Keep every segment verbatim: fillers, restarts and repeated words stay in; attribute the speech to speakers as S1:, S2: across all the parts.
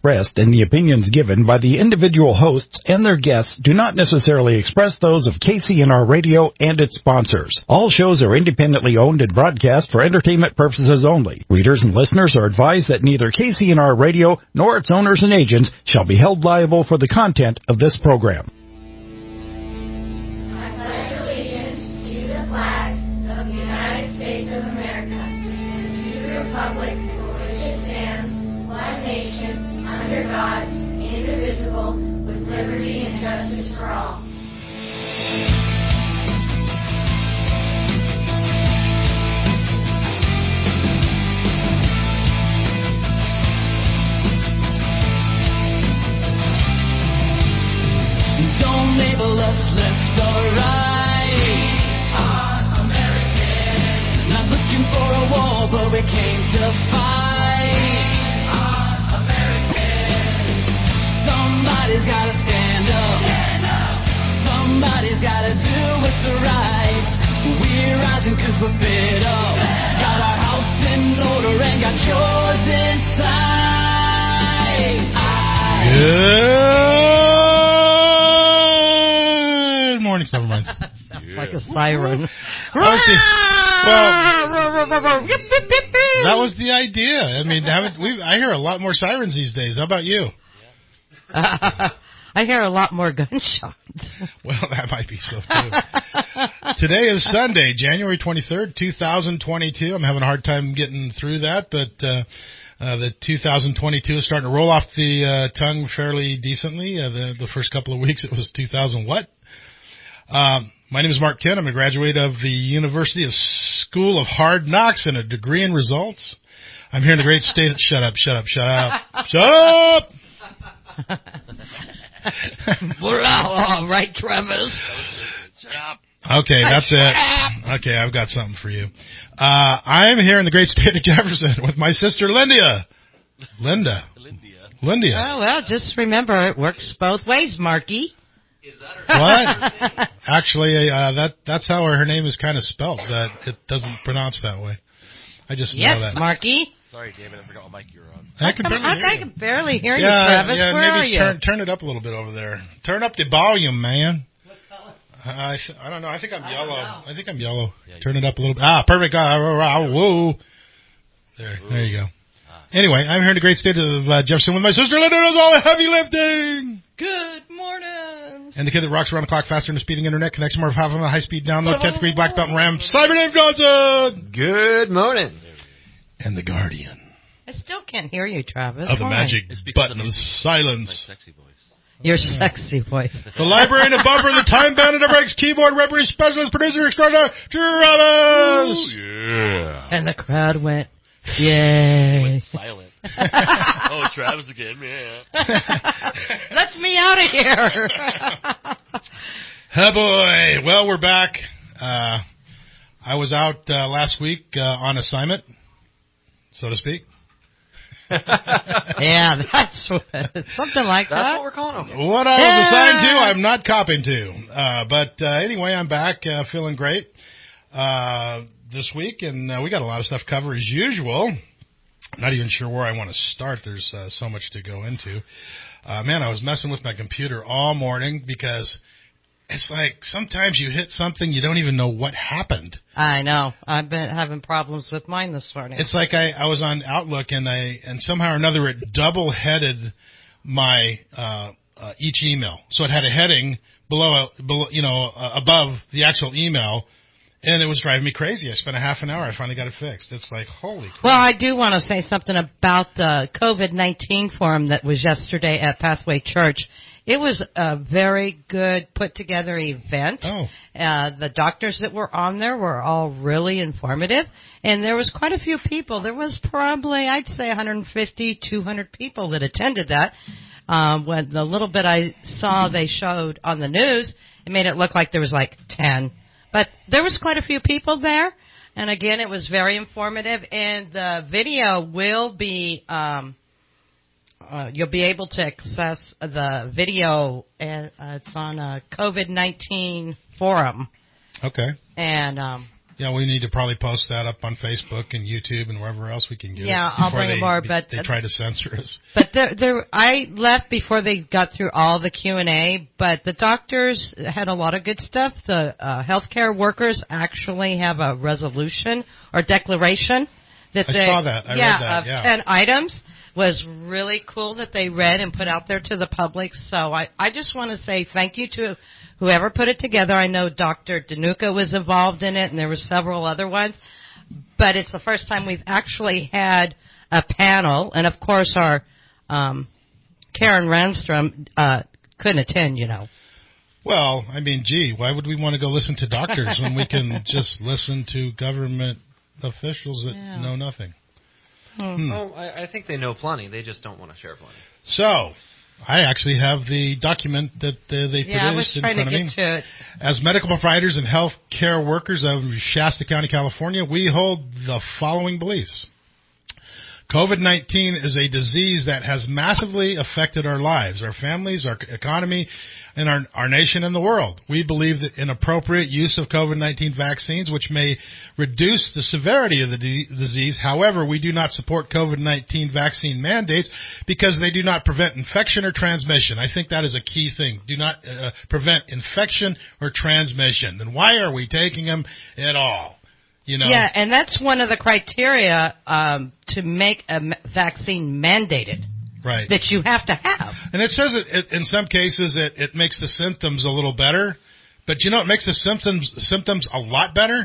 S1: expressed and the opinions given by the individual hosts and their guests do not necessarily express those of K C N R Radio and its sponsors. All shows are independently owned and broadcast for entertainment purposes only. Readers and listeners are advised that neither K C N R Radio nor its owners and agents shall be held liable for the content of this program.
S2: I pledge allegiance to the flag of the United States of America and to the republic for which it stands, one nation, under God, indivisible, with liberty and justice for all.
S3: Don't label us left or right. Our American. Not looking for a war, but we came to fight. Our American. Somebody's gotta stand up. Stand up. Somebody's gotta do what's right. We're rising cause we're fed up. Got our house in order and got yours inside.
S4: Yeah. Morning, Seven Minds.
S5: Sounds yeah. like a siren.
S4: That was the, well, that was the idea. I mean, haven't we? I hear a lot more sirens these days. How about you?
S5: Uh, I hear a lot more gunshots.
S4: Well, that might be so too. Today is Sunday, January twenty-third, two thousand twenty-two. I'm having a hard time getting through that, but uh, uh, the two thousand twenty-two is starting to roll off the uh, tongue fairly decently. Uh, the, the first couple of weeks it was two thousand what? Um, my name is Mark Kent. I'm a graduate of the University of School of Hard Knocks and a degree in results. I'm here in the great state of... Shut up, shut up, shut up. Shut up!
S5: All right, Travis.
S3: Shut up.
S4: Okay, that's it. Okay, I've got something for you. Uh, I'm here in the great state of Jefferson with my sister, Linda. Linda.
S3: Linda.
S4: Linda.
S5: Oh, well, just remember, it works both ways, Marky.
S3: Is that her
S4: What? Actually, uh, that that's how her name is kind of spelled. That it doesn't pronounce that way. I just
S5: yes,
S4: know that.
S5: Marky.
S3: Sorry, David, I forgot what mic you were on.
S4: I can barely
S5: I,
S4: hear
S5: I
S4: you.
S5: can barely hear you,
S4: Yeah,
S5: Travis.
S4: yeah,
S5: Where
S4: maybe
S5: are you?
S4: turn turn it up a little bit over there. Turn up the volume, man. I th- I don't know. I think I'm
S5: I
S4: yellow.
S5: don't know.
S4: I think I'm yellow.
S3: Yeah,
S4: Turn it up a little bit. Ah, perfect. Ah, ah, ah, whoa. There,
S3: Ooh.
S4: there you go.
S3: Ah.
S4: Anyway, I'm here in the great state of uh, Jefferson with my sister Linda does all the heavy lifting.
S5: Good morning.
S4: And the kid that rocks around the clock faster than the speeding internet connects more of half of a high-speed download, tenth degree black belt and ram, Cyberdave Johnson.
S6: Good morning.
S4: And the guardian
S5: I still can't hear you, Travis.
S4: of the
S5: Why?
S4: magic button of
S3: My
S4: silence.
S3: sexy voice.
S5: Your sexy voice.
S4: The librarian of bumper, the time bandit of breaks, keyboard referee, specialist, producer extraordinaire, Travis.
S6: Yeah.
S5: And the crowd went, yay.
S3: Went silent. Oh, Travis again, man.
S5: Let me out of here.
S4: Oh boy. Well, we're back. Uh, I was out uh, last week uh, on assignment, so to speak.
S5: Yeah, that's what, something like
S6: That's
S5: that.
S6: what we're calling them.
S4: What I was
S5: Yeah.
S4: assigned to, I'm not copying to. Uh, but uh, anyway, I'm back, uh, feeling great uh, this week, and uh, we got a lot of stuff to cover as usual. Not even sure where I want to start. There's uh, so much to go into. Uh, man, I was messing with my computer all morning because it's like sometimes you hit something, you don't even know what happened.
S5: I know. I've been having problems with mine this morning.
S4: It's like I, I was on Outlook and I and somehow or another it double-headed my uh, uh, each email. So it had a heading below, below you know, uh, above the actual email, and it was driving me crazy. I spent a half an hour. I finally got it fixed. It's like, holy crap.
S5: Well, I do want to say something about the COVID nineteen forum that was yesterday at Pathway Church. It was a very good put-together event.
S4: Oh.
S5: Uh, the doctors that were on there were all really informative, and there was quite a few people. There was probably, I'd say, one hundred fifty, two hundred people that attended that. Um, when the little bit I saw they showed on the news, it made it look like there was like ten. But there was quite a few people there, and again, it was very informative, and the video will be... Um, Uh, you'll be able to access the video, and uh, it's on a COVID nineteen forum.
S4: Okay.
S5: And um,
S4: Yeah, we need to probably post that up on Facebook and YouTube and wherever else we can get
S5: Yeah,
S4: it.
S5: I'll
S4: before
S5: bring
S4: they,
S5: it more,
S4: be-
S5: but-
S4: they try to censor us.
S5: But there, there, I left before they got through all the Q and A, but the doctors had a lot of good stuff. The uh, healthcare workers actually have a resolution or declaration that
S4: I
S5: they,
S4: saw that. I
S5: yeah,
S4: read that,
S5: of
S4: yeah.
S5: ten items. Was really cool that they read and put out there to the public. So I, I just want to say thank you to whoever put it together. I know Doctor Danuka was involved in it, and there were several other ones. But it's the first time we've actually had a panel, and of course our um, Karen Ranstrom uh, couldn't attend, you know.
S4: Well, I mean, gee, why would we want to go listen to doctors when we can just listen to government officials that
S5: Yeah.
S4: know nothing?
S5: Hmm.
S6: Well, I, I think they know plenty. They just don't want to share plenty.
S4: So, I actually have the document that uh, they
S5: Yeah, I was
S4: produced in
S5: trying
S4: front
S5: to
S4: of
S5: get
S4: me.
S5: to it.
S4: As medical providers and health care workers of Shasta County, California, we hold the following beliefs. COVID nineteen is a disease that has massively affected our lives, our families, our economy, and our, our nation and the world. We believe that inappropriate use of COVID nineteen vaccines, which may reduce the severity of the d- disease. However, we do not support COVID nineteen vaccine mandates because they do not prevent infection or transmission. I think that is a key thing. Do not uh, prevent infection or transmission. Then why are we taking them at all? You know?
S5: Yeah, and that's one of the criteria um, to make a m- vaccine mandated
S4: Right.
S5: that you have to have.
S4: And it says it, it, in some cases it, it makes the symptoms a little better, but you know what makes the symptoms symptoms a lot better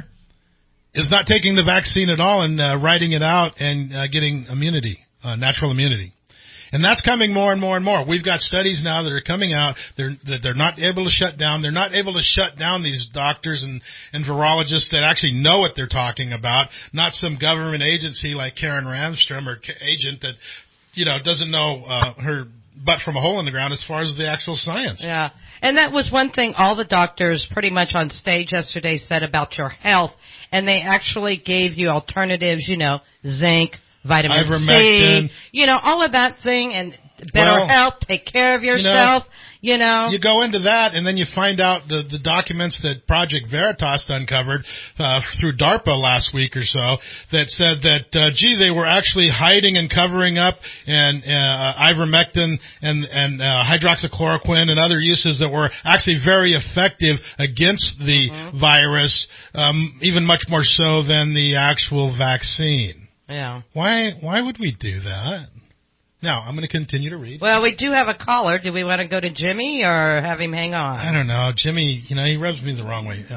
S4: is not taking the vaccine at all and uh, writing it out and uh, getting immunity, uh, natural immunity. And that's coming more and more and more. We've got studies now that are coming out they're, that they're not able to shut down. They're not able to shut down these doctors and, and virologists that actually know what they're talking about, not some government agency like Karen Ramstrom or ca- agent that, you know, doesn't know uh, her butt from a hole in the ground as far as the actual science.
S5: Yeah, and that was one thing all the doctors pretty much on stage yesterday said about your health, and they actually gave you alternatives, you know, zinc, vitamin
S4: Ivermectin.
S5: C, you know, all of that thing, and better
S4: Well,
S5: health, take care of yourself, you know.
S4: You go into that, and then you find out the, the documents that Project Veritas uncovered uh, through DARPA last week or so that said that, uh, gee, they were actually hiding and covering up and uh, ivermectin and, and uh, hydroxychloroquine and other uses that were actually very effective against the
S5: Mm-hmm.
S4: virus, um, even much more so than the actual vaccine.
S5: Yeah.
S4: Why Why would we do that? Now, I'm going to continue to read.
S5: Well, we do have a caller. Do we want to go to Jimmy or have him hang on?
S4: I don't know. Jimmy, you know, he rubs me the wrong way. Uh,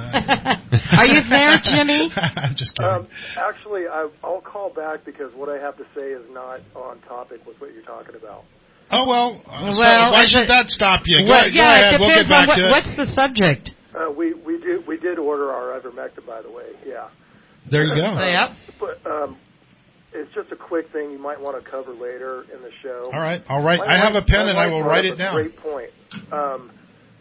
S5: Are you there, Jimmy?
S4: I'm just kidding.
S7: Um, actually, I, I'll call back because what I have to say is not on topic with what you're talking about.
S4: oh, well, uh, so
S5: Well,
S4: why
S5: is
S4: should
S5: it-
S4: that stop you? Go,
S5: Well,
S4: go
S5: yeah,
S4: ahead.
S5: it
S4: We'll
S5: depends
S4: get back
S5: on what,
S4: to it.
S5: what's the subject.
S7: Uh, we we did we did order our ivermectin, by the way. Yeah,
S4: There you go.
S5: Yep.
S7: but um, it's just a quick thing you might want to cover later in the show.
S4: All right. All right.
S7: My
S4: I have a
S7: wife-
S4: pen
S7: my
S4: and I
S7: wife
S4: will
S7: brought
S4: write
S7: up
S4: it
S7: a
S4: down.
S7: Great point. Um,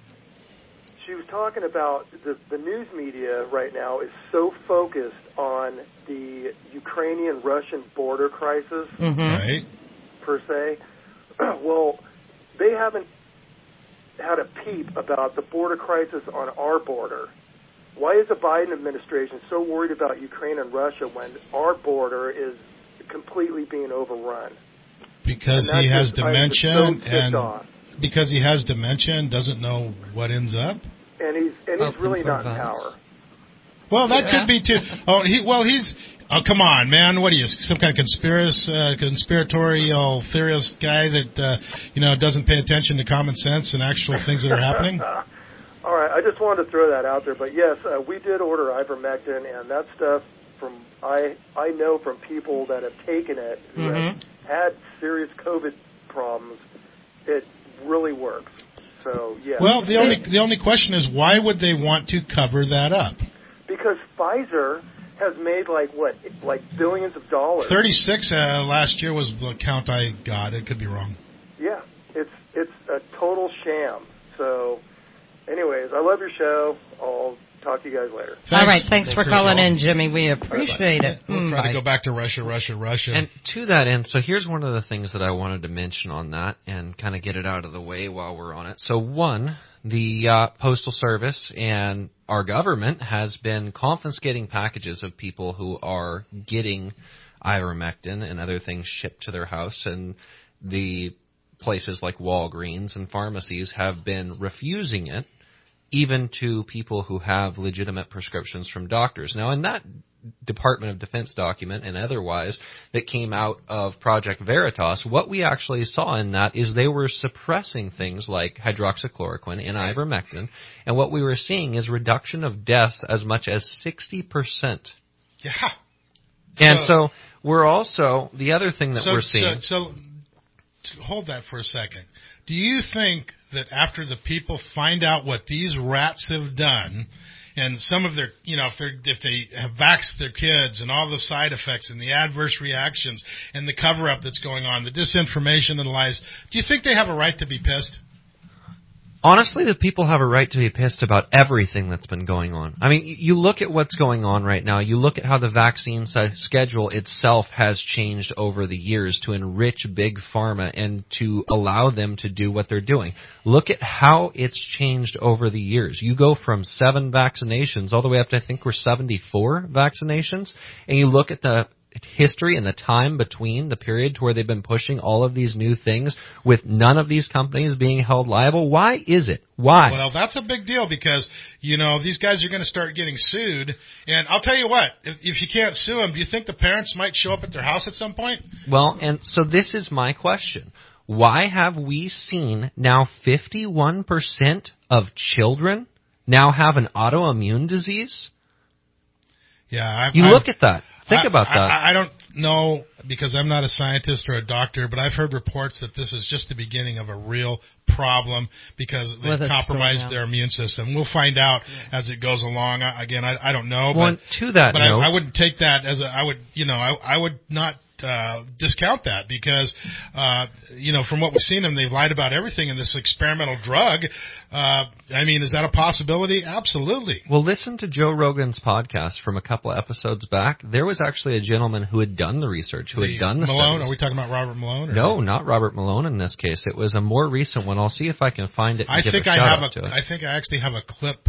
S7: she was talking about the, the news media right now is so focused on the Ukrainian-Russian border crisis,
S5: Mm-hmm.
S4: Right.
S7: per se. Well, they haven't had a peep about the border crisis on our border. Why is the Biden administration so worried about Ukraine and Russia when our border is completely being overrun?
S4: Because
S7: And
S4: he
S7: that's
S4: has
S7: just- I'm just
S4: dementia
S7: so ticked
S4: and
S7: off.
S4: because he has dementia and doesn't know what ends up.
S7: And he's and he's
S5: Open
S7: really
S5: for
S7: not in
S5: votes.
S7: power.
S4: Well, that
S5: Yeah.
S4: could be too. Oh, he well, he's. Oh, come on, man! What are you, some kind of conspiracy, uh, conspiratorial theorist guy that uh, you know doesn't pay attention to common sense and actual things that are happening?
S7: All right, I just wanted to throw that out there. But yes, uh, we did order ivermectin, and that stuff from I I know from people that have taken it who
S5: Mhm.
S7: have had serious COVID problems. It really works. So yeah.
S4: Well, the only the only question is why would they want to cover that up?
S7: Because Pfizer has made like what, like billions of dollars.
S4: Thirty-six uh, last year was the count I got. It could be wrong.
S7: Yeah, it's it's a total sham. So, anyways, I love your show. I'll Talk to you guys later.
S5: All right, thanks,
S6: Thanks
S5: for
S6: for
S5: calling
S6: calling.
S5: in, Jimmy. We appreciate it.
S4: We'll
S5: Mm,
S4: try
S5: bye.
S4: to go back to Russia, Russia, Russia.
S6: And to that end, so here's one of the things that I wanted to mention on that and kind of get it out of the way while we're on it. So one, the uh, Postal Service and our government has been confiscating packages of people who are getting ivermectin and other things shipped to their house, and the places like Walgreens and pharmacies have been refusing it, even to people who have legitimate prescriptions from doctors. Now, in that Department of Defense document and otherwise that came out of Project Veritas, what we actually saw in that is they were suppressing things like hydroxychloroquine and ivermectin, and what we were seeing is reduction of deaths as much as sixty percent.
S4: Yeah.
S6: And
S4: So-
S6: so we're also, the other thing that
S4: so,
S6: we're seeing...
S4: So, so, hold that for a second. Do you think that after the people find out what these rats have done, and some of their, you know, if, they're, if they have vaxxed their kids and all the side effects and the adverse reactions and the cover-up that's going on, the disinformation and lies, do you think they have a right to be pissed?
S6: Honestly, the people have a right to be pissed about everything that's been going on. I mean, you look at what's going on right now. You look at how the vaccine schedule itself has changed over the years to enrich Big Pharma and to allow them to do what they're doing. Look at how it's changed over the years. You go from seven vaccinations all the way up to, I think we're seventy-four vaccinations, and you look at the history and the time between the period to where they've been pushing all of these new things with none of these companies being held liable. Why is it? Why?
S4: Well, that's a big deal because, you know, these guys are going to start getting sued. And I'll tell you what, if, if you can't sue them, do you think the parents might show up at their house at some point?
S6: Well, and so this is my question. Why have we seen now fifty-one percent of children now have an autoimmune disease?
S4: Yeah. I've,
S6: You
S4: I've,
S6: look at that. Think
S4: I,
S6: about that.
S4: I, I don't know because I'm not a scientist or a doctor, but I've heard reports that this is just the beginning of a real problem because
S5: Well,
S4: they've
S5: that's
S4: compromised
S5: true, yeah.
S4: their immune system. We'll find out yeah. as it goes along. I, again, I, I don't know.
S6: Well,
S4: but
S6: to that
S4: but
S6: note,
S4: I, I wouldn't take that as a, I would, you know, I, I would not uh, discount that because, uh, you know, from what we've seen them, they've lied about everything in this experimental drug. Uh, I mean, is that a possibility? Absolutely.
S6: Well, listen to Joe Rogan's podcast from a couple of episodes back. There was actually a gentleman who had done the research, who
S4: the
S6: had done the
S4: Malone?
S6: studies.
S4: Are we talking about Robert Malone? Or
S6: No, not Robert Malone in this case. It was a more recent one. I'll see if I can find it and
S4: I
S6: give
S4: think
S6: a
S4: I
S6: shout
S4: have
S6: out to
S4: a.
S6: it.
S4: I think I actually have a clip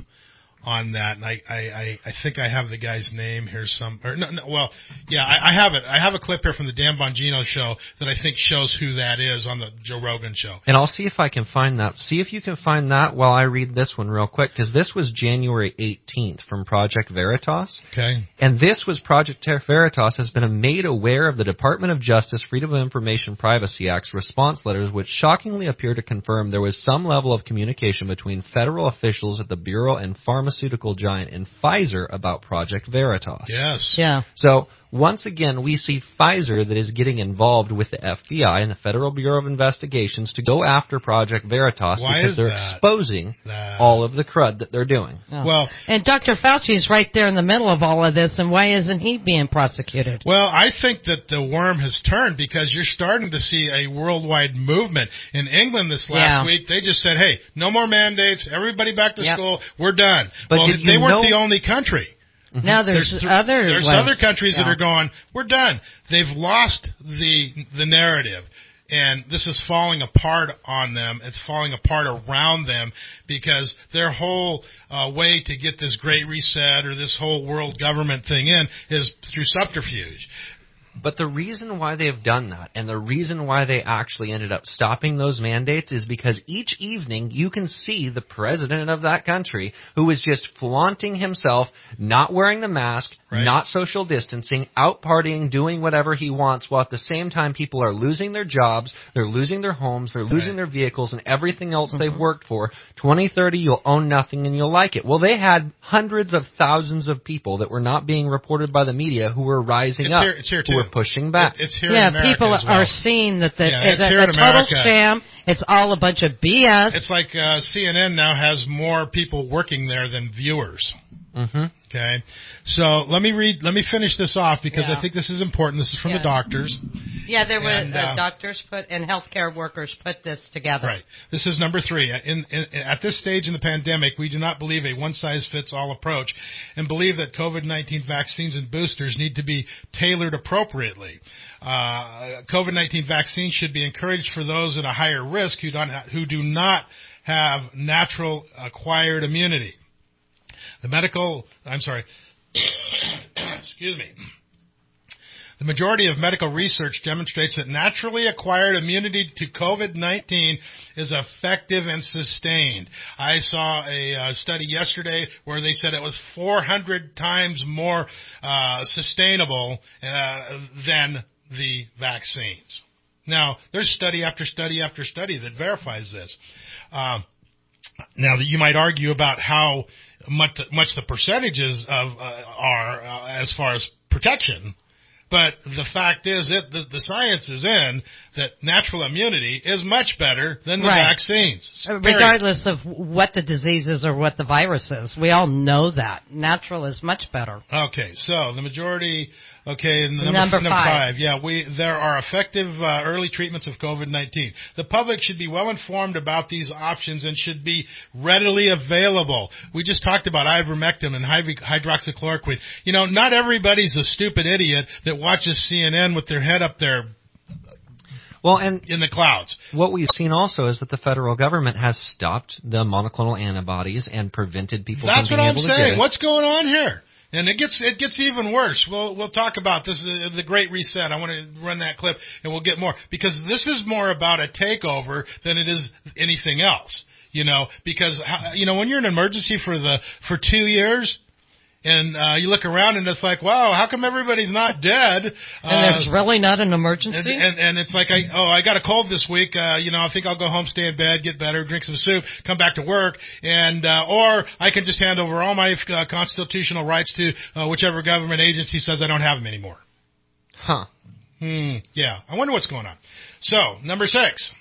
S4: on that, and I, I, I, I think I have the guy's name here. Some, or no, no well, yeah, I, I have it. I have a clip here from the Dan Bongino show that I think shows who that is on the Joe Rogan show.
S6: And I'll see if I can find that. See if you can find that while I read this one real quick, because this was January eighteenth from Project Veritas.
S4: Okay.
S6: And this was Project Veritas has been made aware of the Department of Justice Freedom of Information Privacy Act's response letters, which shockingly appear to confirm there was some level of communication between federal officials at the Bureau and pharmaceutical giant and Pfizer about Project Veritas.
S4: Yes.
S5: Yeah.
S6: So once again, we see Pfizer that is getting involved with the F B I and the Federal Bureau of Investigations to go after Project Veritas
S4: Why
S6: because
S4: is
S6: they're
S4: that?
S6: exposing
S4: That-
S6: all of the crud that they're doing.
S5: Oh.
S4: Well,
S5: And Doctor Fauci's right there in the middle of all of this, and why isn't he being prosecuted?
S4: Well, I think that the worm has turned because you're starting to see a worldwide movement. In England this last
S5: Yeah.
S4: week, they just said, hey, no more mandates, everybody back to
S5: Yep.
S4: school, we're done.
S6: But
S4: well,
S6: did you
S4: they weren't
S6: know-
S4: the only country.
S5: Now there's,
S4: th-
S5: other
S4: there's
S5: ones.
S4: other countries that
S5: Yeah.
S4: are going, we're done. They've lost the the narrative. And this is falling apart on them. It's falling apart around them because their whole uh, way to get this great reset or this whole world government thing in is through subterfuge.
S6: But the reason why they've done that and the reason why they actually ended up stopping those mandates is because each evening you can see the president of that country who is just flaunting himself, not wearing the mask,
S4: Right.
S6: not social distancing, out partying, doing whatever he wants, while at the same time people are losing their jobs, they're losing their homes, they're losing
S4: Right.
S6: their vehicles and everything else they've worked for. twenty thirty, you'll own nothing and you'll like it. Well, they had hundreds of thousands of people that were not being reported by the media who were rising
S4: It's
S6: up,
S4: here- it's here
S6: who were
S4: too.
S6: pushing back.
S4: It, it's here in
S5: Yeah,
S4: America
S5: people
S4: as well.
S5: are seeing that the,
S4: Yeah, it's
S5: the,
S4: here in
S5: the total
S4: America.
S5: sham. It's all a bunch of B S.
S4: It's like uh, C N N now has more people working there than viewers.
S6: Mm-hmm.
S4: Okay, so let me read. Let me finish this off because
S5: Yeah.
S4: I think this is important. This is from
S5: Yeah.
S4: the doctors.
S5: Yeah, there were
S4: And,
S5: uh,
S4: uh,
S5: doctors put and healthcare workers put this together.
S4: Right. This is number three. In, in, at this stage in the pandemic, we do not believe a one-size-fits-all approach and believe that COVID nineteen vaccines and boosters need to be tailored appropriately. Uh, COVID nineteen vaccines should be encouraged for those at a higher risk who don't ha- who do not have natural acquired immunity. The medical, I'm sorry, excuse me. The majority of medical research demonstrates that naturally acquired immunity to COVID nineteen is effective and sustained. I saw a uh, study yesterday where they said it was four hundred times more uh, sustainable uh, than the vaccines. Now, there's study after study after study that verifies this. Um, now, that you might argue about how much the, much the percentages of uh, are uh, as far as protection. But the fact is, it the, the science is in that natural immunity is much better than the
S5: Right.
S4: vaccines. Period.
S5: Regardless of what the disease is or what the virus is. We all know that. Natural is much better.
S4: Okay, so the majority. Okay, and the number,
S5: Number
S4: number
S5: five.
S4: five. Yeah, we there are effective uh, early treatments of COVID nineteen. The public should be well informed about these options and should be readily available. We just talked about ivermectin and hydroxychloroquine. You know, not everybody's a stupid idiot that watches C N N with their head up there
S6: Well, and
S4: in the clouds.
S6: what we've seen also is that the federal government has stopped the monoclonal antibodies and prevented people
S4: That's
S6: from
S4: what
S6: being
S4: I'm
S6: able to get
S4: saying.
S6: it.
S4: What's going on here? And it gets it gets even worse. We'll we'll talk about this is the Great Reset. I want to run that clip, and we'll get more because this is more about a takeover than it is anything else. You know, because you know when you're in an emergency for the for two years. And uh, you look around and it's like, wow, how come everybody's not dead?
S5: And
S4: Uh,
S5: there's really not an emergency?
S4: and, and, and it's like, I, oh, I got a cold this week. Uh, you know, I think I'll go home, stay in bed, get better, drink some soup, come back to work, and uh, or I can just hand over all my uh, constitutional rights to uh, whichever government agency says I don't have them anymore.
S6: Huh.
S4: Hmm. Yeah. I wonder what's going on. So, number six.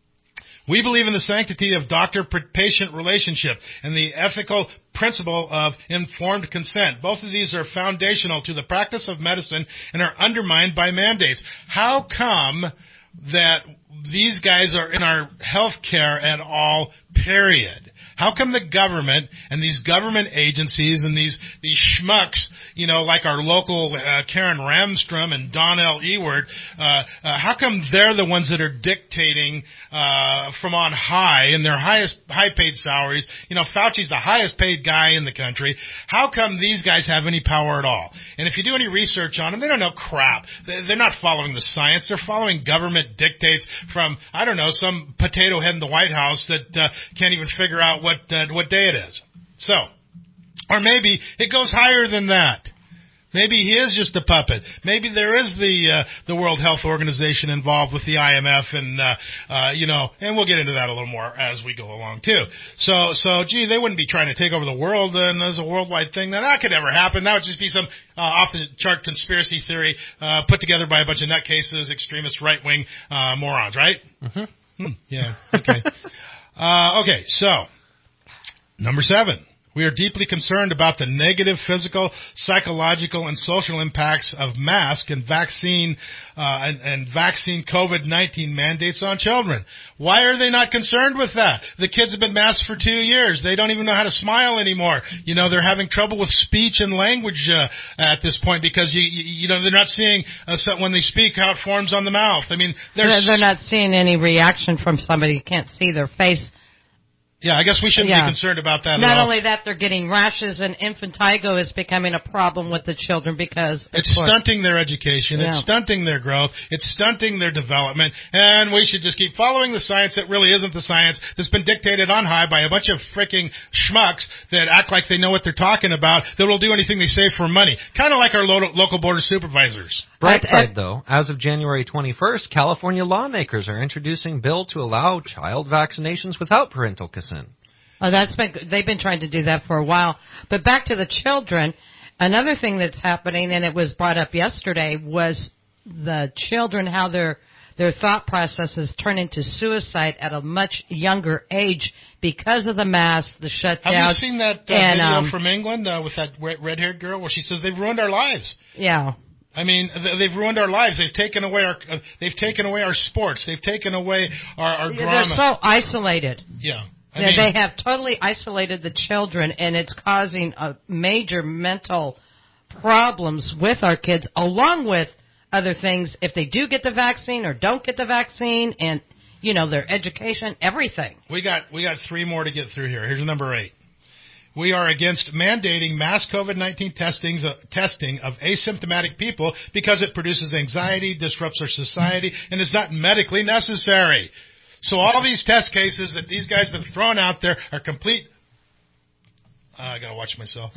S4: We believe in the sanctity of doctor-patient relationship and the ethical principle of informed consent. Both of these are foundational to the practice of medicine and are undermined by mandates. How come that these guys are in our health care at all, period? How come the government and these government agencies and these these schmucks, you know, like our local uh, Karen Ramstrom and Donnell Ewert, uh, uh, how come they're the ones that are dictating uh, from on high in their highest high-paid salaries? You know, Fauci's the highest-paid guy in the country. How come these guys have any power at all? And if you do any research on them, they don't know crap. They're not following the science. They're following government dictates from, I don't know, some potato head in the White House that uh, can't even figure out what uh, what day it is. So, or maybe it goes higher than that. Maybe he is just a puppet. Maybe there is the uh, the World Health Organization involved with the I M F, and uh, uh, you know, and we'll get into that a little more as we go along too. So, so gee, they wouldn't be trying to take over the world, and there's a worldwide thing that that could never happen. That would just be some uh, off the chart conspiracy theory uh, put together by a bunch of nutcases, extremist, right wing uh, morons, right?
S6: Mm-hmm.
S4: Hmm, yeah. Okay. uh, okay. So, number seven. We are deeply concerned about the negative physical, psychological, and social impacts of mask and vaccine uh, and, and vaccine COVID nineteen mandates on children. Why are they not concerned with that? The kids have been masked for two years. They don't even know how to smile anymore. You know, they're having trouble with speech and language uh, at this point because you, you, you know they're not seeing uh, so when they speak how it forms on the mouth. I mean, they're
S5: They're, they're not seeing any reaction from somebody who can't see their face.
S4: Yeah, I guess we shouldn't
S5: Yeah.
S4: be concerned about that
S5: Not
S4: at all.
S5: only that, they're getting rashes, and infantigo is becoming a problem with the children because of
S4: It's
S5: course,
S4: stunting their education.
S5: Yeah.
S4: It's stunting their growth. It's stunting their development. And we should just keep following the science that really isn't the science that's been dictated on high by a bunch of freaking schmucks that act like they know what they're talking about, that will do anything they say for money. Kind of like our lo- local board of supervisors.
S6: Bright
S5: At-
S6: side,
S5: at-
S6: though, as of January twenty-first, California lawmakers are introducing bill to allow child vaccinations without parental consent.
S5: Oh, that's been, they've been trying to do that for a while. But back to the children, another thing that's happening, and it was brought up yesterday, was the children, how they're their thought processes turn into suicide at a much younger age because of the mask, the shutdown.
S4: Have you seen that uh,
S5: and,
S4: video
S5: um,
S4: from England uh, with that red-haired girl where she says they've ruined our lives?
S5: Yeah.
S4: I mean, they've ruined our lives. They've taken away our. Uh, they've taken away our sports. They've taken away our, our
S5: Yeah,
S4: drama.
S5: they're so isolated.
S4: Yeah. I
S5: Yeah,
S4: mean,
S5: they have totally isolated the children, and it's causing a major mental problems with our kids, along with other things if they do get the vaccine or don't get the vaccine, and you know their education, everything.
S4: We got we got three more to get through here. Here's number eight. We are against mandating mass COVID nineteen testings, uh, testing of asymptomatic people because it produces anxiety, disrupts our society, and is not medically necessary. So all these test cases that these guys have been throwing out there are complete. Uh, I gotta watch myself.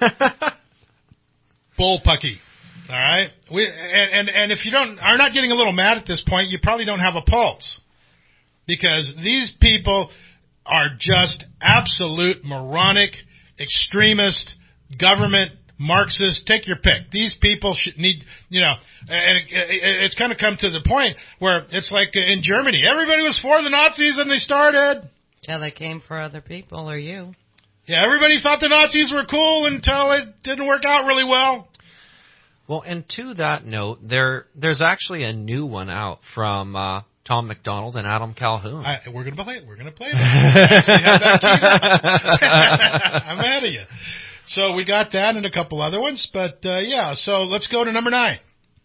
S4: Bullpucky. All right. We and, and and if you don't are not getting a little mad at this point, you probably don't have a pulse, because these people are just absolute moronic, extremist, government, Marxist, take your pick. These people should need, you know, and it, it, it's kind of come to the point where it's like in Germany, everybody was for the Nazis and they started.
S5: Till they came for other people or you.
S4: Yeah, everybody thought the Nazis were cool until it didn't work out really well.
S6: Well, and to that note, there there's actually a new one out from uh, Tom McDonald and Adam Calhoun.
S4: I, we're gonna play it. We're gonna play that. I actually have that keyed up. I'm ahead of you. So we got that and a couple other ones, but uh, yeah. So let's go to number nine.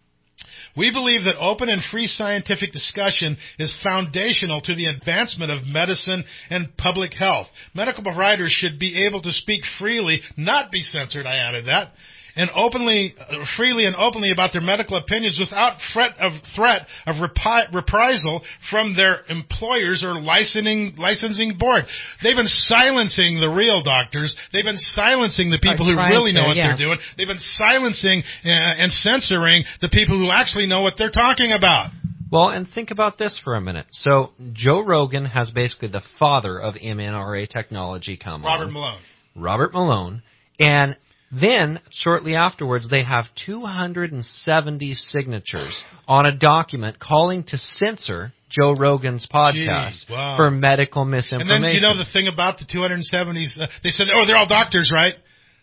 S4: We believe that open and free scientific discussion is foundational to the advancement of medicine and public health. Medical providers should be able to speak freely, not be censored. I added that. And openly, uh, freely and openly about their medical opinions without threat of threat of repi- reprisal from their employers or licensing licensing board. They've been silencing the real doctors. They've been silencing the people who really know what
S5: yeah.
S4: they're doing. They've been silencing uh, and censoring the people who actually know what they're talking about.
S6: Well, and think about this for a minute. So Joe Rogan has basically the father of M N R A technology come
S4: Robert
S6: on.
S4: Malone.
S6: Robert Malone. And then, shortly afterwards, they have two hundred seventy signatures on a document calling to censor Joe Rogan's podcast
S4: Jeez, wow.
S6: for medical misinformation.
S4: And then, you know, the thing about the two hundred seventies, uh, they said, oh, they're all doctors, right?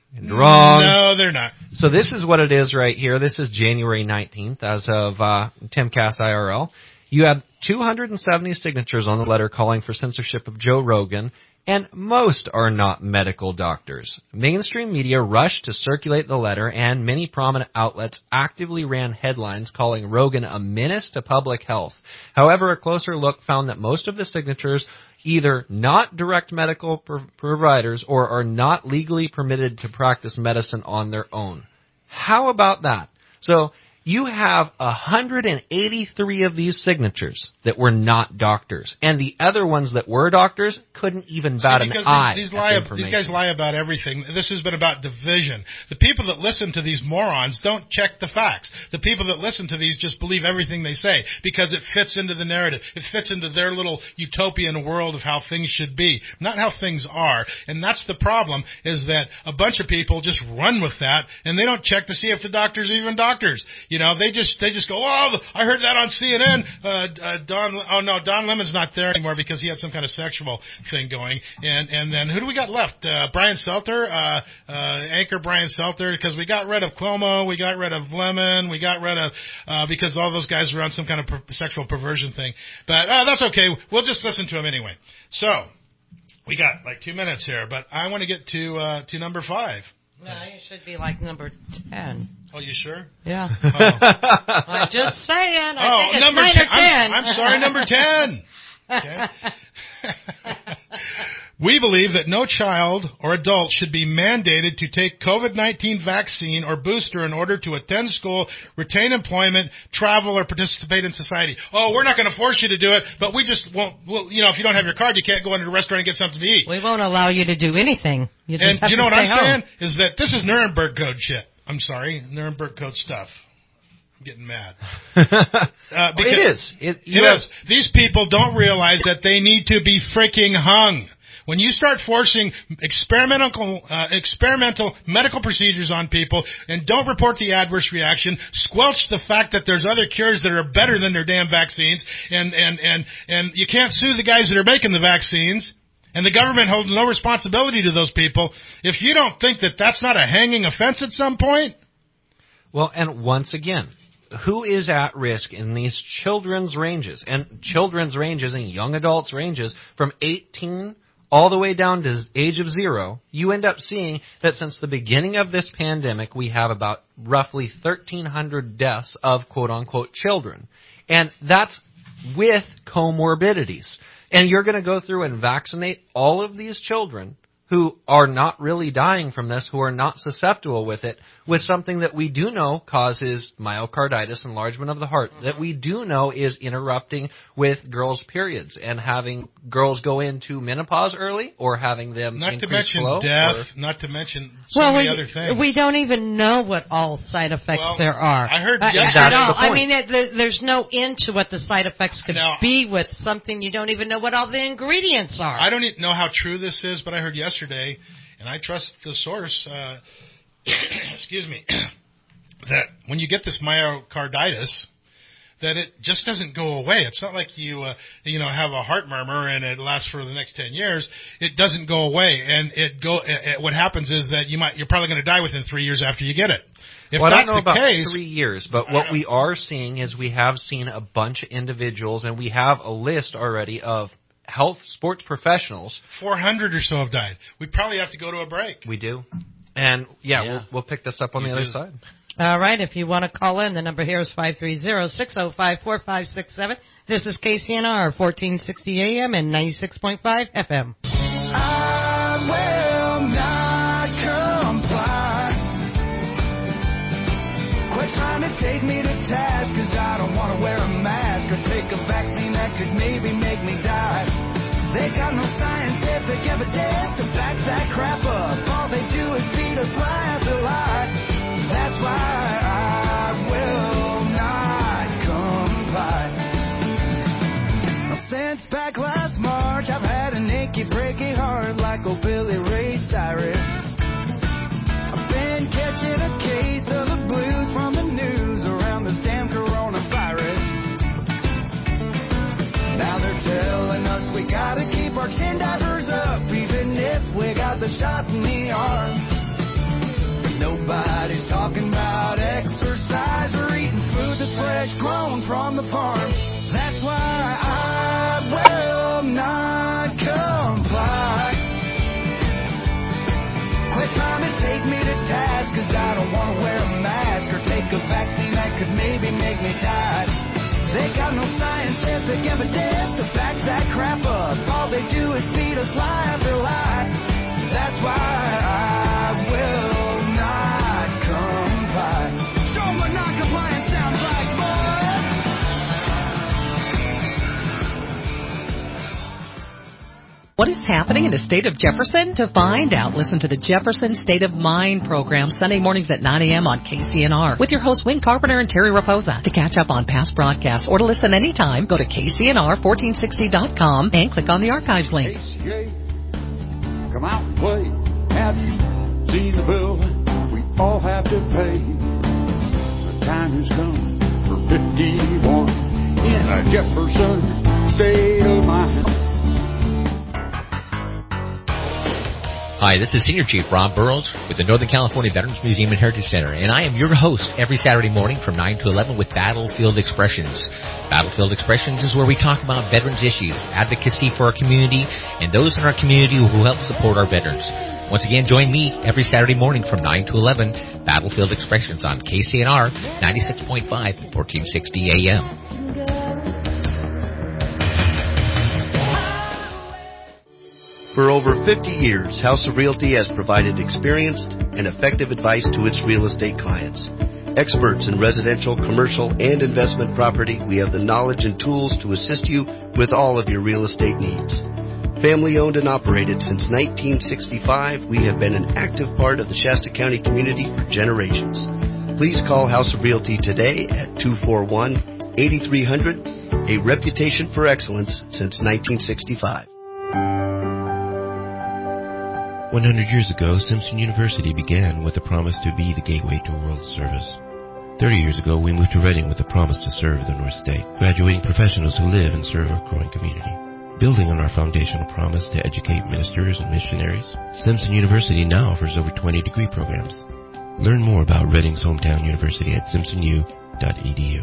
S6: Wrong.
S4: No, they're not.
S6: So this is what it is right here. This is January nineteenth as of uh, Timcast I R L. You have two hundred seventy signatures on the letter calling for censorship of Joe Rogan, and most are not medical doctors. Mainstream media rushed to circulate the letter, and many prominent outlets actively ran headlines calling Rogan a menace to public health. However, a closer look found that most of the signatures either not direct medical pro- providers or are not legally permitted to practice medicine on their own. How about that? So you have one hundred eighty-three of these signatures that were not doctors, and the other ones that were doctors couldn't even bat
S4: See,
S6: an eye.
S4: These, these,
S6: at
S4: lie,
S6: the
S4: these guys lie about everything. This has been about division. The people that listen to these morons don't check the facts. The people that listen to these just believe everything they say because it fits into the narrative. It fits into their little utopian world of how things should be, not how things are. And that's the problem, is that a bunch of people just run with that, and they don't check to see if the doctors are even doctors. You know, they just they just go, oh, I heard that on C N N. Uh, uh, Don, oh no, Don Lemon's not there anymore because he had some kind of sexual thing going. And and then who do we got left? Uh, Brian Selter, uh, uh, anchor Brian Selter, because we got rid of Cuomo, we got rid of Lemon, we got rid of uh, because all those guys were on some kind of per- sexual perversion thing. But uh, that's okay. We'll just listen to him anyway. So we got like two minutes here, but I want to get to uh, to number five.
S5: No, you should be like number ten.
S4: Oh, you sure?
S5: Yeah.
S4: Oh,
S5: I'm just saying. I
S4: oh
S5: think it's
S4: number
S5: nine
S4: ten.
S5: or ten.
S4: I'm, I'm sorry, number ten. Okay. We believe that no child or adult should be mandated to take COVID nineteen vaccine or booster in order to attend school, retain employment, travel, or participate in society. Oh, we're not going to force you to do it, but we just won't. Well, you know, if you don't have your card, you can't go into a restaurant and get something to eat.
S5: We won't allow you to do anything. You just
S4: And
S5: have
S4: you know
S5: to
S4: what I'm
S5: stay home.
S4: saying? Is that this is Nuremberg Code shit. I'm sorry, Nuremberg Code stuff. I'm getting mad. Uh, because
S6: it is. It,
S4: It is. These people don't realize that they need to be freaking hung. When you start forcing experimental uh, experimental medical procedures on people and don't report the adverse reaction, squelch the fact that there's other cures that are better than their damn vaccines, and, and, and, and you can't sue the guys that are making the vaccines, and the government holds no responsibility to those people, if you don't think that that's not a hanging offense at some point.
S6: Well, and once again, who is at risk in these children's ranges? And children's ranges and young adults ranges from eighteen all the way down to age of zero, you end up seeing that since the beginning of this pandemic, we have about roughly thirteen hundred deaths of quote-unquote children. And that's with comorbidities. And you're going to go through and vaccinate all of these children who are not really dying from this, who are not susceptible with it, with something that we do know causes myocarditis, enlargement of the heart, that we do know is interrupting with girls' periods and having girls go into menopause early or having them
S4: not
S6: increase
S4: to mention
S6: flow,
S4: death,
S6: or,
S4: not to mention so
S5: well,
S4: many
S5: we,
S4: other things.
S5: we don't even know what all side effects
S4: well,
S5: there are.
S4: I heard
S5: uh,
S4: yesterday.
S5: at all.
S6: The point.
S5: I mean, it, there, there's no end to what the side effects could
S4: now,
S5: be with something you don't even know what all the ingredients are.
S4: I don't even know how true this is, but I heard yesterday, and I trust the source, uh, excuse me, that when you get this myocarditis, that it just doesn't go away. It's not like you, uh, you know, have a heart murmur and it lasts for the next ten years. It doesn't go away, and it go. It, it, what happens is that you might, you're probably going to die within three years after you get it. If
S6: well,
S4: that's
S6: I don't know
S4: the
S6: about
S4: case,
S6: three years, but what we are seeing is we have seen a bunch of individuals, and we have a list already of health sports professionals.
S4: four hundred or so have died. We probably have to go to a break.
S6: We do. And, yeah,
S8: Yeah.
S6: We'll, we'll pick this up on
S8: You
S6: the other
S8: do.
S6: side.
S5: All right, if you want to call in, the number here is five three zero, six zero five, four five six seven. This is K C N R, fourteen sixty A M and ninety-six point five F M.
S3: I will not comply. Quit trying to take me to task, cause I don't want to wear a mask or take a vaccine that could maybe make me die. They got no scientific evidence to back that crap up. All they do is feed us lie after lie. That's why I will not comply. Now, since back last March, I've had an achy, breaky heart like old Billy Ray Cyrus. I've been catching a case of the blues from the news around this damn coronavirus. Now they're telling us we gotta keep our chin divers up, even if we got the shot in the arm. Nobody's talking about exercise or eating food that's fresh grown from the farm. That's why I will not comply. Quit trying to take me to task, cause I don't want to wear a mask or take a vaccine that could maybe make me die. They got no scientific evidence to back that crap up. All they do is feed us lie after lie. That's why I will not comply. Show what non-compliance sounds like, boy.
S9: What is happening in the state of Jefferson? To find out, listen to the Jefferson State of Mind program Sunday mornings at nine a.m. on K C N R with your hosts Wayne Carpenter and Terry Raposa. To catch up on past broadcasts or to listen anytime, go to K C N R fourteen sixty dot com and click on the archives link.
S10: K C A, come out and play. Have you seen the bill we all have to pay? The time has come for fifty-one in a Jefferson State of Mind.
S8: Hi, this is Senior Chief Rob Burrows with the Northern California Veterans Museum and Heritage Center, and I am your host every Saturday morning from nine to eleven with Battlefield Expressions. Battlefield Expressions is where we talk about veterans issues, advocacy for our community, and those in our community who help support our veterans. Once again, join me every Saturday morning from nine to eleven, Battlefield Expressions on K C N R ninety-six point five, fourteen sixty A M.
S11: For over fifty years, House of Realty has provided experienced and effective advice to its real estate clients. Experts in residential, commercial, and investment property, we have the knowledge and tools to assist you with all of your real estate needs. Family owned and operated since nineteen sixty-five, we have been an active part of the Shasta County community for generations. Please call House of Realty today at two four one, eight three zero zero, a reputation for excellence since nineteen sixty-five.
S12: one hundred years ago, Simpson University began with a promise to be the gateway to world service. thirty years ago, we moved to Reading with a promise to serve the North State, graduating professionals who live and serve our growing community. Building on our foundational promise to educate ministers and missionaries, Simpson University now offers over twenty degree programs. Learn more about Reading's hometown university at simpson u dot e d u.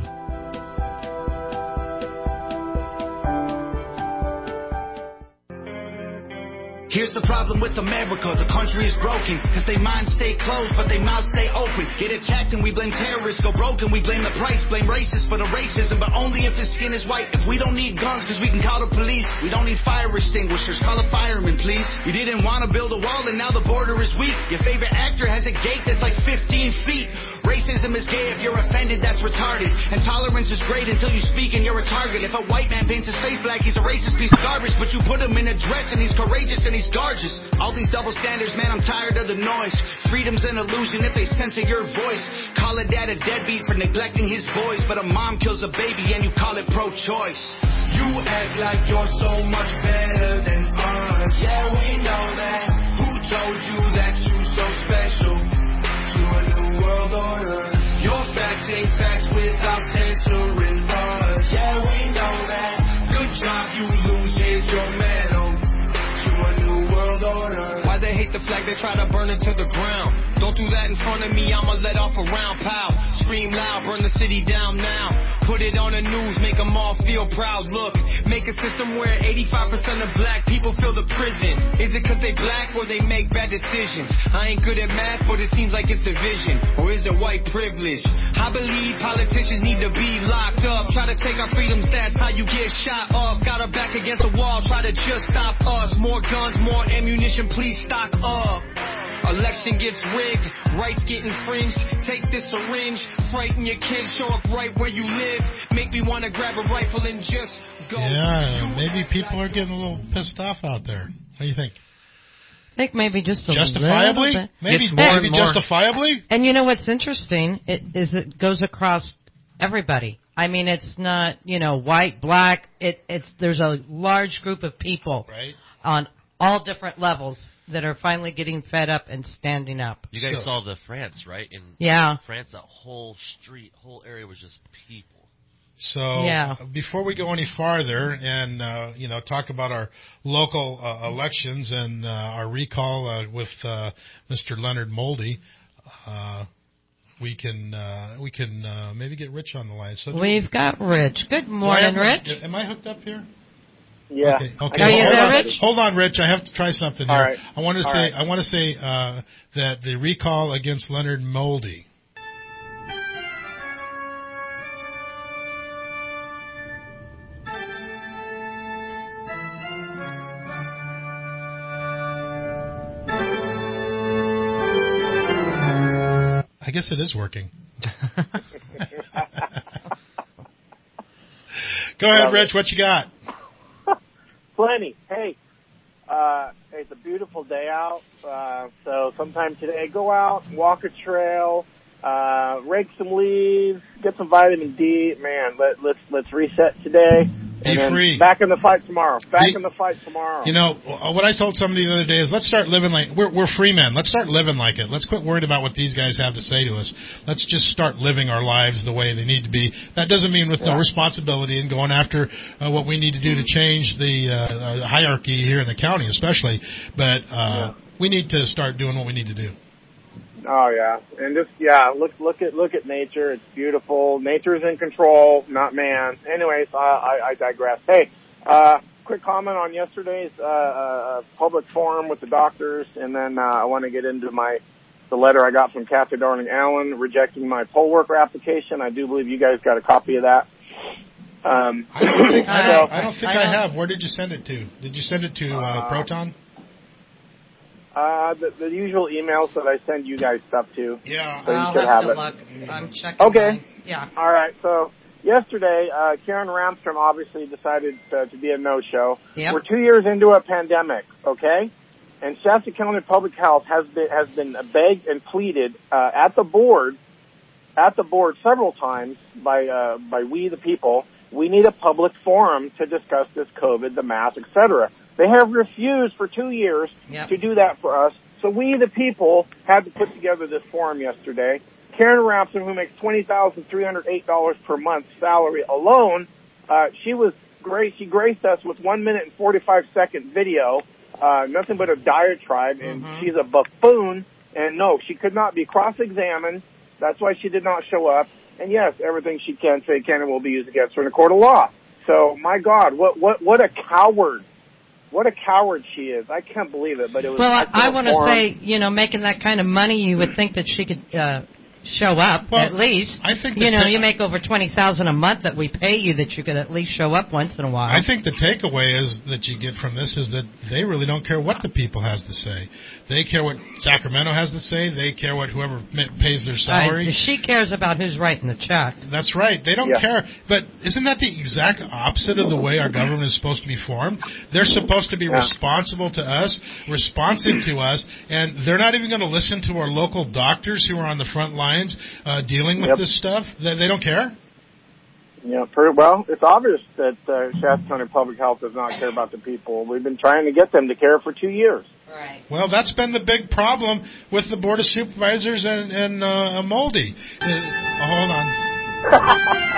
S13: Here's the problem with America, the country is broken, cause they minds stay closed, but they mouths stay open. Get attacked and we blame terrorists, go broken, we blame the price, blame racists for the racism, but only if his skin is white. If we don't need guns, cause we can call the police, we don't need fire extinguishers, call a fireman please. You didn't wanna build a wall and now the border is weak. Your favorite actor has a gate that's like fifteen feet. Racism is gay, if you're offended, that's retarded. And tolerance is great until you speak and you're a target. If a white man paints his face black, he's a racist piece of garbage, but you put him in a dress and he's courageous and he's gorgeous. All these double standards, man, I'm tired of the noise. Freedom's an illusion if they censor your voice. Call a dad a deadbeat for neglecting his boys, but a mom kills a baby and you call it pro-choice. You act like you're so much better than us. Yeah, we know that. Who told you that you so special to a new world order? Your facts ain't facts without censoring us. Yeah, we know that. Good job, you lose. Here's your medal to a new world order. Why they hate the flag, they try to burn it to the ground. Don't do that in front of me, I'ma let off a round. Pow, scream loud, burn the city down now. Put it on the news, make them all feel proud. Look, make a system where eighty-five percent of black people fill the prison. Is it cause they black or they make bad decisions? I ain't good at math, but it seems like it's division. Or is it white privilege? I believe politicians need to be locked up. Try to take our freedoms, that's how you get shot up. Got our back against the wall, try to just stop us. More guns, more ammunition, please stock up. Election gets rigged, rights get infringed. Take this syringe, frighten your kids, show up right where you live. Make me want to grab a rifle and just go.
S4: Yeah, maybe people are getting a little pissed off out there. What do you think?
S5: I think maybe just a
S4: justifiably?
S5: little bit.
S4: Maybe, maybe justifiably?
S5: And you know what's interesting it, is it goes across everybody. I mean, it's not, you know, white, black. It, it's there's a large group of people
S4: right.
S5: on all different levels that are finally getting fed up and standing up.
S14: You guys
S4: So-
S14: saw the France, right? In
S5: Yeah.
S14: France, that whole street, whole area was just people.
S4: So
S5: Yeah.
S4: before we go any farther and, uh, you know, talk about our local uh, elections and uh, our recall uh, with uh, Mister Leonard Moldy, uh, we can uh, we can uh, maybe get Rich on the line. So do we-
S5: We've got Rich. Good
S4: do I
S5: morning,
S4: have my-
S5: Rich.
S4: Am I hooked up here?
S15: Yeah.
S4: Okay. okay.
S5: Are you
S4: hold,
S5: there,
S4: on.
S5: Rich?
S4: Hold on, Rich. I have to try something here.
S15: All right.
S4: I want to
S15: All
S4: say
S15: right.
S4: I want to say uh, that the recall against Leonard Moldy. I guess it is working. Go ahead, Rich. What you got?
S15: Plenty. Hey, uh, it's a beautiful day out. Uh, so sometime today, go out, walk a trail, uh, rake some leaves, get some vitamin D. Man, let, let's let's reset today.
S4: Be
S15: and then
S4: free.
S15: Back in the fight tomorrow. Back
S4: Be-
S15: in the fight tomorrow.
S4: You know, what I told somebody the other day is let's start living like, we're, we're free men. Let's start living like it. Let's quit worrying about what these guys have to say to us. Let's just start living our lives the way they need to be. That doesn't mean with no
S15: Yeah.
S4: responsibility and going after uh, what we need to do to change the uh, uh, hierarchy here in the county especially. But uh,
S15: Yeah.
S4: we need to start doing what we need to do.
S15: Oh yeah, and just yeah, look look at look at nature. It's beautiful. Nature's in control, not man. Anyways, I I, I digress. Hey, uh, quick comment on yesterday's uh, uh, public forum with the doctors, and then uh, I want to get into my the letter I got from Kathy Darling Allen rejecting my poll worker application. I do believe you guys got a copy of that. Um,
S4: I don't think, I
S15: so-
S4: don't, I don't, think
S5: I
S4: I,
S5: don't-
S4: have. Where did you send it to? Did you send it to uh,
S15: Uh,
S4: Proton?
S15: Uh, the, the usual emails that I send you guys stuff to.
S4: Yeah.
S15: So you
S5: I'll
S15: should
S5: have
S15: have
S5: to
S15: it.
S5: look. I'm checking.
S15: Okay.
S5: mine. Yeah.
S15: All right. So yesterday, uh, Karen Ramstrom obviously decided to, to be a no-show.
S5: Yep.
S15: We're two years into a pandemic, okay? And Shasta County Public Health has been has been begged and pleaded uh, at the board, at the board several times by uh, by we the people. We need a public forum to discuss this COVID, the mask, et cetera. They have refused for two years
S5: Yep.
S15: to do that for us. So we, the people, had to put together this forum yesterday. Karen Rapson, who makes twenty thousand three hundred eight dollars per month salary alone, uh, she was great. She graced us with one minute and forty-five second video, uh, nothing but a diatribe, and
S5: Mhm.
S15: she's a buffoon. And no, she could not be cross-examined. That's why she did not show up. And yes, everything she can say can and will be used against her in a court of law. So, my God, what what what a coward. What a coward she is. I can't believe it, but it was...
S5: Well, I, I want to
S15: forum.
S5: say, you know, making that kind of money, you would think that she could uh, show up
S4: Well,
S5: at least.
S4: I think
S5: you
S4: the
S5: know,
S4: ta-
S5: you make over twenty thousand a month that we pay you, that you could at least show up once in a while.
S4: I think the takeaway is that you get from this is that they really don't care what the people has to say. They care what Sacramento has to say. They care what whoever ma- pays their salary.
S5: Uh, she cares about who's writing the check.
S4: That's right. They don't
S15: Yeah.
S4: care. But isn't that the exact opposite of the way our government is supposed to be formed? They're supposed to be
S15: Yeah.
S4: responsible to us, responsive to us, and they're not even going to listen to our local doctors who are on the front lines uh, dealing with
S15: Yep.
S4: this stuff. They, they don't care?
S15: Yeah, pretty well. It's obvious that uh, Shasta County Public Health does not care about the people. We've been trying to get them to care for two years.
S5: Right.
S4: Well, that's been the big problem with the Board of Supervisors and, and uh, Moldy. Uh, hold on.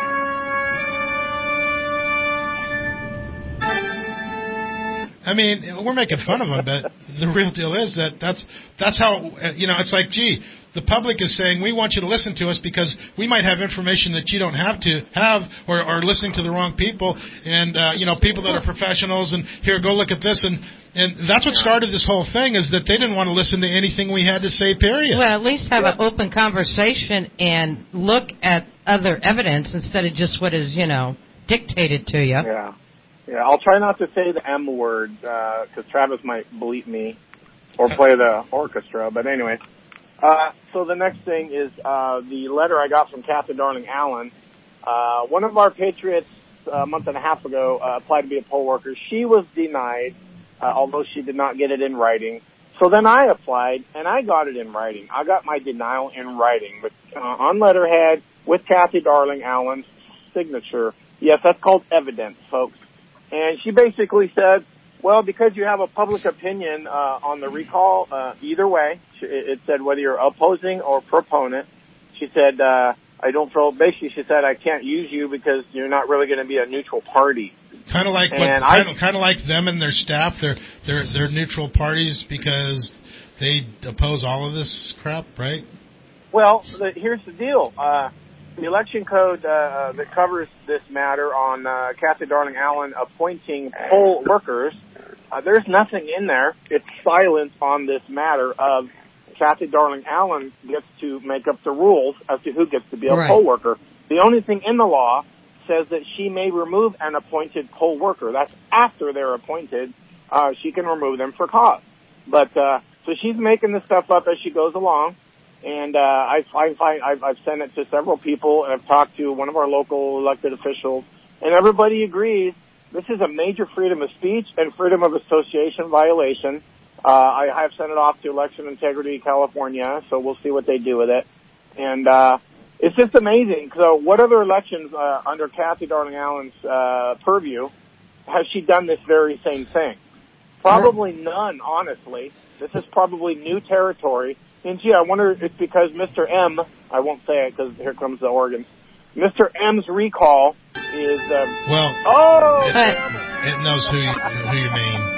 S4: I mean, we're making fun of them, but the real deal is that that's that's how, uh, you know, it's like, gee, the public is saying, we want you to listen to us because we might have information that you don't have to have or are listening to the wrong people and, uh, you know, people that are professionals and here, go look at this. And, and that's what started this whole thing is that they didn't want to listen to anything we had to say, period.
S5: Well, at least have an open conversation and look at other evidence instead of just what is, you know, dictated to you.
S15: Yeah. Yeah, I'll try not to say the M word, uh, cause Travis might bleep me or play the orchestra, but anyway. Uh, so the next thing is, uh, the letter I got from Kathy Darling Allen. Uh, one of our patriots uh, a month and a half ago, uh, applied to be a poll worker. She was denied, uh, although she did not get it in writing. So then I applied and I got it in writing. I got my denial in writing, but, uh, on letterhead with Kathy Darling Allen's signature. Yes, that's called evidence, folks. And she basically said, well, because you have a public opinion uh, on the recall, uh, either way, it said whether you're opposing or proponent, she said, uh, I don't feel, basically she said, I can't use you because you're not really going to be a neutral party.
S4: Kind of like what,
S15: And
S4: kind,
S15: I-
S4: of, kind of like them and their staff. They're they're they're neutral parties because they oppose all of this crap, right?
S15: Well, the, here's the deal. Uh, the election code uh, that covers this matter on uh, Kathy Darling Allen appointing poll workers, uh, there's nothing in there. It's silence on this matter of Kathy Darling Allen gets to make up the rules as to who gets to be a
S5: Right.
S15: poll worker. The only thing in the law says that she may remove an appointed poll worker. That's after they're appointed. Uh, she can remove them for cause. But, uh, so she's making this stuff up as she goes along. And, uh, I find, I've, I've sent it to several people and I've talked to one of our local elected officials and everybody agrees this is a major freedom of speech and freedom of association violation. Uh, I have sent it off to Election Integrity California, so we'll see what they do with it. And, uh, it's just amazing. So what other elections, uh, under Kathy Darling Allen's, uh, purview has she done this very same thing? Probably none, honestly. This is probably new territory. And gee, I wonder if it's because Mister M, I won't say it because here comes the organ. Mister M's recall is, um,
S4: Well,
S15: oh,
S4: it,
S15: damn it.
S4: it knows who you, who you mean.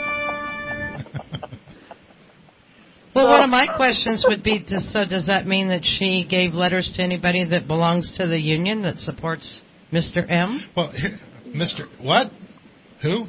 S5: Well, one of my questions would be, does, so does that mean that she gave letters to anybody that belongs to the union that supports Mister M?
S4: Well, Mister What? Who?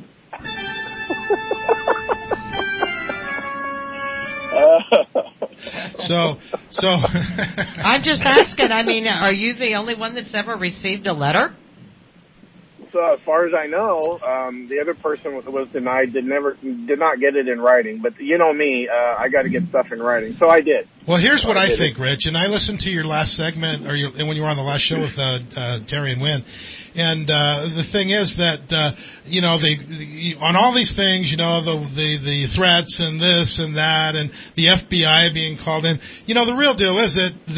S4: So, so.
S5: I'm just asking. I mean, are you the only one that's ever received a letter?
S15: So as far as I know, um, the other person was, was denied, did never, did not get it in writing. But you know me, uh, I got to get stuff in writing, so I did.
S4: Well, here's what
S15: I
S4: I
S15: did
S4: think, Rich, and I listened to your last segment, or your, when you were on the last show with uh, uh, Terry and Wynn, and uh, the thing is that uh, you know they, the, on all these things, you know the, the the threats and this and that, and the F B I being called in. You know, the real deal is that that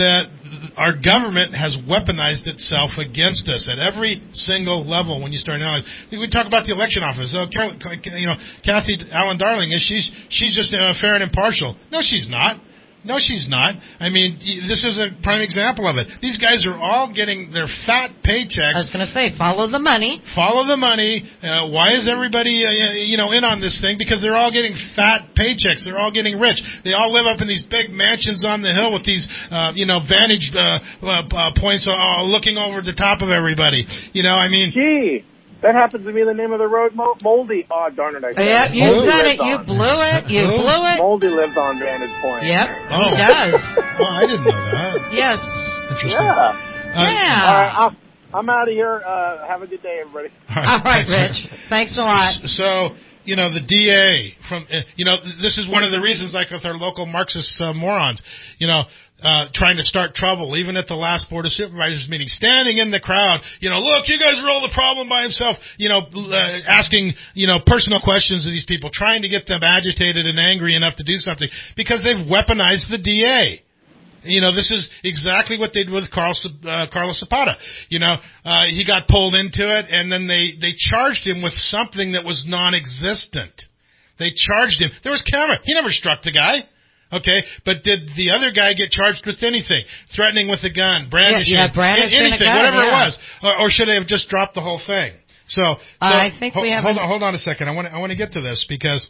S4: our government has weaponized itself against us at every single level. When you start analyzing, we talk about the election office. Oh, Carol, you know, Kathy Allen Darling is she's she's just uh, fair and impartial. No, she's not. No, she's not. I mean, this is a prime example of it. These guys are all getting their fat paychecks.
S5: I was going to say, follow the money.
S4: Follow the money. Uh, why is everybody, uh, you know, in on this thing? Because they're all getting fat paychecks. They're all getting rich. They all live up in these big mansions on the hill with these, uh, you know, vantage uh, uh, points uh, looking over the top of everybody. You know, I mean...
S15: Gee. That happens to be the name of the road, Moldy. Oh, darn it, I said
S5: Yeah,
S15: it.
S5: you
S15: Moldy
S5: said
S15: lives
S5: it. You
S15: on.
S5: blew it. You
S4: Who?
S5: blew it.
S15: Moldy lives on Vantage Point.
S5: Yep,
S4: Oh.
S5: he does.
S4: Oh, I didn't know that.
S5: Yes.
S4: Interesting.
S15: Yeah.
S4: Uh,
S5: Yeah.
S15: All right, I'll, I'm out of here. Uh, have a good day, everybody.
S4: All
S5: All right,
S4: thanks,
S5: Rich. Thanks a lot.
S4: So, you know, the D A from, uh, you know, this is one of the reasons, like with our local Marxist uh, morons, you know, uh, trying to start trouble, even at the last Board of Supervisors meeting, standing in the crowd, you know, look, you guys are all the problem by himself, you know, uh, asking, you know, personal questions of these people, trying to get them agitated and angry enough to do something, because they've weaponized the D A. You know, this is exactly what they did with Carl, uh, Carlos Zapata. You know, uh, he got pulled into it, and then they, they charged him with something that was non-existent. They charged him. There was camera. He never struck the guy. Okay, but did the other guy get charged with anything? Threatening with a gun, brandishing,
S5: yeah, yeah, brandishing
S4: anything,
S5: a gun,
S4: whatever
S5: yeah.
S4: it was. Or, or should they have just dropped the whole thing? So, so
S5: I think
S4: ho-
S5: we have
S4: hold
S5: an-
S4: on, hold on a second. I want to, I want to get to this because,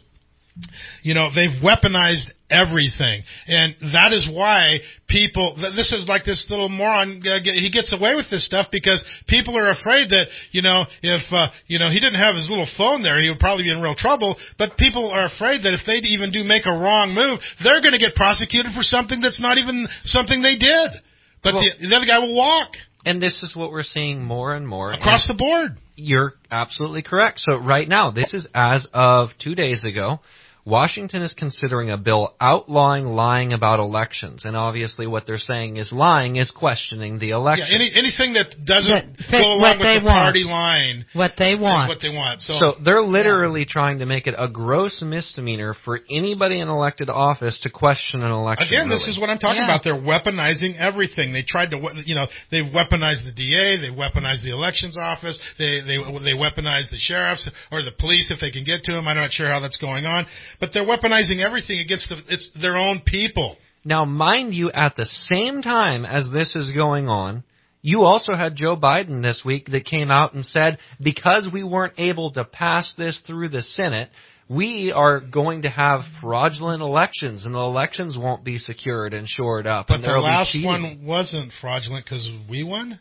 S4: you know, they've weaponized everything, and that is why people. This is like this little moron. Uh, get, he gets away with this stuff because people are afraid that, you know, if uh, you know he didn't have his little phone there, he would probably be in real trouble. But people are afraid that if they even do make a wrong move, they're going to get prosecuted for something that's not even something they did. But
S6: Well,
S4: the, the other guy will walk
S6: And this is what we're seeing more and more.
S4: across
S6: and
S4: the board.
S6: You're absolutely correct. So right now, this is as of two days ago, Washington is considering a bill outlawing lying about elections. And obviously what they're saying is lying is questioning the election.
S4: Yeah, any, anything that doesn't
S5: That fit
S4: go along
S5: what
S4: with
S5: they
S4: the
S5: want.
S4: party line
S5: What they want.
S4: is what they want. So,
S6: So they're literally trying to make it a gross misdemeanor for anybody in elected office to question an election.
S4: again, this
S6: really.
S4: is what I'm talking
S5: Yeah.
S4: about. They're weaponizing everything. They tried to, we- you know, they've weaponized the D A, they weaponized the elections office, they they they weaponized the sheriffs or the police if they can get to them. I'm not sure how that's going on, but they're weaponizing everything against the, it's their own people.
S6: Now, mind you, at the same time as this is going on, you also had Joe Biden this week that came out and said, because we weren't able to pass this through the Senate, we are going to have fraudulent elections, and the elections won't be secured and shored up.
S4: But
S6: and
S4: the
S6: there'll be
S4: last
S6: cheating.
S4: one wasn't fraudulent because we won?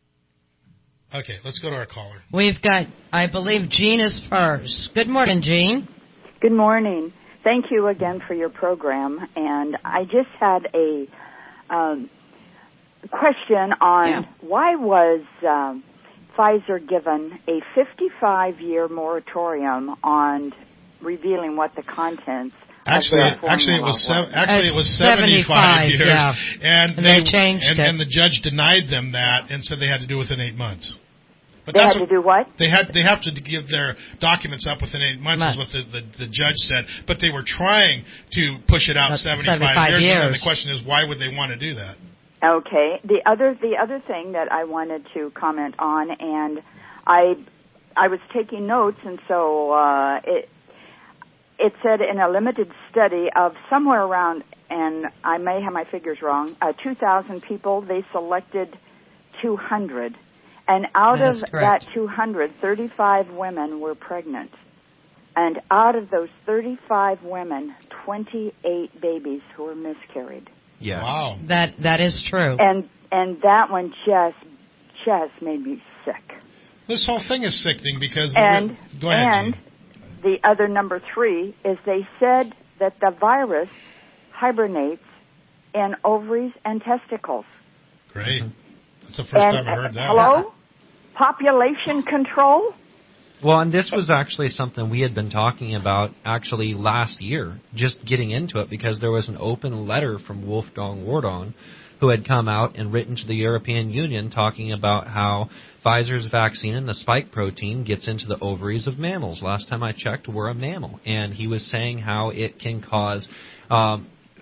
S4: Okay, let's go to our caller.
S5: We've got, I believe, Jean is first. Good morning, Jean.
S16: Good morning. Thank you again for your program. And I just had a um, question on
S5: Yeah.
S16: why was um, Pfizer given a fifty-five year moratorium on revealing what the contents
S4: Actually,
S16: of their
S4: actually it
S16: formula
S4: was sev-
S16: was.
S4: actually it was
S5: It's
S4: seventy-five
S5: seventy-five,
S4: years,
S5: yeah.
S4: and,
S5: And they changed
S4: and,
S5: it.
S4: and the judge denied them that and said they had to do it within eight months. But
S16: They
S4: that's
S16: had
S4: what,
S16: to do what?
S4: They had they have to give their documents up within eight months, is
S5: Months.
S4: what the, the the judge said. But they were trying to push it out
S5: That's
S4: seventy-five,
S5: seventy-five
S4: years. And then
S5: years.
S4: the question is, why would they want to do that?
S16: Okay. The other the other thing that I wanted to comment on, and I I was taking notes, and so uh, it it said in a limited study of somewhere around, and I may have my figures wrong, uh, two thousand people, they selected two hundred, and out
S5: That
S16: of
S5: is correct.
S16: that two hundred, thirty-five women were pregnant, and out of those thirty-five women, twenty-eight babies who were miscarried.
S6: Yeah.
S4: Wow.
S5: That That is true.
S16: And and that one just just made me sick.
S4: This whole thing is sickening because the
S16: And
S4: re- go ahead.
S16: and
S4: Jean.
S16: the other number three is they said that the virus hibernates in ovaries and testicles.
S4: Great. That's the first
S16: and
S4: time I heard that.
S16: hello, population control.
S6: Well, and this was actually something we had been talking about actually last year, just getting into it, because there was an open letter from Wolfgang Wardon, who had come out and written to the European Union talking about how Pfizer's vaccine and the spike protein gets into the ovaries of mammals. Last time I checked, we're a mammal. And he was saying how it can cause um,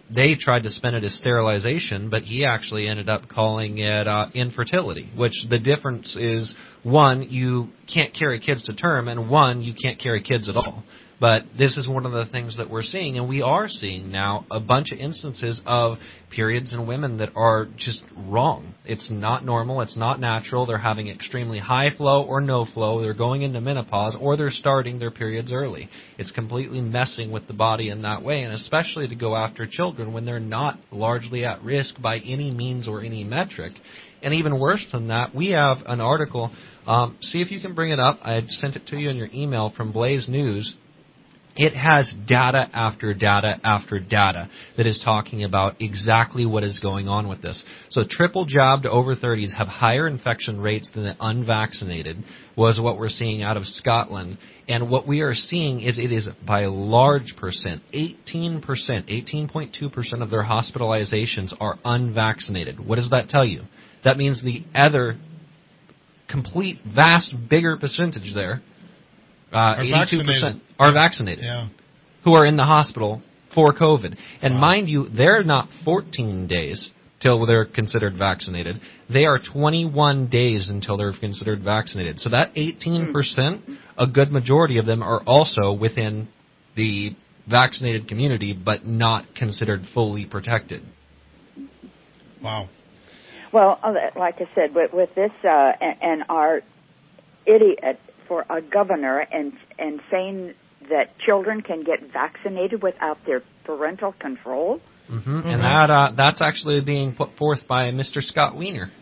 S6: they tried to spin it as sterilization, but he actually ended up calling it uh, infertility, which the difference is, one, you can't carry kids to term, and one, you can't carry kids at all. But this is one of the things that we're seeing, and we are seeing now a bunch of instances of periods in women that are just wrong. It's not normal. It's not natural. They're having extremely high flow or no flow. They're going into menopause, or they're starting their periods early. It's completely messing with the body in that way, and especially to go after children when they're not largely at risk by any means or any metric. And even worse than that, we have an article. Um, see if you can bring it up. I sent it to you in your email from Blaze News. It has data after data after data that is talking about exactly what is going on with this. So triple jabbed over thirties have higher infection rates than the unvaccinated, was what we're seeing out of Scotland. And what we are seeing is it is by a large percent, eighteen percent, eighteen point two percent of their hospitalizations are unvaccinated. What does that tell you? That means the other complete, vast, bigger percentage there, Uh, eighty-two percent are vaccinated,
S4: yeah.
S6: who are in the hospital for COVID. And wow. mind you, they're not fourteen days till they're considered vaccinated. They are twenty-one days until they're considered vaccinated. So that eighteen percent, a good majority of them are also within the vaccinated community, but not considered fully protected.
S4: Wow.
S16: Well, like I said, with, with this uh, and, and our idiot for a governor and and saying that children can get vaccinated without their parental control.
S6: Mm-hmm. Mm-hmm. And that uh, that's actually being put forth by Mister Scott Wiener.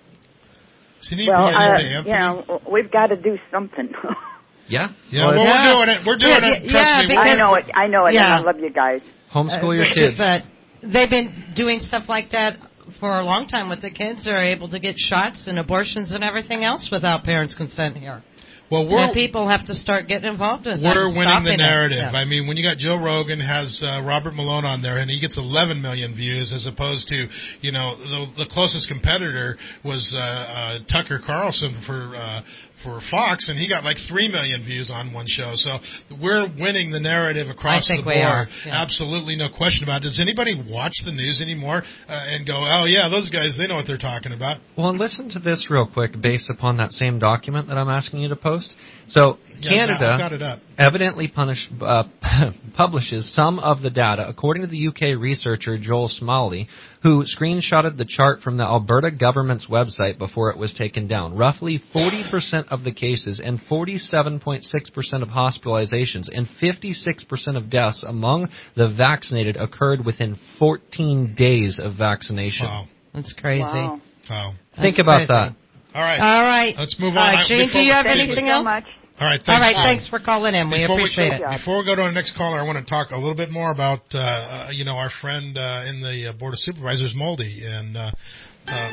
S16: Well, uh, you know, we've got to do something.
S6: yeah.
S4: Yeah, well, yeah. we're doing it. We're doing
S16: yeah,
S4: it.
S16: Yeah,
S4: Trust me.
S16: I know it. I know it,
S5: yeah.
S16: and I love you guys.
S6: Homeschool
S5: uh,
S6: your kids.
S5: But they've been doing stuff like that for a long time with the kids. They're able to get shots and abortions and everything else without parents' consent here.
S4: Well, we're,
S5: and people have to start getting involved with
S4: We're
S5: that
S4: winning the narrative.
S5: Yeah.
S4: I mean, when you got Joe Rogan has uh, Robert Malone on there, and he gets eleven million views, as opposed to, you know, the, the closest competitor was uh, uh, Tucker Carlson for uh, for Fox, and he got like three million views on one show. So we're winning the narrative across
S5: I think
S4: the
S5: we
S4: board.
S5: are. Yeah.
S4: Absolutely, no question about it. Does anybody watch the news anymore uh, and go, oh, yeah, those guys, they know what they're talking about?
S6: Well, and listen to this real quick based upon that same document that I'm asking you to post. So
S4: yeah,
S6: Canada
S4: got it up.
S6: evidently punish, uh, publishes some of the data, according to the U K researcher Joel Smalley, who screenshotted the chart from the Alberta government's website before it was taken down. Roughly forty percent of the cases and forty-seven point six percent of hospitalizations and fifty-six percent of deaths among the vaccinated occurred within fourteen days of vaccination.
S4: Wow.
S5: That's crazy.
S16: Wow.
S4: Wow.
S6: Think
S5: That's
S6: about
S5: crazy.
S6: that.
S4: All right.
S5: All right.
S4: Let's move on.
S5: Uh, Jane, do you have
S16: Thank
S5: anything
S16: you
S5: else?
S16: so much.
S4: All right. Thanks.
S5: All right. Thanks for calling in. We
S4: before
S5: appreciate
S4: we,
S5: it.
S4: Before we go to our next caller, I want to talk a little bit more about, uh, uh, you know, our friend uh, in the uh, Board of Supervisors, Moldy. And uh, uh,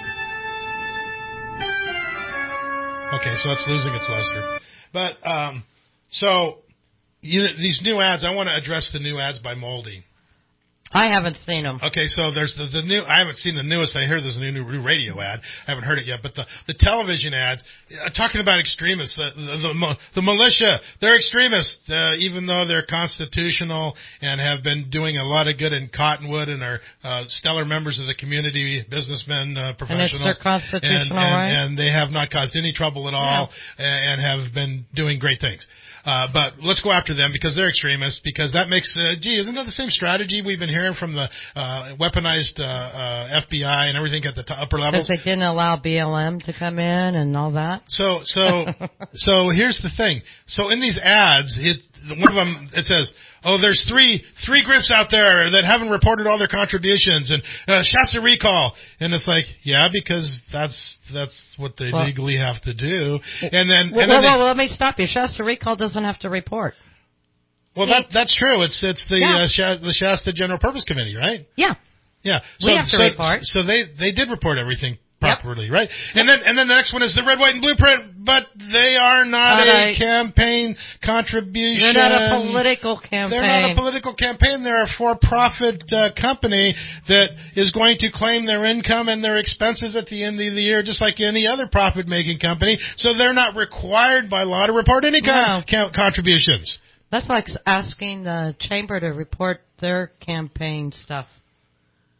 S4: okay, so it's losing its luster. But um, so you, these new ads, I want to address the new ads by Moldy.
S5: I haven't seen them.
S4: Okay, so there's the, the new. I haven't seen the newest. I hear there's a new, new radio ad. I haven't heard it yet, but the, the television ads uh, talking about extremists, the the, the, the militia. They're extremists, uh, even though they're constitutional and have been doing a lot of good in Cottonwood and are uh, stellar members of the community, businessmen, uh, professionals.
S5: And it's their constitutional
S4: and, and,
S5: right.
S4: and they have not caused any trouble at all,
S5: yeah.
S4: and have been doing great things. Uh, but let's go after them because they're extremists, because that makes, uh, gee, isn't that the same strategy we've been hearing from the uh, weaponized uh, uh, F B I and everything at the t- upper levels?
S5: Because they didn't allow B L M to come in and all that.
S4: So, so, so here's the thing. So in these ads, it, one of them, it says, oh, there's three three groups out there that haven't reported all their contributions, and uh, Shasta recall. And it's like, yeah, because that's that's what they well, legally have to do. And then,
S5: well,
S4: and then
S5: well,
S4: they,
S5: well, let me stop you. Shasta recall doesn't have to report.
S4: Well, that that's true. It's it's the
S5: yeah.
S4: uh, Shasta, the Shasta General Purpose Committee, right?
S5: Yeah.
S4: Yeah. So,
S5: we have to
S4: so,
S5: report.
S4: So they they did report everything properly,
S5: yep.
S4: right? And then and then the next one is the Red, White, and Blueprint, but they are not, not a, a campaign contribution.
S5: They're not a political campaign.
S4: They're not a political campaign. They're a for-profit uh, company that is going to claim their income and their expenses at the end of the year, just like any other profit-making company. So they're not required by law to report any kind
S5: no.
S4: of contributions.
S5: That's like asking the chamber to report their campaign stuff.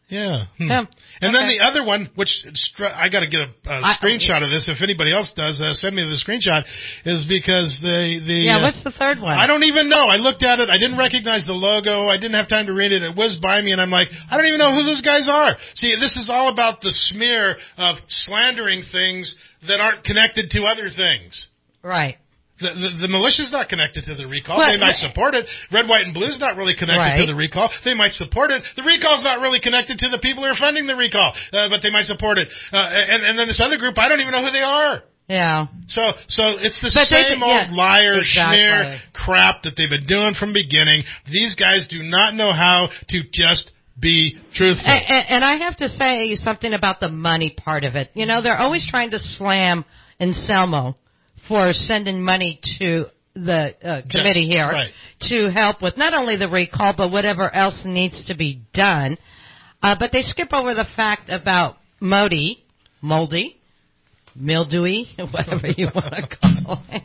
S4: Yeah. Hmm.
S5: Yeah.
S4: And
S5: Okay.
S4: then the other one, which str- I got to get a, a
S5: I-
S4: screenshot of this. If anybody else does, uh, send me the screenshot. Is because the the
S5: Yeah,
S4: uh,
S5: what's the third one?
S4: I don't even know. I looked at it. I didn't recognize the logo. I didn't have time to read it. It whizzed by me, and I'm like, I don't even know who those guys are. See, this is all about the smear of slandering things that aren't connected to other things.
S5: Right.
S4: The, the, the militia's not connected to the recall.
S5: Well,
S4: they might support it. Red, white, and blue's not really connected
S5: Right.
S4: to the recall. They might support it. The recall's not really connected to the people who are funding the recall, uh, but they might support it. Uh, and, and then this other group, I don't even know who they are.
S5: Yeah.
S4: So, so it's the
S5: But they-
S4: same old
S5: yeah,
S4: liar,
S5: exactly.
S4: smear crap that they've been doing from the beginning. These guys do not know how to just be truthful.
S5: And, and, and I have to say something about the money part of it. You know, they're always trying to slam Anselmo for sending money to the uh, committee
S4: Yes,
S5: here
S4: right.
S5: to help with not only the recall but whatever else needs to be done. Uh, but they skip over the fact about Modi, moldy, mildewy, whatever you want to call it.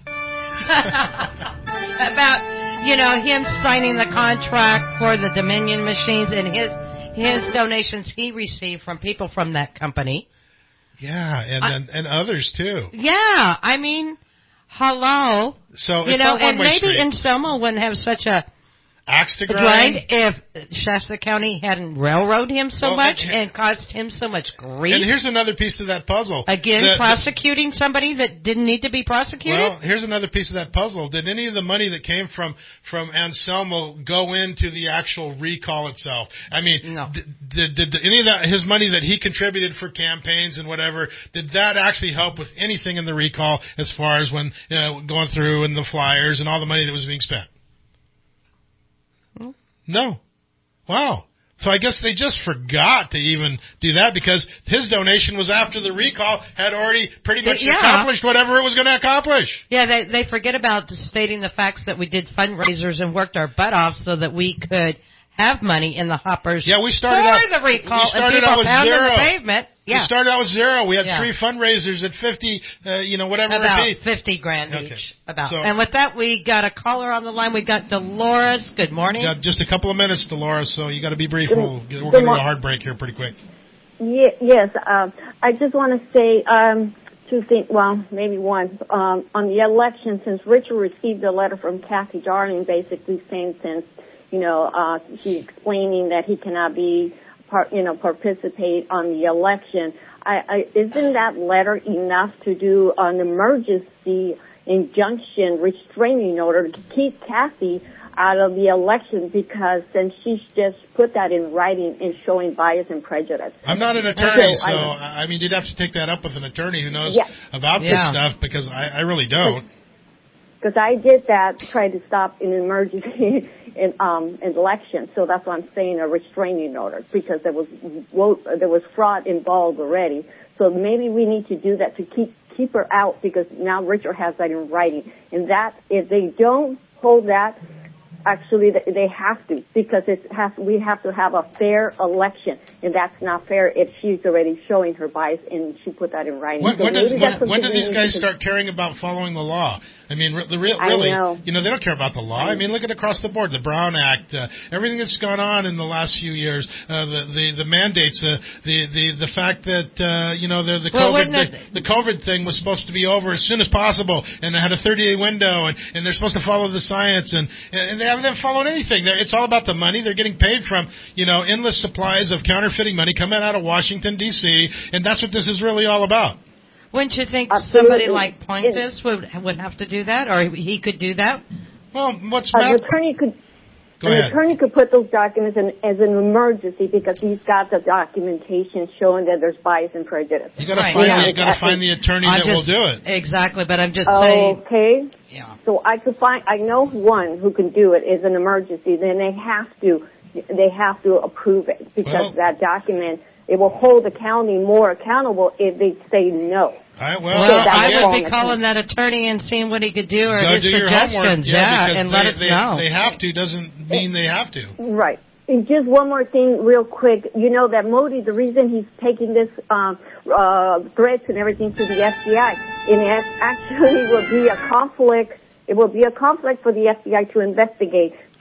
S5: About, you know, him signing the contract for the Dominion machines and his his donations he received from people from that company.
S4: Yeah, and,
S5: I-
S4: and and others too.
S5: Yeah, I mean, hello.
S4: So
S5: You
S4: it's
S5: know,
S4: a
S5: and
S4: one-way
S5: maybe
S4: street.
S5: Anselmo wouldn't have such a
S4: Axe to
S5: grind
S4: grind.
S5: if Shasta County hadn't railroaded him so
S4: Well,
S5: much
S4: and-
S5: and caused him so much grief.
S4: And here's another piece of that puzzle.
S5: Again,
S4: The- the-
S5: prosecuting somebody that didn't need to be prosecuted?
S4: Well, here's another piece of that puzzle. Did any of the money that came from from Anselmo go into the actual recall itself? I mean,
S5: No.
S4: did, did, did any of that his money that he contributed for campaigns and whatever, did that actually help with anything in the recall as far as when you know, going through and the flyers and all the money that was being spent?
S5: Hmm.
S4: No. Wow. So I guess they just forgot to even do that because his donation was after the recall had already pretty much
S5: Yeah.
S4: accomplished whatever it was going to accomplish.
S5: Yeah, they they forget about stating the facts that we did fundraisers and worked our butt off so that we could have money in the hoppers.
S4: Yeah, we started
S5: for
S4: out
S5: the recall
S4: we started
S5: and people
S4: out with
S5: pounding
S4: zero.
S5: the pavement. Yeah,
S4: We started out with zero. We had
S5: Yeah.
S4: three fundraisers at fifty, uh, you know, whatever
S5: about
S4: it be.
S5: fifty grand
S4: Okay.
S5: each. About.
S4: So-
S5: and with that, we got a caller on the line. We got Dolores. Good morning.
S4: Got just a couple of minutes, Dolores, so you got to be brief.
S17: Good-
S4: We'll, we're
S17: good
S4: going to go
S17: mor-
S4: a hard break here pretty quick.
S17: Ye- yes, um, I just want to say um, two things. Well, maybe one um, on the election. Since Richard received a letter from Kathy Darling, basically saying since you know uh, she explaining that he cannot be part, you know participate on the election. I, I, isn't that letter enough to do an emergency injunction restraining order to keep Kathy out of the election because then she just put that in writing and showing bias and prejudice.
S4: I'm not an attorney,
S17: So
S4: so
S17: I-
S4: I, I mean, you'd have to take that up with an attorney who knows
S17: Yeah.
S4: about
S5: Yeah.
S4: this stuff because I, I really don't.
S17: Because I did that to try to stop an emergency in um an election, so that's why I'm saying a restraining order because there was wo- there was fraud involved already. So maybe we need to do that to keep keep her out because now Richard has that in writing, and that if they don't hold that, actually they they have to because it has we have to have a fair election, and that's not fair if she's already showing her bias and she put that in writing.
S4: When,
S17: So
S4: when, does,
S17: maybe
S4: when,
S17: that's
S4: when do
S17: something we
S4: these
S17: need
S4: guys
S17: to-
S4: start caring about following the law? I mean, re- the real,
S17: I
S4: really,
S17: know.
S4: you know, they don't care about the law. I mean, look at across the board, the Brown Act, uh, everything that's gone on in the last few years, uh, the, the the mandates, uh, the the the fact that uh, you know the the
S5: Well,
S4: COVID
S5: wouldn't
S4: the, the COVID thing was supposed to be over as soon as possible, and they had a thirty day window, and, and they're supposed to follow the science, and and they haven't followed anything. They're, it's all about the money. They're getting paid from you know endless supplies of counterfeiting money coming out of Washington D C, and that's what this is really all about.
S5: Wouldn't you think
S17: Absolutely.
S5: somebody like Pointis would would have to do that, or he could do that?
S4: Well, what's
S17: An
S4: Matt?
S17: attorney could
S4: Go
S17: an
S4: ahead.
S17: attorney could put those documents in as an emergency because he's got the documentation showing that there's bias and prejudice.
S4: You got to
S5: Right.
S4: find
S17: Yeah.
S4: the, you got to find the attorney
S5: I'm
S4: that will
S5: just-
S4: do it.
S5: Exactly, but I'm just saying.
S17: Okay.
S5: Yeah.
S17: So I could find. I know one who can do it as an emergency. Then they have to. They have to approve it because
S4: Well-
S17: that document. It will hold the county more accountable if they say no.
S4: All right,
S5: Well,
S4: well,
S17: So that
S5: I
S17: was
S5: would
S17: wrong
S5: be calling that attorney and seeing what he could do or
S4: go
S5: his
S4: do your homework.
S5: suggestions.
S4: Yeah, because
S5: and
S4: they,
S5: let us
S4: they,
S5: know.
S4: they have to doesn't mean they have to.
S17: Right. And just one more thing real quick. You know that Modi, the reason he's taking this um, uh, threats and everything to the F B I, and it actually will be a conflict, it will be a conflict for the F B I to investigate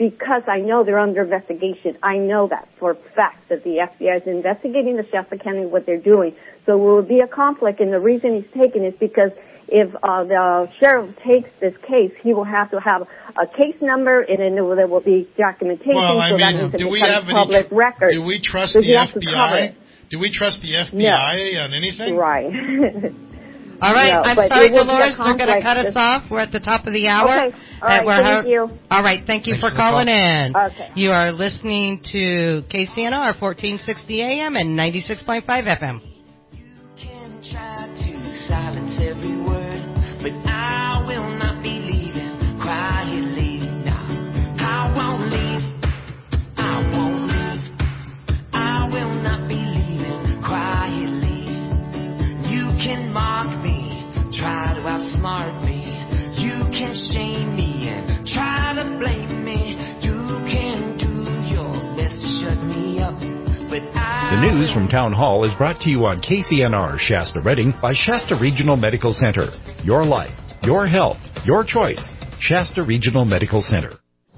S17: because I know they're under investigation. I know that for a fact that the F B I is investigating the Shasta County, what they're doing. So there will be a conflict, and the reason he's taken is because if uh, the sheriff takes this case, he will have to have a case number, and then there will, there will be documentation.
S4: Well, I
S17: so
S4: mean,
S17: that means
S4: do
S17: it
S4: we
S17: becomes
S4: have any
S17: public
S4: tr-
S17: record.
S4: Do we trust
S17: so
S4: the F B
S17: cover
S4: I?
S17: it.
S4: Do we trust the F B I
S17: No.
S4: on anything?
S17: Right.
S5: All right,
S17: No,
S5: I'm
S17: but
S5: sorry,
S17: it will be a
S5: Dolores, they're going to
S17: conflict.
S5: cut us off. We're at the top of the hour.
S17: Okay. All right,
S5: Uh,
S17: thank you.
S5: All right, thank you
S6: Thanks
S5: for
S6: for the
S5: calling
S6: call.
S5: in.
S17: Okay.
S5: You are listening to K C N R fourteen sixty A M and ninety-six point five F M.
S3: Try to silence every word, but I will not be leaving quietly now. I won't leave, I won't leave, I will not be leaving quietly. You can mock me, try to outsmart me, you can shame me and try to blame me, you can do your best to shut me up, but I
S1: The news from Town Hall is brought to you on K C N R Shasta Redding by Shasta Regional Medical Center. Your life, your health, your choice. Shasta Regional Medical Center.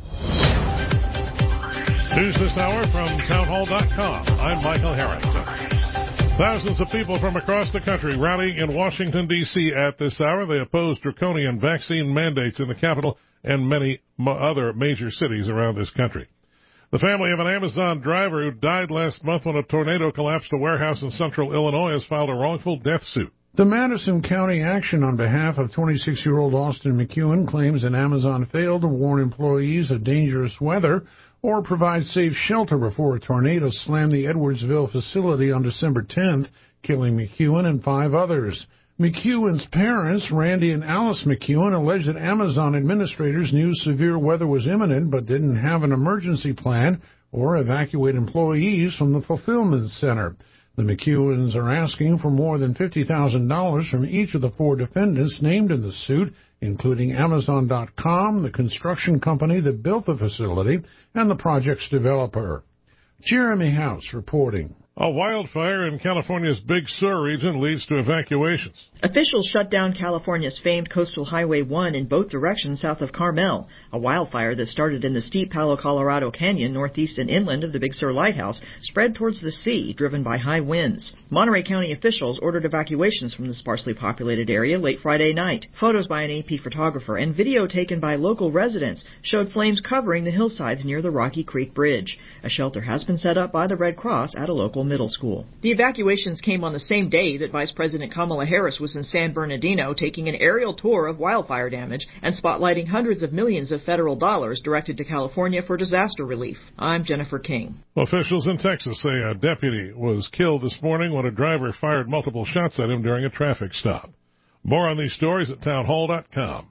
S18: News this hour from town hall dot com. I'm Michael Harrington. Thousands of people from across the country rallying in Washington, D C at this hour. They oppose draconian vaccine mandates in the capital and many other major cities around this country. The family of an Amazon driver who died last month when a tornado collapsed a warehouse in central Illinois has filed a wrongful death suit.
S19: The Madison County Action on behalf of twenty-six-year-old Austin McEwen claims that Amazon failed to warn employees of dangerous weather or provide safe shelter before a tornado slammed the Edwardsville facility on December tenth, killing McEwen and five others. McEwen's parents, Randy and Alice McEwen, alleged that Amazon administrators knew severe weather was imminent but didn't have an emergency plan or evacuate employees from the fulfillment center. The McEwens are asking for more than fifty thousand dollars from each of the four defendants named in the suit, including Amazon dot com, the construction company that built the facility, and the project's developer. Jeremy House reporting.
S18: A wildfire in California's Big Sur region leads to evacuations.
S20: Officials shut down California's famed Coastal Highway one in both directions south of Carmel. A wildfire that started in the steep Palo Colorado Canyon northeast and inland of the Big Sur Lighthouse spread towards the sea, driven by high winds. Monterey County officials ordered evacuations from the sparsely populated area late Friday night. Photos by an A P photographer and video taken by local residents showed flames covering the hillsides near the Rocky Creek Bridge. A shelter has been set up by the Red Cross at a local middle school. The evacuations came on the same day that Vice President Kamala Harris was in San Bernardino taking an aerial tour of wildfire damage and spotlighting hundreds of millions of federal dollars directed to California for disaster relief. I'm Jennifer King.
S18: Officials in Texas say a deputy was killed this morning when a driver fired multiple shots at him during a traffic stop. More on these stories at town hall dot com.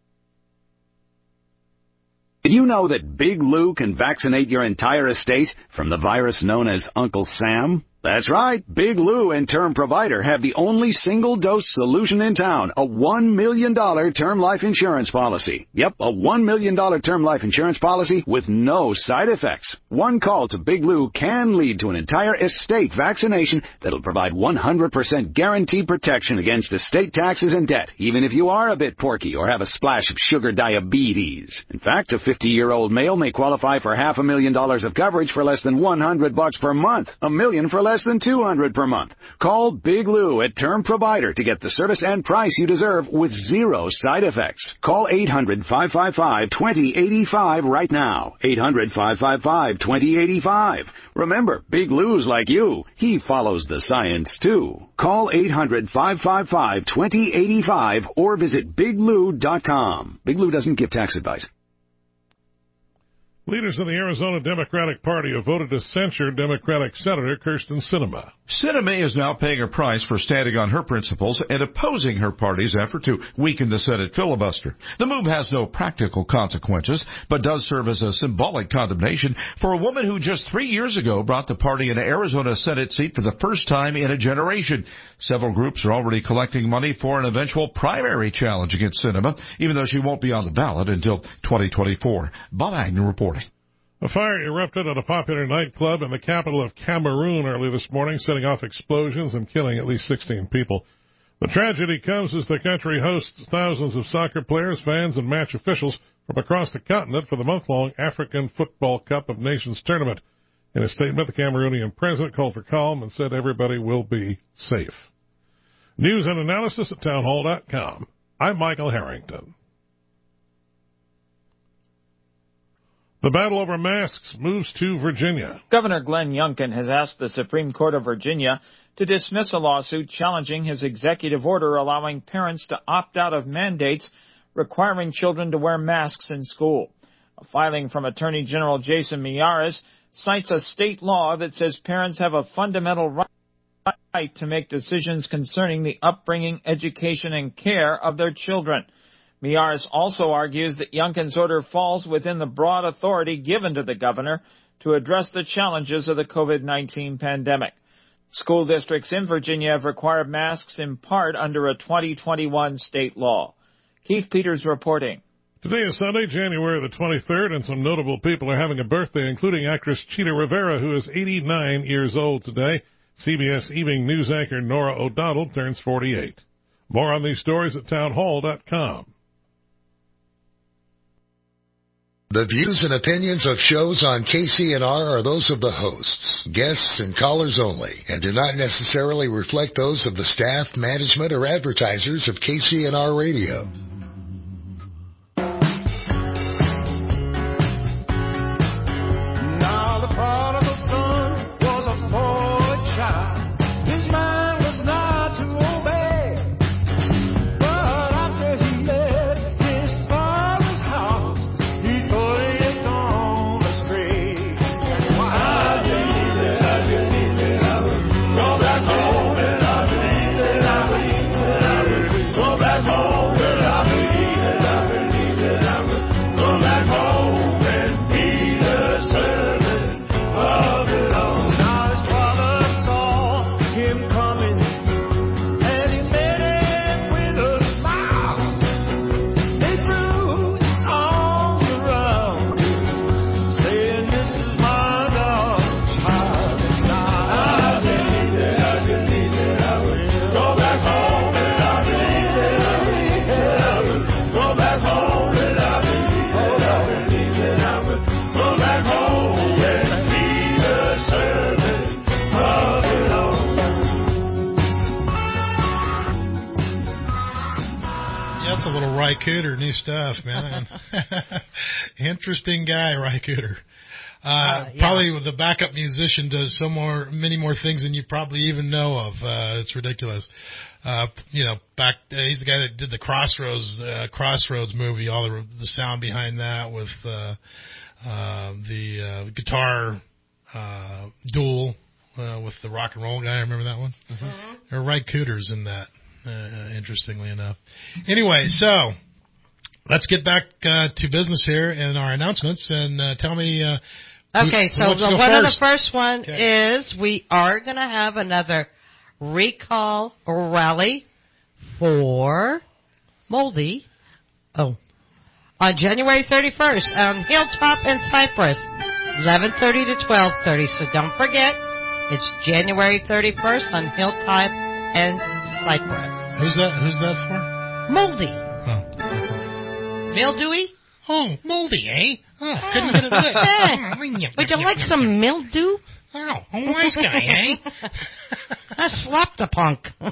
S21: Did you know that Big Lou can vaccinate your entire estate from the virus known as Uncle Sam? That's right. Big Lou and Term Provider have the only single-dose solution in town, a one million dollars term life insurance policy. Yep, a one million dollars term life insurance policy with no side effects. One call to Big Lou can lead to an entire estate vaccination that'll provide one hundred percent guaranteed protection against estate taxes and debt, even if you are a bit porky or have a splash of sugar diabetes. In fact, a fifty-year-old male may qualify for half a million dollars of coverage for less than one hundred bucks per month, a million for less than two hundred per month. Call Big Lou at Term Provider to get the service and price you deserve with zero side effects. Call eight hundred, five five five, two zero eight five right now. eight hundred, five five five, two zero eight five. Remember, Big Lou's like you. He follows the science, too. Call eight hundred, five five five, two zero eight five or visit big lou dot com. Big Lou doesn't give tax advice.
S18: Leaders in the Arizona Democratic Party have voted to censure Democratic Senator Kyrsten Sinema.
S22: Sinema is now paying a price for standing on her principles and opposing her party's effort to weaken the Senate filibuster. The move has no practical consequences, but does serve as a symbolic condemnation for a woman who just three years ago brought the party an Arizona Senate seat for the first time in a generation. Several groups are already collecting money for an eventual primary challenge against Sinema, even though she won't be on the ballot until twenty twenty-four. Bob Agnew reporting.
S18: A fire erupted at a popular nightclub in the capital of Cameroon early this morning, setting off explosions and killing at least sixteen people. The tragedy comes as the country hosts thousands of soccer players, fans, and match officials from across the continent for the month-long African Football Cup of Nations tournament. In a statement, the Cameroonian president called for calm and said everybody will be safe. News and analysis at townhall dot com. I'm Michael Harrington. The battle over masks moves to Virginia.
S2: Governor Glenn Youngkin has asked the Supreme Court of Virginia to dismiss a lawsuit challenging his executive order allowing parents to opt out of mandates requiring children to wear masks in school. A filing from Attorney General Jason Miyares cites a state law that says parents have a fundamental right to make decisions concerning the upbringing, education, and care of their children. Miyares also argues that Youngkin's order falls within the broad authority given to the governor to address the challenges of the COVID nineteen pandemic. School districts in Virginia have required masks in part under a twenty twenty-one state law. Keith Peters reporting.
S18: Today is Sunday, January the twenty-third, and some notable people are having a birthday, including actress Cheetah Rivera, who is eighty-nine years old today. C B S Evening News anchor Nora O'Donnell turns forty-eight. More on these stories at townhall dot com.
S7: The views and opinions of shows on K C N R are those of the hosts, guests, and callers only, and do not necessarily reflect those of the staff, management, or advertisers of K C N R Radio.
S3: Now the prodigal son was a poor child. His mind was not to obey. But after he left his father's house, he thought he had gone astray. That's why I believe that I believe that I will go back home, and I believe that I believe that I will go back home, and I believe that I believe that I will go back home and be the servant of the Lord. Now his father saw him coming, and he met him with a smile. They threw songs around, saying, "This is my darling child." And now I believe that I believe that I will go back home, and I believe that I believe that I will go back home, and I believe that I believe that I will go back home and be the servant of the Lord.
S4: Yeah, that's a little Ry Cooder, new stuff, man. Interesting guy, Ry Cooder. Uh,
S5: Uh, yeah.
S4: Probably the backup musician does so more, many more things than you probably even know of. Uh, it's ridiculous. Uh, you know, back, uh, he's the guy that did the Crossroads, uh, Crossroads movie, all the, the sound behind that with, uh, uh, the, uh, guitar, uh, duel, uh, with the rock and roll guy. Remember that one?
S5: Mm-hmm.
S4: There are Ry Cooters in that, uh, interestingly enough. Anyway, so let's get back uh, to business here and our announcements, and uh, tell me. Uh,
S5: Okay,
S4: who,
S5: so
S4: who wants
S5: the,
S4: to go
S5: one of the
S4: first?
S5: first one is we are going to have another recall rally for Moldy. Oh, on January thirty-first on Hilltop and Cypress, eleven thirty to twelve thirty. So don't forget, it's January thirty-first on Hilltop and Cypress.
S4: Who's that? Who's that for?
S5: Moldy.
S4: Oh.
S5: Mildewy?
S4: Oh, moldy, eh? Oh, couldn't get it lit.
S5: Yeah. Would you like some mildew?
S4: Oh, a wise guy, eh?
S5: I slapped a punk.
S4: Oh,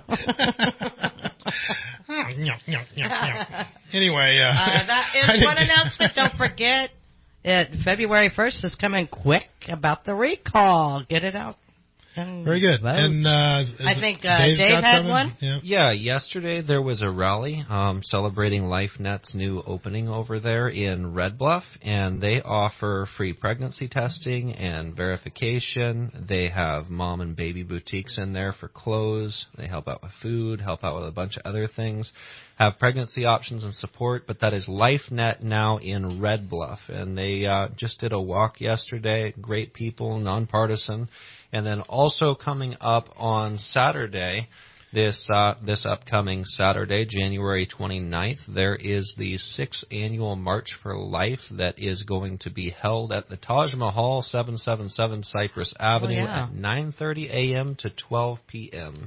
S4: nyah, nyah, nyah, nyah. Anyway, uh,
S5: uh, that is one announcement. Don't forget, it, February first is coming quick about the recall. Get it out.
S4: Very good.
S5: Vote.
S4: And uh,
S5: I think uh,
S4: Dave
S5: Dave
S4: got
S5: had
S4: something?
S5: one.
S4: Yeah.
S6: Yeah, yesterday there was a rally um, celebrating LifeNet's new opening over there in Red Bluff, and they offer free pregnancy testing and verification. They have mom and baby boutiques in there for clothes. They help out with food, help out with a bunch of other things. Have pregnancy options and support, but that is LifeNet now in Red Bluff, and they uh, just did a walk yesterday. Great people, nonpartisan. And then also coming up on Saturday, this uh, this upcoming Saturday, January twenty-ninth, there is the sixth annual March for Life that is going to be held at the Taj Mahal, seven seventy-seven Cypress Avenue
S5: yeah.
S6: at nine thirty a.m. to twelve p.m.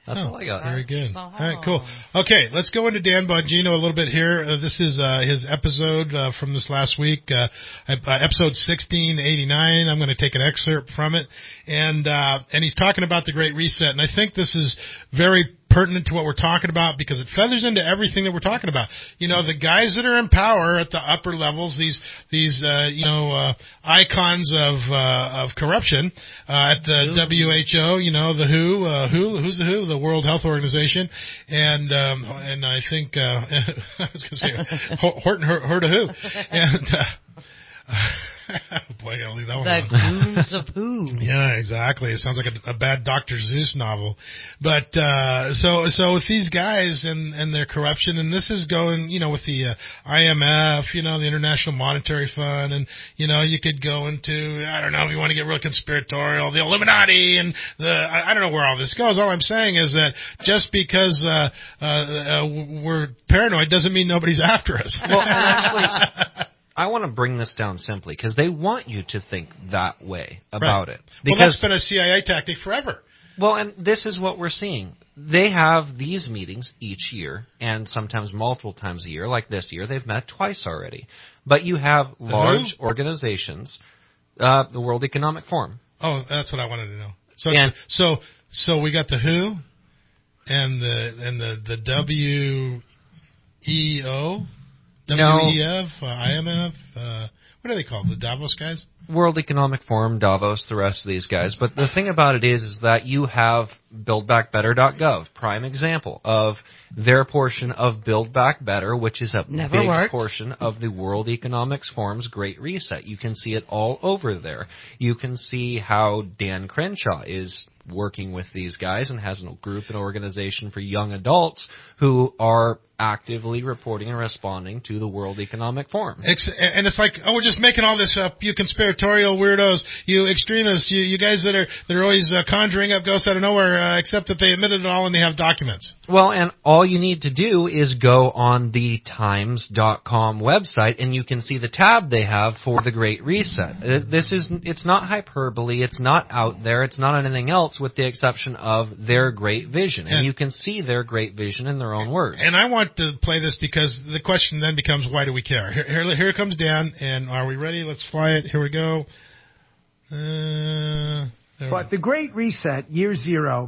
S6: That's
S4: oh,
S6: all I got.
S4: Very good. All right, cool. Okay, let's go into Dan Bongino a little bit here. Uh, this is uh, his episode uh, from this last week, uh, episode sixteen eighty-nine. I'm going to take an excerpt from it, and uh, and he's talking about the Great Reset, and I think this is very pertinent to what we're talking about because it feathers into everything that we're talking about. You know, the guys that are in power at the upper levels, these these uh, you know uh, icons of uh, of corruption uh, at the Ooh. W H O. You know, the W H O, uh, who who's the W H O, the World Health Organization, and um, and I think uh, I was going to say Horton heard of who, and. Uh, Boy, I gotta leave that one alone.
S5: The Goons of Who.
S4: Yeah, exactly. It sounds like a, a bad Doctor Seuss novel. But uh so so with these guys and and their corruption, and this is going, you know, with the uh, I M F, you know, the International Monetary Fund, and you know, you could go into, I don't know if you want to get real conspiratorial, the Illuminati, and the I, I don't know where all this goes. All I'm saying is that just because uh, uh, uh we're paranoid doesn't mean nobody's after us.
S6: Well, and actually, I want to bring this down simply because they want you to think that way about
S4: right.
S6: it. Because,
S4: well, that's been a C I A tactic forever.
S6: Well, and this is what we're seeing. They have these meetings each year, and sometimes multiple times a year. Like this year, they've met twice already. But you have large
S4: Who?
S6: organizations, uh, the World Economic Forum.
S4: Oh, that's what I wanted to know. So, it's, so, so we got the W H O and the and the the W E O. W E F, uh, I M F, uh, what are they called? The Davos guys?
S6: World Economic Forum, Davos, the rest of these guys. But the thing about it is, is that you have build back better dot gov, prime example of their portion of Build Back Better, which is a
S5: Never
S6: big
S5: worked.
S6: portion of the World Economic Forum's Great Reset. You can see it all over there. You can see how Dan Crenshaw is working with these guys and has a group and organization for young adults who are actively reporting and responding to the World Economic Forum.
S4: It's, and it's like, oh, we're just making all this up, you conspiratorial weirdos, you extremists, you, you guys that are that are always uh, conjuring up ghosts out of nowhere, uh, except that they admitted it all and they have documents.
S6: Well, and all you need to do is go on the times dot com website and you can see the tab they have for the Great Reset. This is, it's not hyperbole, it's not out there, it's not anything else with the exception of their great vision. And, and you can see their great vision in their own words.
S4: And I want to play this because the question then becomes, why do we care? Here, here, here it comes down, and are we ready? Let's fly it. Here we go. Uh,
S9: but the Great Reset, year zero,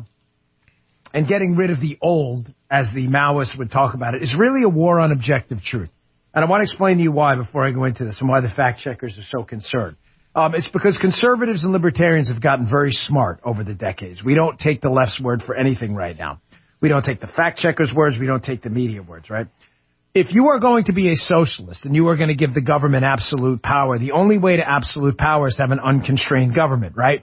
S9: and getting rid of the old, as the Maoists would talk about it, is really a war on objective truth. And I want to explain to you why before I go into this and why the fact checkers are so concerned. Um, it's because conservatives and libertarians have gotten very smart over the decades. We don't take the left's word for anything right now. We don't take the fact checkers' words. We don't take the media words, right? If you are going to be a socialist and you are going to give the government absolute power, the only way to absolute power is to have an unconstrained government, right?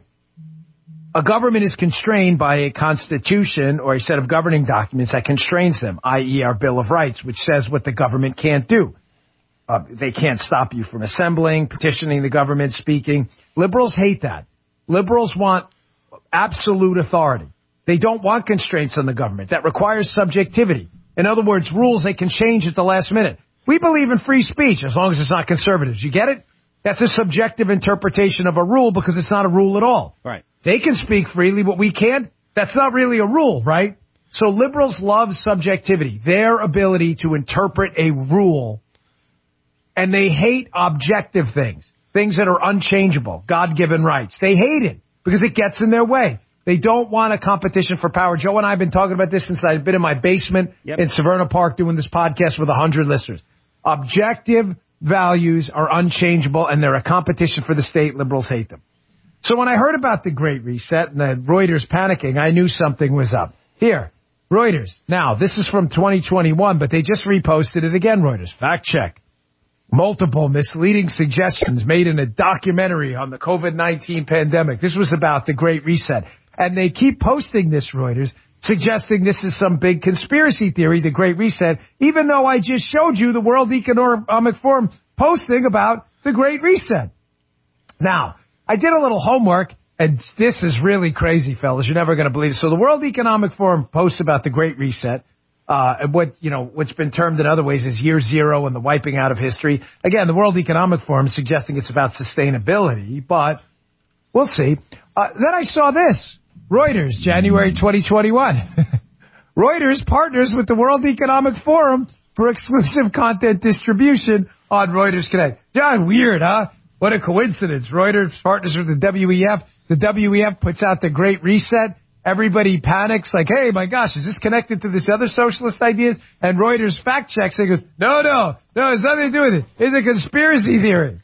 S9: A government is constrained by a constitution or a set of governing documents that constrains them, that is our Bill of Rights, which says what the government can't do. Uh, they can't stop you from assembling, petitioning the government, speaking. Liberals hate that. Liberals want absolute authority. They don't want constraints on the government. That requires subjectivity. In other words, rules they can change at the last minute. We believe in free speech as long as it's not conservatives. You get it? That's a subjective interpretation of a rule because it's not a rule at all. Right. They can speak freely, but we can't. That's not really a rule, right? So liberals love subjectivity, their ability to interpret a rule, and they hate objective things, things that are unchangeable, God-given rights. They hate it because it gets in their way. They don't want a competition for power. Joe and I have been talking about this since I've been in my basement yep. in Severna Park doing this podcast with one hundred listeners. Objective values are unchangeable, and they're a competition for the state. Liberals hate them. So when I heard about the Great Reset and the Reuters panicking, I knew something was up. Here, Reuters. Now, this is from twenty twenty-one, but they just reposted it again, Reuters. Fact check. Multiple misleading suggestions made in a documentary on the COVID nineteen pandemic. This was about the Great Reset. And they keep posting this, Reuters, suggesting this is some big conspiracy theory, the Great Reset, even though I just showed you the World Economic Forum posting about the Great Reset. Now, I did a little homework, and this is really crazy, fellas. You're never going to believe it. So the World Economic Forum posts about the Great Reset, uh, and what, you know, what's been termed in other ways as year zero and the wiping out of history. Again, the World Economic Forum is suggesting it's about sustainability, but we'll see. Uh, then I saw this. Reuters, January twenty twenty-one. Reuters partners with the World Economic Forum for exclusive content distribution on Reuters Connect. John, weird, huh? What a coincidence. Reuters partners with the W E F. The W E F puts out the Great Reset. Everybody panics like, hey, my gosh, is this connected to this other socialist ideas? And Reuters fact checks and goes, no, no, no, it's nothing to do with it. It's a conspiracy theory.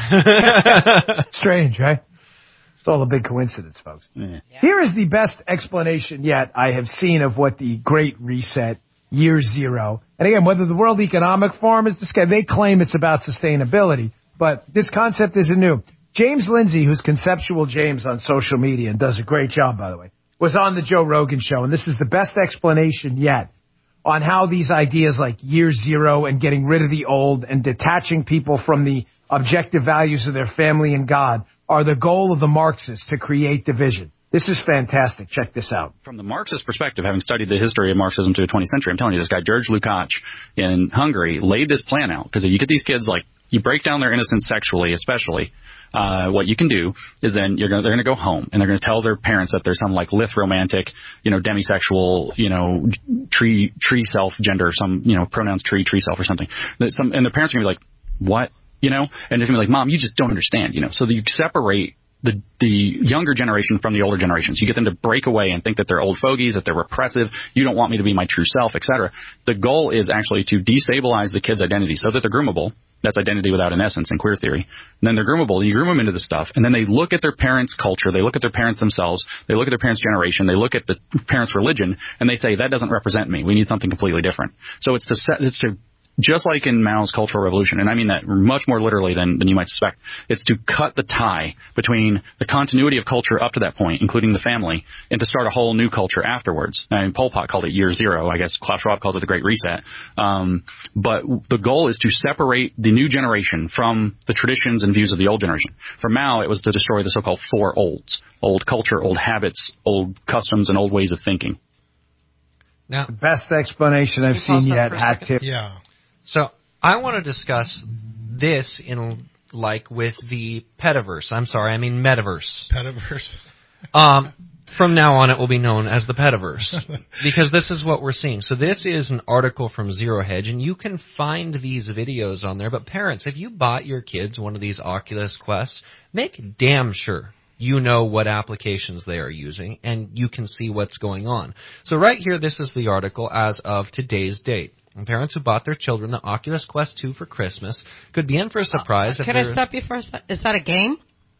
S9: Strange, right? It's all a big coincidence, folks. Yeah. Here is the best explanation yet I have seen of what the Great Reset, year zero, and again, whether the World Economic Forum is discussed, they claim it's about sustainability, but this concept isn't new. James Lindsay, who's Conceptual James on social media and does a great job, by the way, was on the Joe Rogan show, and this is the best explanation yet on how these ideas like year zero and getting rid of the old and detaching people from the objective values of their family and God are the goal of the Marxists to create division. This is fantastic. Check this out.
S8: From the Marxist perspective, having studied the history of Marxism to the twentieth century, I'm telling you, this guy, George Lukács in Hungary, laid this plan out. Because if you get these kids, like, you break down their innocence sexually, especially, uh, what you can do is then you're gonna, they're going to go home and they're going to tell their parents that there's some, like, lith romantic, you know, demisexual, you know, tree, tree self gender, some, you know, pronouns tree, tree self or something. That some, and the parents are going to be like, what? You know, and they're going to be like, Mom, you just don't understand, you know. So you separate the the younger generation from the older generations. You get them to break away and think that they're old fogies, that they're repressive, you don't want me to be my true self, et cetera. The goal is actually to destabilize the kids' identity so that they're groomable. That's identity without an essence in queer theory. And then they're groomable. You groom them into this stuff. And then they look at their parents' culture. They look at their parents themselves. They look at their parents' generation. They look at the parents' religion. And they say, that doesn't represent me. We need something completely different. So it's to set, it's to just like in Mao's Cultural Revolution, and I mean that much more literally than, than you might suspect, it's to cut the tie between the continuity of culture up to that point, including the family, and to start a whole new culture afterwards. I mean, Pol Pot called it year zero. I guess Klaus Schwab calls it the Great Reset. Um, but the goal is to separate the new generation from the traditions and views of the old generation. For Mao, it was to destroy the so-called four olds: old culture, old habits, old customs, and old ways of thinking.
S9: Now, the best explanation I've seen yet had to.
S4: Yeah.
S6: So I want to discuss this in like with the petaverse. I'm sorry, I mean metaverse.
S4: Petaverse.
S6: um, from now on, it will be known as the petaverse because this is what we're seeing. So this is an article from Zero Hedge, and you can find these videos on there. But parents, if you bought your kids one of these Oculus Quests, make damn sure you know what applications they are using, and you can see what's going on. So right here, this is the article as of today's date. And parents who bought their children the Oculus Quest two for Christmas could be in for a surprise.
S5: Uh,
S6: if
S5: can I stop you for a second? Is that a game?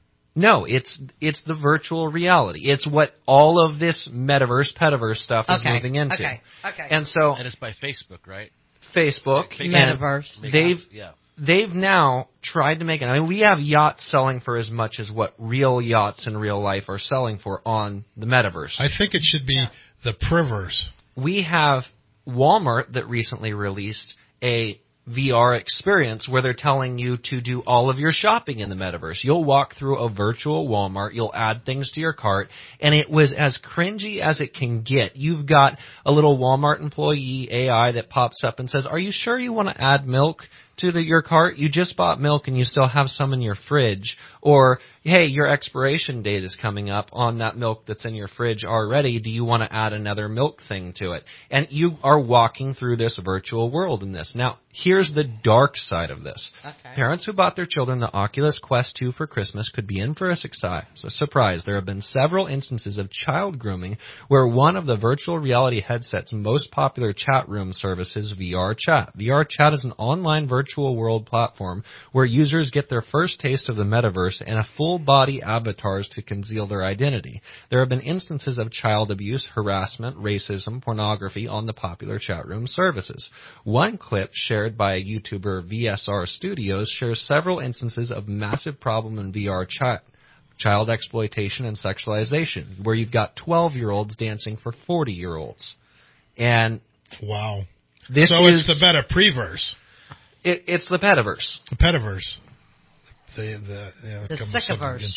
S6: No, it's it's the virtual reality. It's what all of this metaverse, petaverse stuff is
S5: okay.
S6: moving into.
S5: Okay. Okay.
S6: And so,
S14: and it's by Facebook, right?
S6: Facebook,
S14: Facebook.
S5: Metaverse.
S6: They've
S14: yeah.
S6: they've now tried to make it. I mean, we have yachts selling for as much as what real yachts in real life are selling for on the metaverse.
S4: I think it should be yeah. the Priverse.
S6: We have Walmart that recently released a V R experience where they're telling you to do all of your shopping in the metaverse. You'll walk through a virtual Walmart, you'll add things to your cart, and it was as cringy as it can get. You've got a little Walmart employee A I that pops up and says, are you sure you want to add milk to the, your cart? You just bought milk and you still have some in your fridge. Or, hey, your expiration date is coming up on that milk that's in your fridge already. Do you want to add another milk thing to it? And you are walking through this virtual world in this. Now, here's the dark side of this. Okay. Parents who bought their children the Oculus Quest two for Christmas could be in for a surprise. There have been several instances of child grooming where one of the virtual reality headset's most popular chat room services, V R Chat. V R Chat is an online virtual world platform where users get their first taste of the metaverse and a full-body avatars to conceal their identity. There have been instances of child abuse, harassment, racism, pornography on the popular chat room services. One clip shared by YouTuber V S R Studios shares several instances of massive problem in V R chat, child exploitation and sexualization, where you've got twelve-year-olds dancing for forty-year-olds. And
S4: wow.
S6: This
S4: so
S6: is,
S4: it's the meta preverse.
S6: It, it's the petaverse.
S4: The petaverse. The the yeah,
S5: the sickiverse.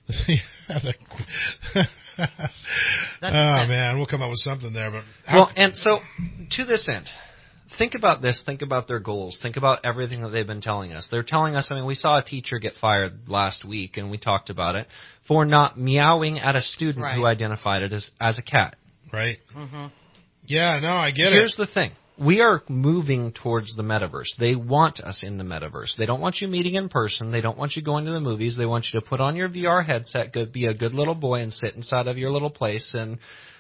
S4: Oh man, we'll come up with something there. But
S6: well, and so to this end, think about this. Think about their goals. Think about everything that they've been telling us. They're telling us. I mean, we saw a teacher get fired last week, and we talked about it for not meowing at a student
S5: right.
S6: who identified it as as a cat.
S4: Right.
S5: Mm-hmm.
S4: Yeah, no, I get
S6: Here's
S4: it.
S6: the thing. We are moving towards the metaverse. They want us in the metaverse. They don't want you meeting in person. They don't want you going to the movies. They want you to put on your V R headset, go be a good little boy, and sit inside of your little place and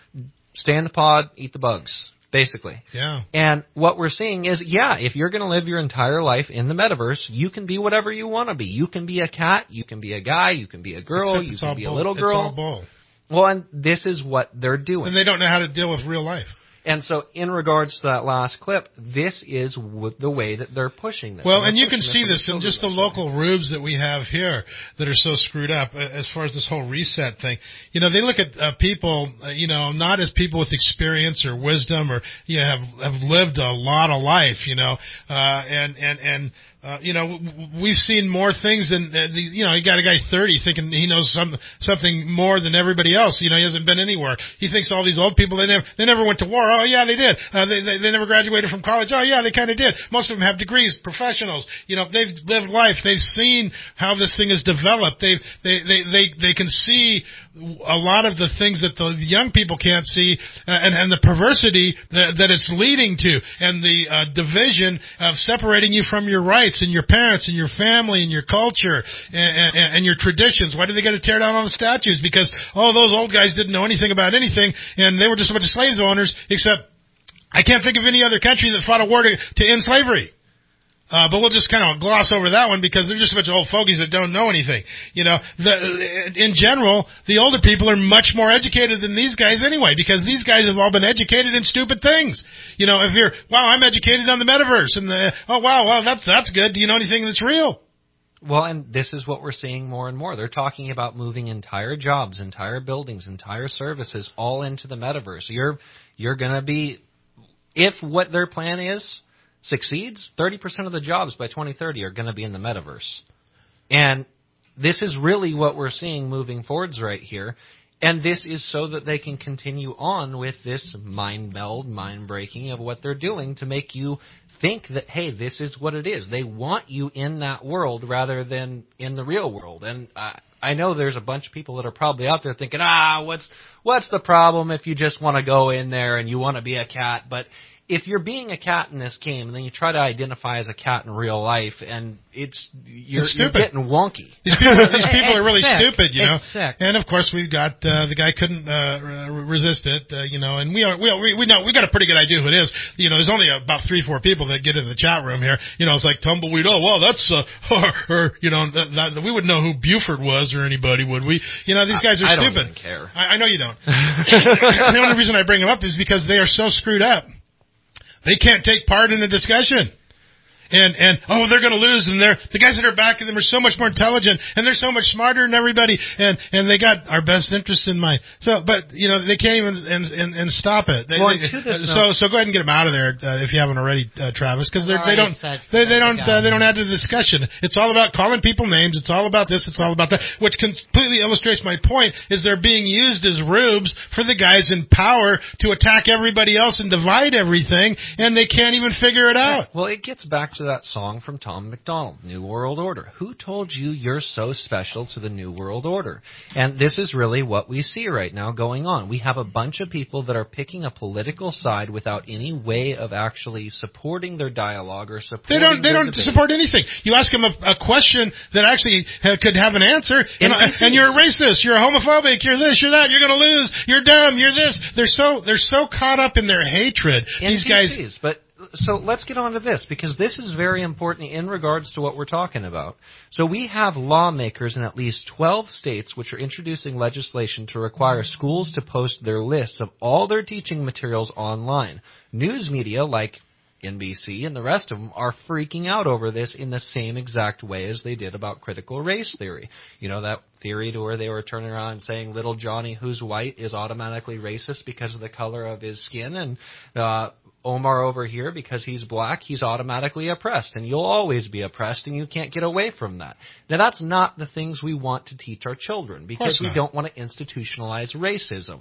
S6: stay in the pod, eat the bugs, basically.
S4: Yeah.
S6: And what we're seeing is, yeah, if you're going to live your entire life in the metaverse, you can be whatever you want to be. You can be a cat. You can be a guy. You can be a girl.
S4: Except
S6: you
S4: it's
S6: can
S4: all
S6: be
S4: bull.
S6: a little girl.
S4: It's all bull.
S6: Well, and this is what they're doing.
S4: And they don't know how to deal with real life.
S6: And so in regards to that last clip, this is w- the way that they're pushing this.
S4: Well,
S6: and
S4: and you can
S6: pushing
S4: see
S6: it
S4: this
S6: for
S4: in just the local rubes that we have here that are so screwed up uh, as far as this whole reset thing. You know, they look at uh, people, uh, you know, not as people with experience or wisdom or, you know, have, have lived a lot of life, you know, uh, and, and, and, Uh, you know, we've seen more things than, uh, the, you know, you got a guy thirty thinking he knows some, something more than everybody else. You know, he hasn't been anywhere. He thinks all these old people, they never, they never went to war. Oh, yeah, they did. Uh, they, they, they never graduated from college. Oh, yeah, they kind of did. Most of them have degrees, professionals. You know, they've lived life. They've seen how this thing is developed. They've, they, they, they, they can see a lot of the things that the young people can't see, uh, and, and the perversity that, that it's leading to, and the uh, division of separating you from your rights and your parents and your family and your culture and, and, and your traditions. Why do they got to tear down all the statues? Because, oh, those old guys didn't know anything about anything, and they were just a bunch of slaves owners, except I can't think of any other country that fought a war to, to end slavery. Uh, but we'll just kind of gloss over that one because they're just a bunch of old fogies that don't know anything. You know, the, in general, the older people are much more educated than these guys anyway, because these guys have all been educated in stupid things. You know, if you're, wow, I'm educated on the metaverse, and the, oh, wow, well, that's, that's good. Do you know anything that's real?
S6: Well, and this is what we're seeing more and more. They're talking about moving entire jobs, entire buildings, entire services all into the metaverse. You're, you're going to be, if what their plan is succeeds, thirty percent of the jobs by twenty thirty are going to be in the metaverse. And this is really what we're seeing moving forwards right here. And this is so that they can continue on with this mind meld, mind breaking of what they're doing to make you think that, hey, this is what it is. They want you in that world rather than in the real world. And I, I know there's a bunch of people that are probably out there thinking, ah, what's what's the problem if you just want to go in there and you want to be a cat? But if you're being a cat in this game and then you try to identify as a cat in real life, and it's you're,
S4: it's
S6: you're getting wonky.
S4: These people, these people are really
S6: sick.
S4: stupid, you know.
S6: It's sick.
S4: And of course, we've got uh, the guy couldn't uh, resist it, uh, you know. And we are we are, we we know we got a pretty good idea who it is. You know, there's only about three four people that get in the chat room here. You know, it's like Tumbleweed. Oh well, that's uh, or, or you know that, that, we would know who Buford was or anybody, would we? You know, these guys are
S6: I, I
S4: stupid.
S6: don't even care.
S4: I, I know you don't. The only reason I bring them up is because they are so screwed up. They can't take part in a discussion. And, and, oh, they're going to lose, and they're, the guys that are backing them are so much more intelligent, and they're so much smarter than everybody, and, and they got our best interests in mind. So, but, you know, they can't even, and, and, and stop it. They,
S6: well,
S4: they, so, so go ahead and get them out of there, uh, if you haven't already, uh, Travis, because they they don't, they, they don't, uh, they don't add to the discussion. It's all about calling people names. It's all about this. It's all about that, which completely illustrates my point, is they're being used as rubes for the guys in power to attack everybody else and divide everything, and they can't even figure it out.
S6: Well, it gets back to that song from Tom MacDonald, New World Order. Who told you you're so special to the New World Order? And this is really what we see right now going on. We have a bunch of people that are picking a political side without any way of actually supporting their dialogue or supporting
S4: They don't. They
S6: their
S4: don't
S6: debate.
S4: support anything. You ask them a, a question that actually ha, could have an answer, and, and you're a racist, you're a homophobic, you're this, you're that, you're going to lose, you're dumb, you're this. They're so they're so caught up in their hatred. These guys.
S6: N P Cs, but so let's get on to this, because this is very important in regards to what we're talking about. So we have lawmakers in at least twelve states which are introducing legislation to require schools to post their lists of all their teaching materials online. News media like N B C and the rest of them are freaking out over this in the same exact way as they did about critical race theory. You know, that theory to where they were turning around and saying little Johnny who's white is automatically racist because of the color of his skin, and uh, Omar over here, because he's black, he's automatically oppressed, and you'll always be oppressed, and you can't get away from that. Now, that's not the things we want to teach our children, because we don't want to institutionalize racism.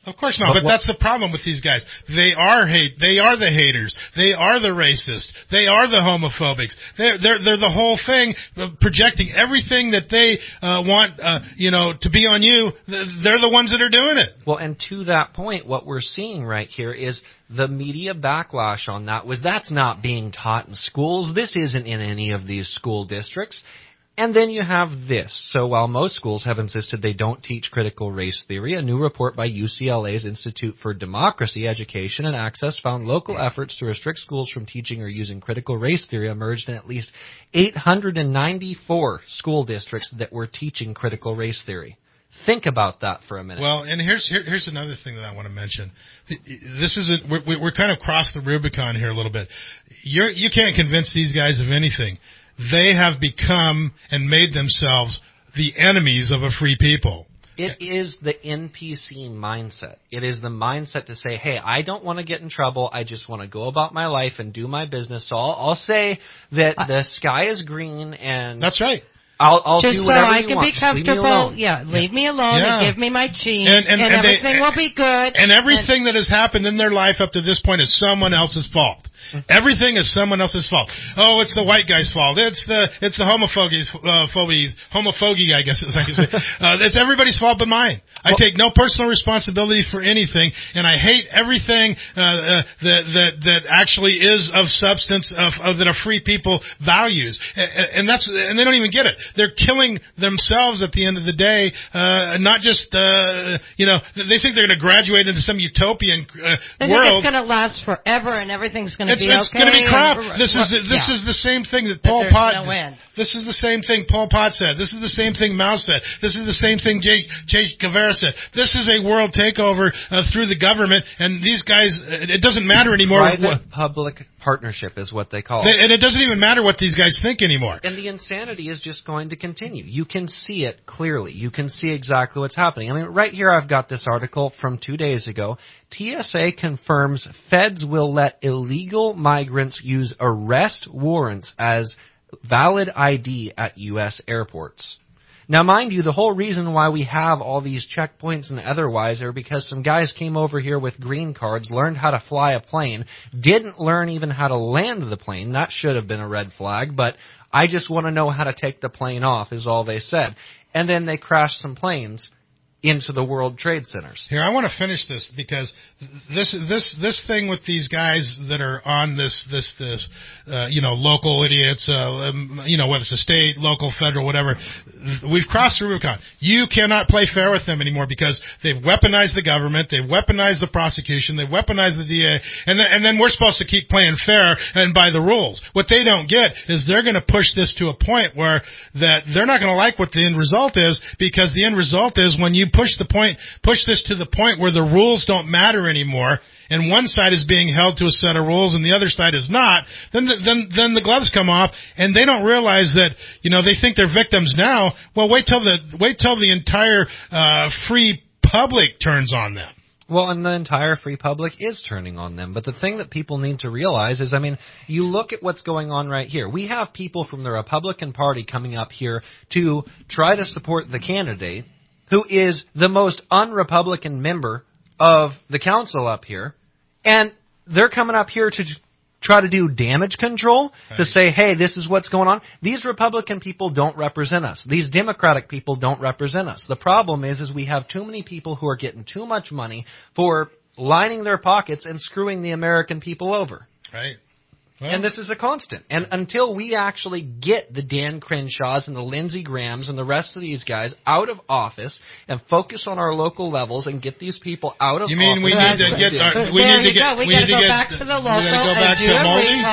S4: Of course not, but, but that's the problem with these guys. They are hate. They are the haters. They are the racists. They are the homophobics. They're they're, they're the whole thing, uh, projecting everything that they uh, want, uh, you know, to be on you. They're the ones that are doing it.
S6: Well, and to that point, what we're seeing right here is the media backlash on that was that's not being taught in schools. This isn't in any of these school districts. And then you have this. So while most schools have insisted they don't teach critical race theory, a new report by U C L A's Institute for Democracy, Education, and Access found local efforts to restrict schools from teaching or using critical race theory emerged in at least eight hundred ninety-four school districts that were teaching critical race theory. Think about that for a minute.
S4: Well, and here's here, here's another thing that I want to mention. This is a, we're, we're kind of crossed the Rubicon here a little bit. You're, you can't convince these guys of anything. They have become and made themselves the enemies of a free people.
S6: It is the N P C mindset. It is the mindset to say, hey, I don't want to get in trouble. I just want to go about my life and do my business. So I'll, I'll say that uh, the sky is green and...
S4: That's right.
S6: I'll, I'll
S5: just
S6: do whatever
S5: so I
S6: you
S5: can
S6: want.
S5: be comfortable. Yeah, leave
S4: yeah.
S5: me alone
S4: yeah.
S5: and give me my cheese,
S4: and, and,
S5: and,
S4: and
S5: everything
S4: they,
S5: will be good.
S4: And everything and, that has happened in their life up to this point is someone else's fault. Everything is someone else's fault. Oh, it's the white guy's fault. It's the it's the homophobes, uh, phobies, homophobia, I guess is like you say. Uh, it's everybody's fault but mine. I take no personal responsibility for anything, and I hate everything uh, uh, that that that actually is of substance of, of that a free people values, and, and that's and they don't even get it. They're killing themselves at the end of the day. Uh, not just uh, you know they think they're going to graduate into some utopian uh,
S5: they
S4: world.
S5: Think it's going to last forever, and everything's going to
S4: It's,
S5: be
S4: it's
S5: okay.
S4: going to be crap.
S5: And,
S4: this is the, this
S5: yeah.
S4: is the same thing that Pol
S5: There's
S4: Pot.
S5: No end.
S4: This is the same thing Pol Pot said. This is the same thing Mao said. This is the same thing Che, che Guevara said. This is a world takeover uh, through the government, and these guys. It doesn't matter anymore.
S6: Private-public partnership is what they call
S4: they,
S6: it,
S4: and it doesn't even matter what these guys think anymore.
S6: And the insanity is just going to continue. You can see it clearly. You can see exactly what's happening. I mean, right here I've got this article from two days ago. T S A confirms feds will let illegal migrants use arrest warrants as valid I D at U S airports. Now, mind you, the whole reason why we have all these checkpoints and otherwise are because some guys came over here with green cards, learned how to fly a plane, didn't learn even how to land the plane. That should have been a red flag, but I just want to know how to take the plane off is all they said. And then they crashed some planes into the World Trade Centers.
S4: Here, I want to finish this because this this this thing with these guys that are on this this this uh, you know local idiots, uh, um, you know whether it's a state, local, federal, whatever. We've crossed the Rubicon. You cannot play fair with them anymore because they've weaponized the government, they've weaponized the prosecution, they've weaponized the D A, and then, and then we're supposed to keep playing fair and by the rules. What they don't get is they're going to push this to a point where that they're not going to like what the end result is because the end result is when you push the point, push this to the point where the rules don't matter anymore, and one side is being held to a set of rules and the other side is not, then the, then then the gloves come off, and they don't realize that, you know, they think they're victims now. Well, wait till the wait till the entire uh, free public turns on them.
S6: Well, and the entire free public is turning on them. But the thing that people need to realize is, I mean, you look at what's going on right here. We have people from the Republican Party coming up here to try to support the candidate who is the most un-Republican member of the council up here, and they're coming up here to try to do damage control, right. To say, hey, this is what's going on. These Republican people don't represent us. These Democratic people don't represent us. The problem is, is we have too many people who are getting too much money for lining their pockets and screwing the American people over.
S4: Right. Well,
S6: and this is a constant. And until we actually get the Dan Crenshaws and the Lindsey Grahams and the rest of these guys out of office and focus on our local levels and get these people out of office.
S4: You mean we need to get our, we
S5: there
S4: need to get
S5: go. we,
S4: we
S5: need
S4: to
S5: go
S4: get
S5: back to the local
S4: we got to go back
S5: and
S4: to
S5: do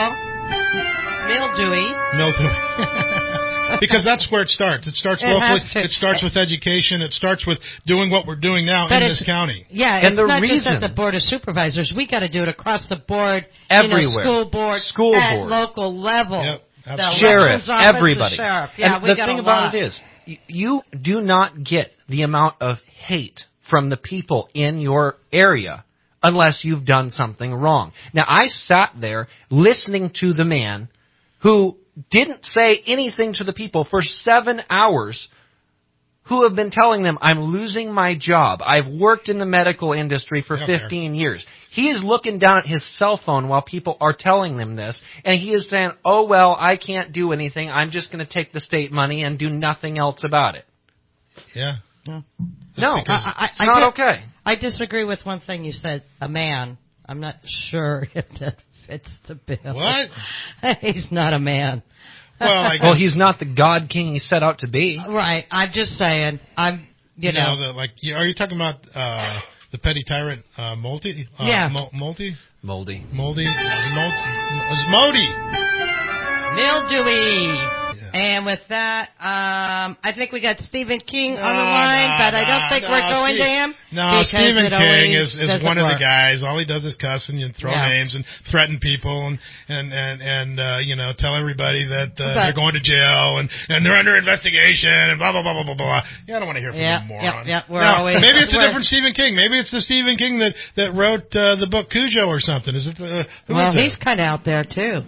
S4: moldy?
S5: Mildewy.
S4: Mildewy. Because that's where it starts. It starts
S5: It
S4: locally.
S5: has to.
S4: It starts with education. It starts with doing what we're doing now
S5: But
S4: in
S5: it's-
S4: this county.
S5: Yeah,
S6: And
S5: it's
S6: the
S5: not
S6: reason-
S5: just at the Board of Supervisors. We got to do it across the board.
S6: Everywhere.
S5: You know, school board,
S6: School
S5: at
S6: board.
S5: local level.
S4: Yep,
S5: The
S4: absolutely.
S6: Sheriff,
S5: elections office,
S6: everybody.
S5: The sheriff. Yeah,
S6: and
S5: we
S6: the
S5: got
S6: thing
S5: a
S6: about
S5: lot.
S6: it is, y- you do not get the amount of hate from the people in your area unless you've done something wrong. Now, I sat there listening to the man who didn't say anything to the people for seven hours, who have been telling them, I'm losing my job. I've worked in the medical industry for fifteen years. He is looking down at his cell phone while people are telling him this, and he is saying, oh, well, I can't do anything. I'm just going to take the state money and do nothing else about it.
S4: Yeah.
S5: No,
S6: No,
S5: I, I,
S6: it's not
S5: I,
S6: okay.
S5: I disagree with one thing you said, a man. I'm not sure if that fits the bill.
S4: What?
S5: He's not a man.
S4: Well, I guess,
S6: well, he's not the God King he set out to be.
S5: Right. I'm just saying. I'm, you,
S4: you know,
S5: know.
S4: the, like, are you talking about uh, the petty tyrant uh, Moldy? Uh,
S5: yeah.
S4: Mo- Moldy?
S6: Moldy.
S4: Moldy. Modi.
S5: Mildewy. And with that, um, I think we got Stephen King
S4: no,
S5: on the line,
S4: no,
S5: but I
S4: no,
S5: don't think
S4: no,
S5: we're going
S4: Steve,
S5: to him.
S4: No, Stephen King is, is one
S5: work.
S4: of the guys. All he does is cuss and you throw
S5: yeah.
S4: names and threaten people and and and, and uh, you know, tell everybody that uh,
S5: but,
S4: they're going to jail and, and they're under investigation and blah blah blah blah blah blah. Yeah, I don't want to hear from
S5: yeah,
S4: you, moron.
S5: Yeah, yeah, we're
S4: no,
S5: always,
S4: maybe it's a
S5: we're,
S4: different Stephen King. Maybe it's the Stephen King that that wrote uh, the book Cujo or something. Is it the? Uh, who
S5: well,
S4: is
S5: he's kind of out there too.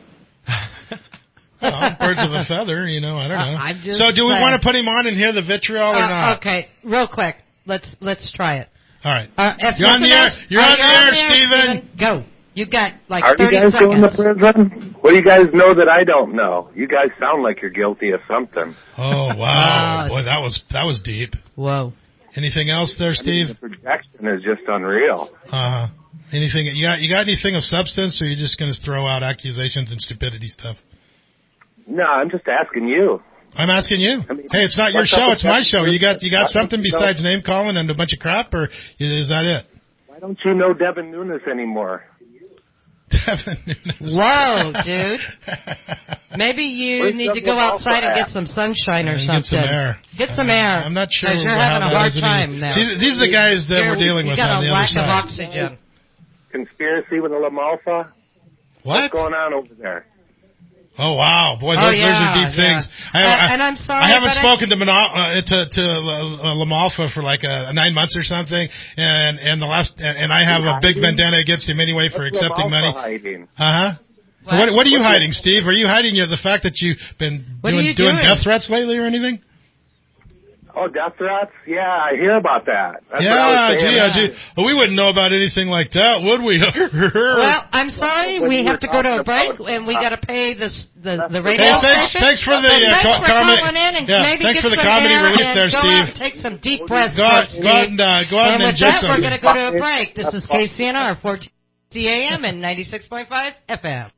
S4: Well, birds of a feather, you know. I don't know.
S5: Uh,
S4: so, do we
S5: saying.
S4: want to put him on and hear the vitriol or
S5: uh,
S4: not?
S5: Okay, real quick. Let's let's try it.
S4: All right.
S5: Uh,
S4: You're on the air.
S5: Else,
S4: You're on the air,
S5: Stephen.
S4: Stephen.
S5: Go. You got like
S10: Are
S5: thirty
S10: you guys
S5: seconds.
S10: going to prison? What do you guys know that I don't know? You guys sound like you're guilty of something.
S4: Oh wow, boy, that was that was deep.
S5: Whoa.
S4: Anything else there, Steve?
S10: I mean, the projection is just unreal.
S4: Uh huh. Anything you got? You got anything of substance, or are you just going to throw out accusations and stupidity stuff?
S10: No, I'm just asking you.
S4: I'm asking you.
S10: I mean,
S4: hey, it's not your
S10: what's
S4: show;
S10: up
S4: it's my
S10: with
S4: show. You got you got
S10: Why
S4: something
S10: don't you know-
S4: besides name calling and a bunch of crap, or is that it?
S10: Why don't you know Devin Nunes anymore?
S4: Devin Nunes.
S5: Whoa, dude. Maybe you
S10: Where's
S5: need
S10: Doug
S5: to go
S10: Lavalsa
S5: outside and
S10: at?
S5: get some sunshine or
S4: And
S5: something.
S4: get some air.
S5: Get some air.
S4: Uh, I'm not sure.
S5: 'Cause you're
S4: how
S5: having a
S4: that
S5: hard
S4: is any-
S5: time now.
S4: See, these are the guys that
S5: You're-
S4: we're dealing
S5: you
S4: with
S5: got
S4: on
S5: a
S4: the other
S5: lack of
S4: side.
S5: oxygen.
S10: Conspiracy with the LaMalfa?
S4: What?
S10: What's going on over there?
S4: Oh wow, boy,
S5: Oh,
S4: those,
S5: yeah,
S4: those are deep
S5: yeah.
S4: things. I,
S5: Uh,
S4: I,
S5: and I'm sorry,
S4: I haven't
S5: but I-
S4: spoken to Mono- uh, to to uh, Lamalfa for like uh, nine months or something, and and the last and I have a big vendetta against him anyway for
S10: What's
S4: accepting
S10: LaMalfa
S4: money.
S10: hiding?
S4: Uh huh.
S5: What?
S4: What, what are you
S10: What's
S4: hiding, Steve? Are you hiding you know, the fact that you've been
S5: What are
S4: doing
S5: you
S4: doing
S5: doing?
S4: death threats lately or anything?
S10: Oh, death threats? Yeah, I hear about that. That's
S4: yeah,
S10: what I was
S4: gee,
S10: saying.
S4: yeah, gee. Well, we wouldn't know about anything like that, would we?
S5: Well, I'm sorry,
S10: When
S5: we
S10: you
S5: have
S10: were
S5: to go to a
S10: talking
S5: break,
S10: about-
S5: and we got to pay this the the radio
S4: Hey, thanks,
S5: station.
S4: thanks for the
S5: But
S4: uh,
S5: thanks
S4: co-
S5: for
S4: comedy.
S5: calling in and
S4: yeah,
S5: maybe
S4: thanks
S5: get
S4: for the
S5: some
S4: comedy
S5: air
S4: relief
S5: and
S4: there,
S5: go
S4: Steve.
S5: out and take some deep breaths.
S4: Go out,
S5: Steve.
S4: go out and uh, go out
S5: and
S4: and,
S5: with
S4: enjoy
S5: that, we're
S4: something.
S5: going to go to a break. This is K C N R fourteen A M and ninety-six point five F M.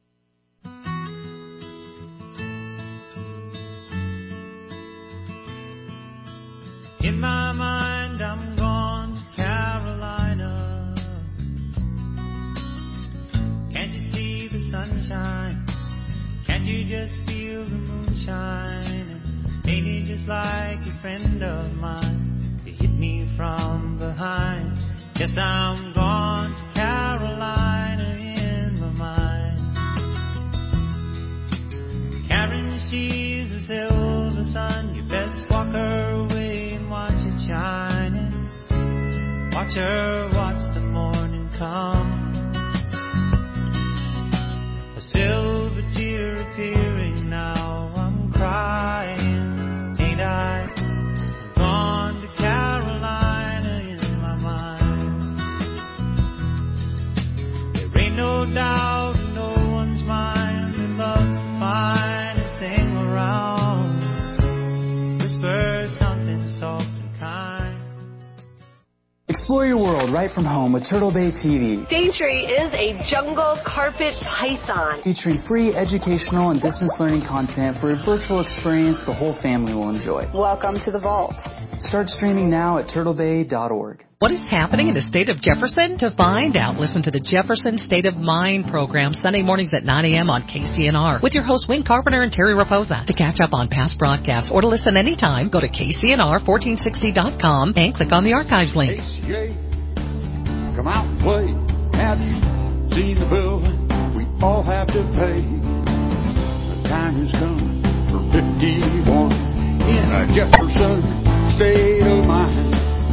S3: In my mind, I'm gone to Carolina. Can't you see the sunshine? Can't you just feel the moonshine? And ain't it just like a friend of mine to hit me from behind? Yes, I'm gone to Carolina in my mind. Karen, she's a silver sun. You best walk her away and watch it shining. Watch her watch the morning come. A silver tear appearing now. I'm crying, ain't I? I'm gone to Carolina in my mind. There ain't no doubt in no one's mind that love's the finest thing around. Whisper something soft and kind.
S11: Explore your world right from home with Turtle Bay T V.
S23: Daintree is a jungle carpet python.
S11: Featuring free educational and distance learning content for a virtual experience the whole family will enjoy.
S23: Welcome to the vault.
S11: Start streaming now at turtle bay dot org.
S24: What is happening in the state of Jefferson? To find out, listen to the Jefferson State of Mind program Sunday mornings at nine a.m. on K C N R with your hosts Wayne Carpenter and Terry Raposa. To catch up on past broadcasts or to listen anytime, go to K C N R fourteen sixty dot com and click on the archives link.
S25: A C A, come out and play. Have you seen the bill we all have to pay? The time has come for fifty-one in a Jefferson State of Mind.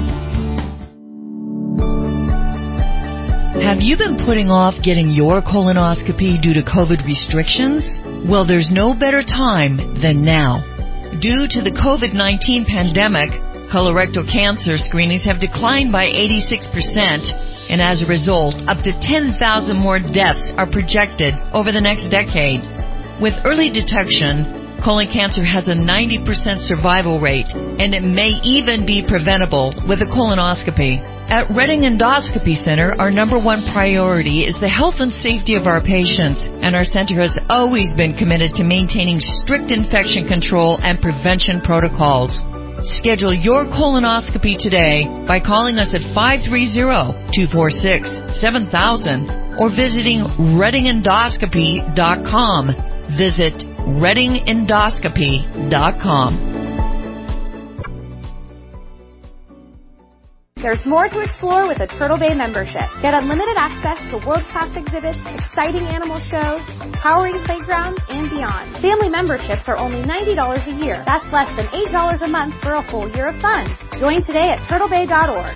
S26: Have you been putting off getting your colonoscopy due to COVID restrictions? Well, there's no better time than now. Due to the COVID nineteen pandemic, colorectal cancer screenings have declined by eighty-six percent, and as a result, up to ten thousand more deaths are projected over the next decade. With early detection, colon cancer has a ninety percent survival rate, and it may even be preventable with a colonoscopy. At Reading Endoscopy Center, our number one priority is the health and safety of our patients, and our center has always been committed to maintaining strict infection control and prevention protocols. Schedule your colonoscopy today by calling us at five three zero, two four six, seven thousand or visiting reading endoscopy dot com. Visit reading endoscopy dot com.
S1: There's more to explore with a Turtle Bay membership. Get unlimited access to world-class exhibits, exciting animal shows, powering playgrounds, and beyond. Family memberships are only ninety dollars a year. That's less than eight dollars a month for a full year of fun. Join today at turtle bay dot org.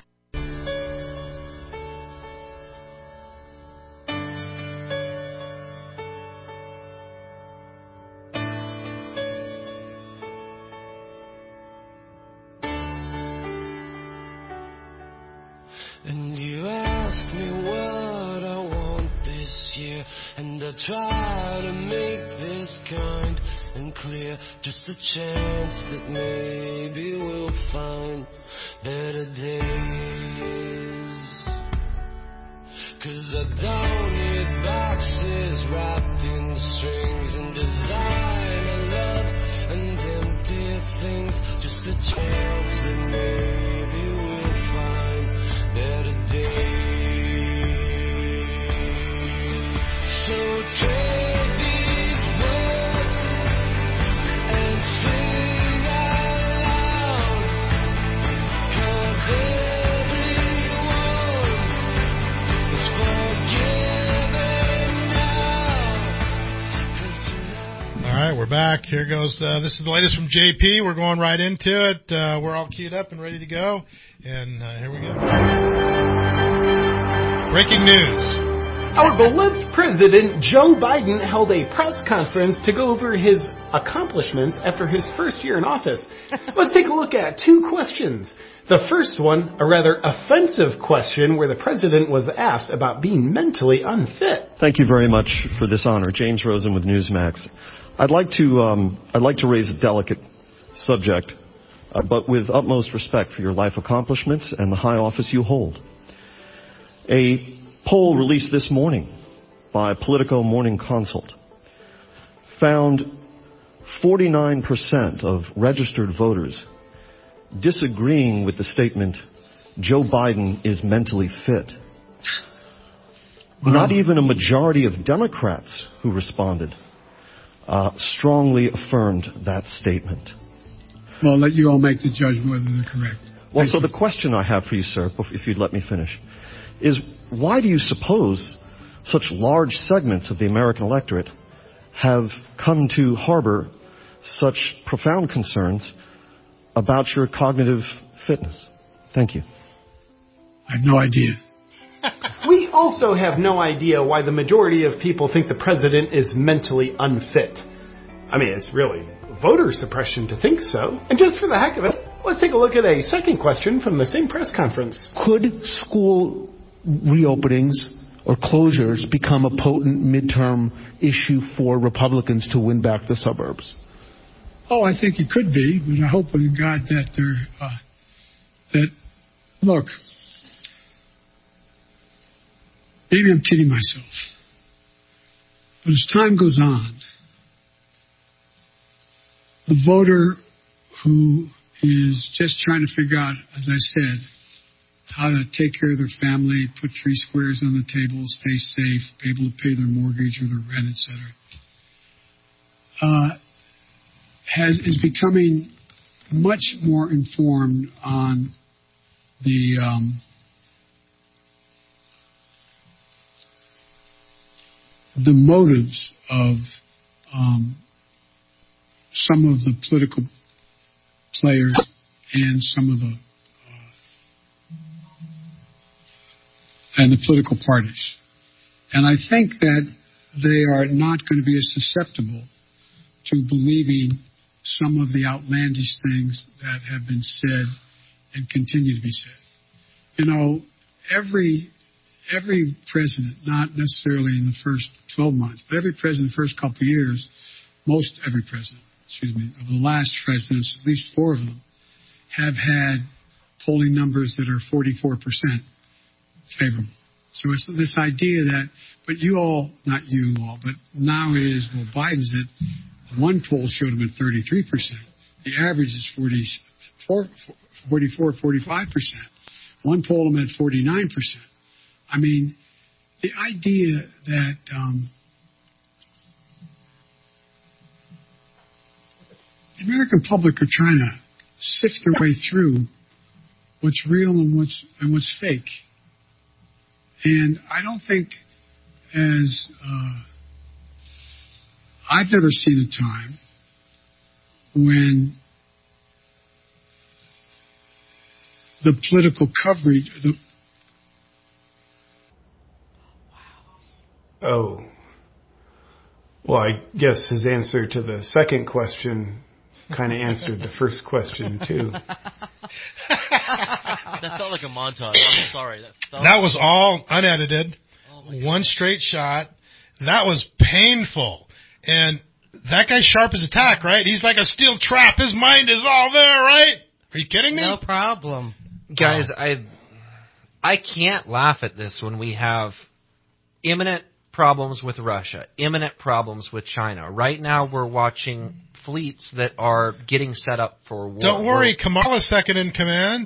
S3: And you ask me what I want this year, and I try to make this kind and clear. Just a chance that maybe we'll find better days. 'Cause I don't need boxes wrapped in strings and design I love and empty things. Just a chance that maybe we'll find better days. So take these words and sing out loud, 'cause everyone is forgiven now.
S4: All right, we're back. Here goes. Uh, this is the latest from J P. We're going right into it. Uh, we're all queued up and ready to go. And uh, here we go. Breaking news.
S12: Our beloved President Joe Biden held a press conference to go over his accomplishments after his first year in office. Let's take a look at two questions. The first one, a rather offensive question where the president was asked about being mentally unfit.
S13: Thank you very much for this honor. James Rosen with Newsmax. I'd like to um, I'd like to raise a delicate subject, uh, but with utmost respect for your life accomplishments and the high office you hold. A poll released this morning by Politico Morning Consult found forty-nine percent of registered voters disagreeing with the statement, Joe Biden is mentally fit. Not even a majority of Democrats who responded uh, strongly affirmed that statement.
S15: Well, I'll let you all make the judgment whether they're correct.
S13: Well,
S15: Thank
S13: so
S15: you.
S13: the question I have for you, sir, if you'd let me finish, is why do you suppose such large segments of the American electorate have come to harbor such profound concerns about your cognitive fitness? Thank you.
S15: I have no idea.
S12: We also have no idea why the majority of people think the president is mentally unfit. I mean, it's really voter suppression to think so. And just for the heck of it, let's take a look at a second question from the same press conference.
S16: Could school reopenings or closures become a potent midterm issue for Republicans to win back the suburbs?
S15: Oh, I think it could be, but I hope in God that they're, uh, that, look, maybe I'm kidding myself, but as time goes on, the voter who is just trying to figure out, as I said, how to take care of their family, put three squares on the table, stay safe, be able to pay their mortgage or their rent, et cetera, uh, has is becoming much more informed on the um, the motives of um, some of the political players and some of the uh, and the political parties. And I think that they are not going to be as susceptible to believing some of the outlandish things that have been said and continue to be said. You know, every every president, not necessarily in the first twelve months, but every president the first couple of years, most every president, excuse me, of the last presidents, at least four of them, have had polling numbers that are forty-four percent favorable. So it's this idea that, but you all, not you all, but now it is, well, Biden's at, one poll showed him at thirty-three percent. The average is forty-four, forty-four, forty-five percent. One poll him at forty-nine percent. I mean, the idea that um, the American public are trying to sift their way through what's real and what's and what's fake. And I don't think as uh, I've never seen a time when the political coverage, the
S12: Oh. Well, I guess his answer to the second question kind of answered the first question, too.
S14: That felt like a montage. I'm sorry. That, felt
S4: that was all unedited.
S14: Oh
S4: One straight shot. That was painful. And that guy's sharp as a tack, right? He's like a steel trap. His mind is all there, right? Are you kidding me?
S5: No problem.
S6: Guys, I I can't laugh at this when we have imminent problems with Russia, imminent problems with China. Right now we're watching fleets that are getting set up for war.
S4: Don't worry,
S6: We're,
S4: Kamala's second in command.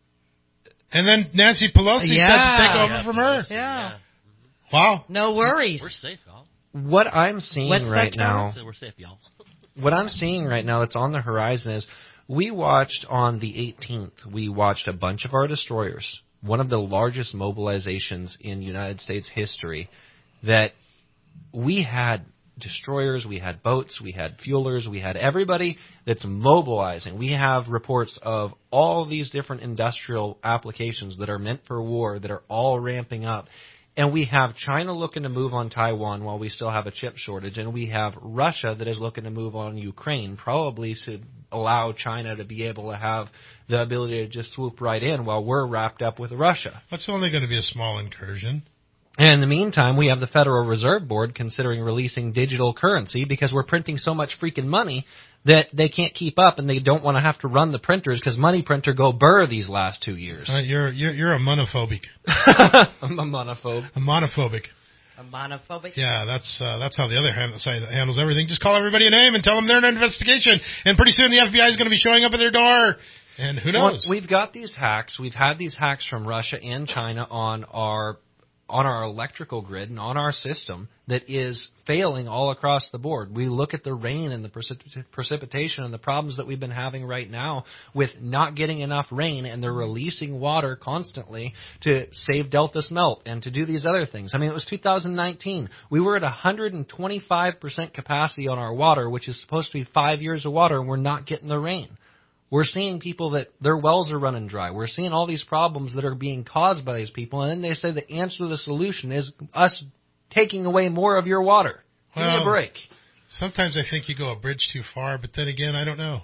S4: And then Nancy Pelosi's
S5: Yeah.
S4: set to take over
S14: Yeah,
S4: from her.
S14: Pelosi,
S5: Yeah.
S4: Wow.
S5: No worries.
S14: We're safe, y'all.
S6: what I'm seeing
S5: What's
S6: right
S5: that,
S6: now,
S14: So we're safe, y'all.
S6: what I'm seeing right now that's on the horizon is we watched on the eighteenth, we watched a bunch of our destroyers, one of the largest mobilizations in United States history, that we had destroyers, we had boats, we had fuelers, we had everybody that's mobilizing. We have reports of all these different industrial applications that are meant for war that are all ramping up. And we have China looking to move on Taiwan while we still have a chip shortage. And we have Russia that is looking to move on Ukraine, probably to allow China to be able to have the ability to just swoop right in while we're wrapped up with Russia.
S4: That's only going to be a small incursion.
S6: And in the meantime, we have the Federal Reserve Board considering releasing digital currency because we're printing so much freaking money that they can't keep up, and they don't want to have to run the printers because money printer go burr these last two years.
S4: Uh, you're, you're you're a monophobic.
S6: I'm a monophobe.
S4: A monophobic.
S5: A monophobic?
S4: Yeah, that's uh, that's how the other hand, side handles everything. Just call everybody a name and tell them they're in an investigation, and pretty soon the F B I is going to be showing up at their door. And who knows?
S6: Well, we've got these hacks. We've had these hacks from Russia and China on our on our electrical grid and on our system that is failing all across the board. We look at the rain and the precip- precipitation and the problems that we've been having right now with not getting enough rain, and they're releasing water constantly to save Delta Smelt and to do these other things. I mean, it was two thousand nineteen. We were at one hundred twenty-five percent capacity on our water, which is supposed to be five years of water, and we're not getting the rain. We're seeing people that their wells are running dry. We're seeing all these problems that are being caused by these people, and then they say the answer to the solution is us taking away more of your water. Give me a break.
S4: Sometimes I think you go a bridge too far, but then again, I don't know.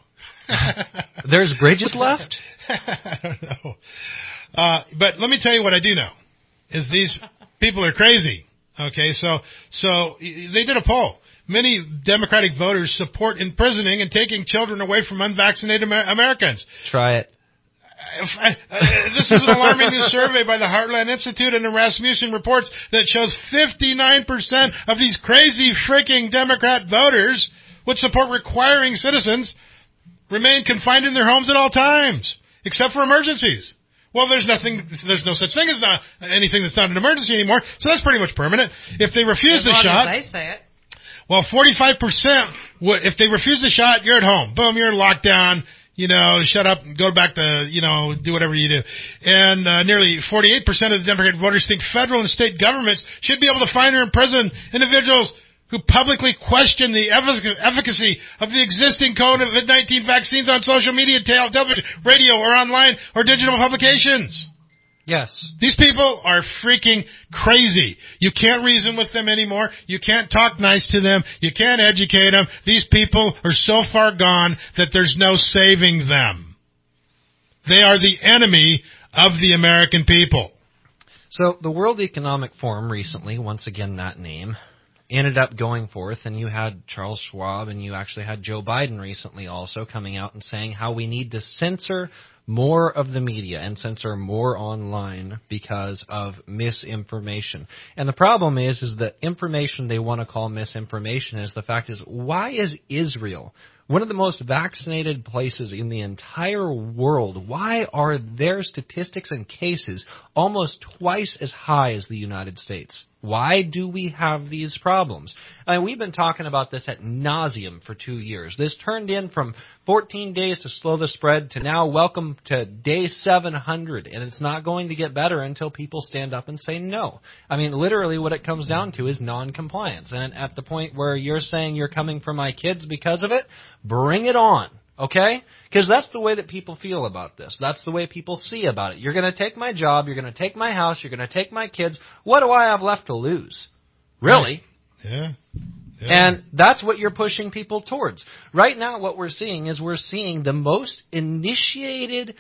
S6: There's bridges left?
S4: I don't know. Uh, but let me tell you what I do know, is these people are crazy. Okay, so so they did a poll. Many Democratic voters support imprisoning and taking children away from unvaccinated Amer- Americans.
S6: Try it.
S4: This is an alarming new survey by the Heartland Institute, and the Rasmussen reports that shows fifty-nine percent of these crazy freaking Democrat voters would support requiring citizens remain confined in their homes at all times, except for emergencies. Well, there's nothing, there's no such thing as not anything that's not an emergency anymore, so that's pretty much permanent. If they refuse
S5: As
S4: the
S5: long
S4: shot,
S5: as they say it.
S4: well, forty-five percent, would, if they refuse the shot, you're at home. Boom, you're in lockdown. You know, shut up, go back to, you know, do whatever you do. And uh, nearly forty-eight percent of the Democratic voters think federal and state governments should be able to fine or imprison individuals who publicly question the efficacy of the existing COVID nineteen vaccines on social media, television, radio, or online, or digital publications.
S6: Yes.
S4: These people are freaking crazy. You can't reason with them anymore. You can't talk nice to them. You can't educate them. These people are so far gone that there's no saving them. They are the enemy of the American people.
S6: So the World Economic Forum recently, once again that name, ended up going forth, and you had Charles Schwab and you actually had Joe Biden recently also coming out and saying how we need to censor more of the media and censor more online because of misinformation. And the problem is, is the information they want to call misinformation is the fact is, why is Israel one of the most vaccinated places in the entire world? Why are their statistics and cases almost twice as high as the United States? Why do we have these problems? I mean, we've been talking about this ad nauseum for two years. This turned in from fourteen days to slow the spread to now welcome to day seven hundred, and it's not going to get better until people stand up and say no. I mean, literally what it comes down to is non-compliance. And at the point where you're saying you're coming for my kids because of it, bring it on. Okay? Because that's the way that people feel about this. That's the way people see about it. You're going to take my job. You're going to take my house. You're going to take my kids. What do I have left to lose? Really?
S4: Yeah. yeah.
S6: And that's what you're pushing people towards. Right now what we're seeing is we're seeing the most initiated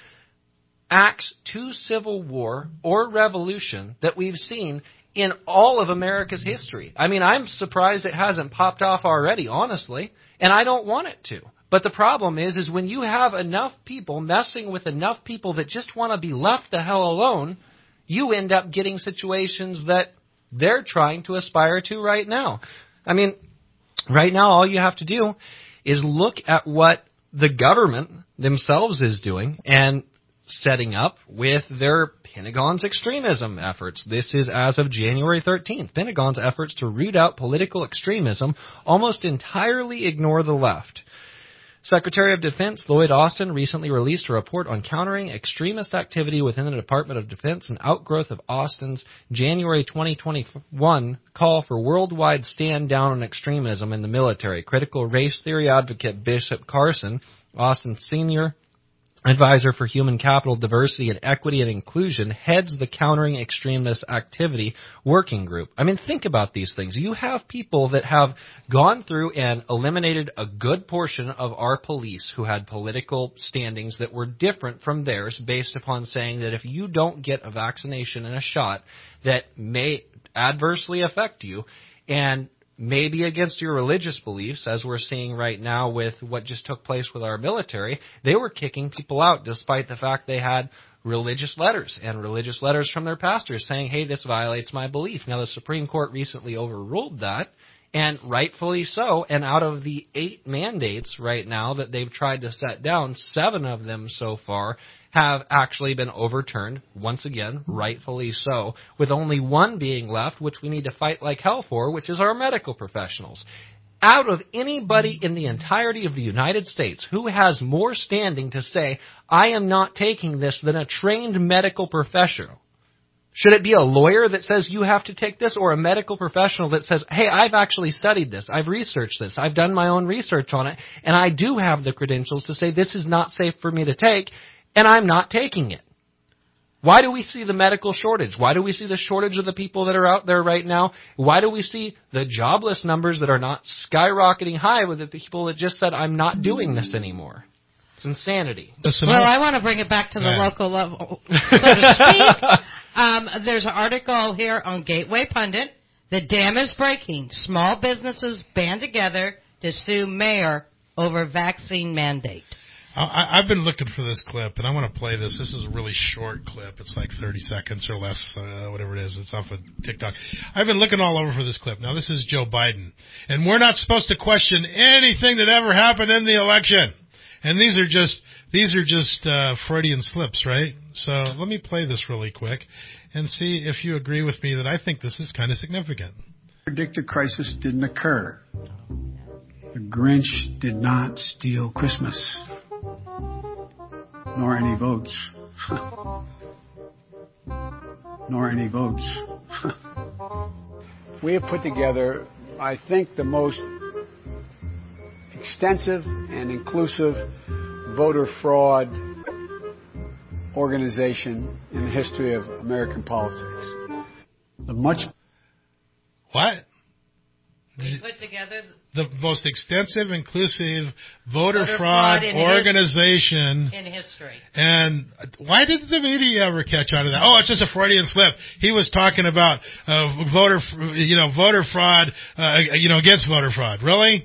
S6: acts to civil war or revolution that we've seen in all of America's history. I mean, I'm surprised it hasn't popped off already, honestly, and I don't want it to. But the problem is, is when you have enough people messing with enough people that just want to be left the hell alone, you end up getting situations that they're trying to aspire to right now. I mean, right now all you have to do is look at what the government themselves is doing and setting up with their Pentagon's extremism efforts. This is as of January thirteenth. Pentagon's efforts to root out political extremism almost entirely ignore the left. Secretary of Defense Lloyd Austin recently released a report on countering extremist activity within the Department of Defense, an outgrowth of Austin's January twenty twenty-one call for worldwide stand down on extremism in the military. Critical race theory advocate Bishop Carson, Austin's senior advisor for human capital, diversity, and equity and inclusion, heads the Countering Extremist Activity Working Group. I mean, think about these things. You have people that have gone through and eliminated a good portion of our police who had political standings that were different from theirs based upon saying that if you don't get a vaccination and a shot that may adversely affect you and maybe against your religious beliefs, as we're seeing right now with what just took place with our military, they were kicking people out despite the fact they had religious letters and religious letters from their pastors saying, hey, this violates my belief. Now, the Supreme Court recently overruled that, and rightfully so. And out of the eight mandates right now that they've tried to set down, seven of them so far have actually been overturned, once again, rightfully so, with only one being left, which we need to fight like hell for, which is our medical professionals. Out of anybody in the entirety of the United States who has more standing to say, I am not taking this, than a trained medical professional? Should it be a lawyer that says you have to take this, or a medical professional that says, hey, I've actually studied this, I've researched this, I've done my own research on it, and I do have the credentials to say this is not safe for me to take, and I'm not taking it? Why do we see the medical shortage? Why do we see the shortage of the people that are out there right now? Why do we see the jobless numbers that are not skyrocketing high with the people that just said, I'm not doing this anymore? It's insanity.
S5: Listen, well, I want to bring it back to the yeah. local level, so to speak. Um, there's an article here on Gateway Pundit. The dam is breaking. Small businesses band together to sue mayor over vaccine mandate.
S4: I, I've been looking for this clip, and I want to play this. This is a really short clip. It's like thirty seconds or less, uh, whatever it is. It's off of TikTok. I've been looking all over for this clip. Now, this is Joe Biden, and we're not supposed to question anything that ever happened in the election. And these are just these are just uh, Freudian slips, right? So let me play this really quick and see if you agree with me that I think this is kind of significant.
S15: The predicted crisis didn't occur. The Grinch did not steal Christmas, nor any votes, nor any votes. We have put together, I think, the most extensive and inclusive voter fraud organization in the history of American politics. The much
S4: what?
S5: They put together
S4: the most extensive, inclusive voter,
S5: voter
S4: fraud,
S5: fraud in
S4: organization
S5: in history.
S4: And why didn't the media ever catch on to that? Oh, it's just a Freudian slip. He was talking about uh, voter, you know, voter fraud, uh, you know, against voter fraud. Really?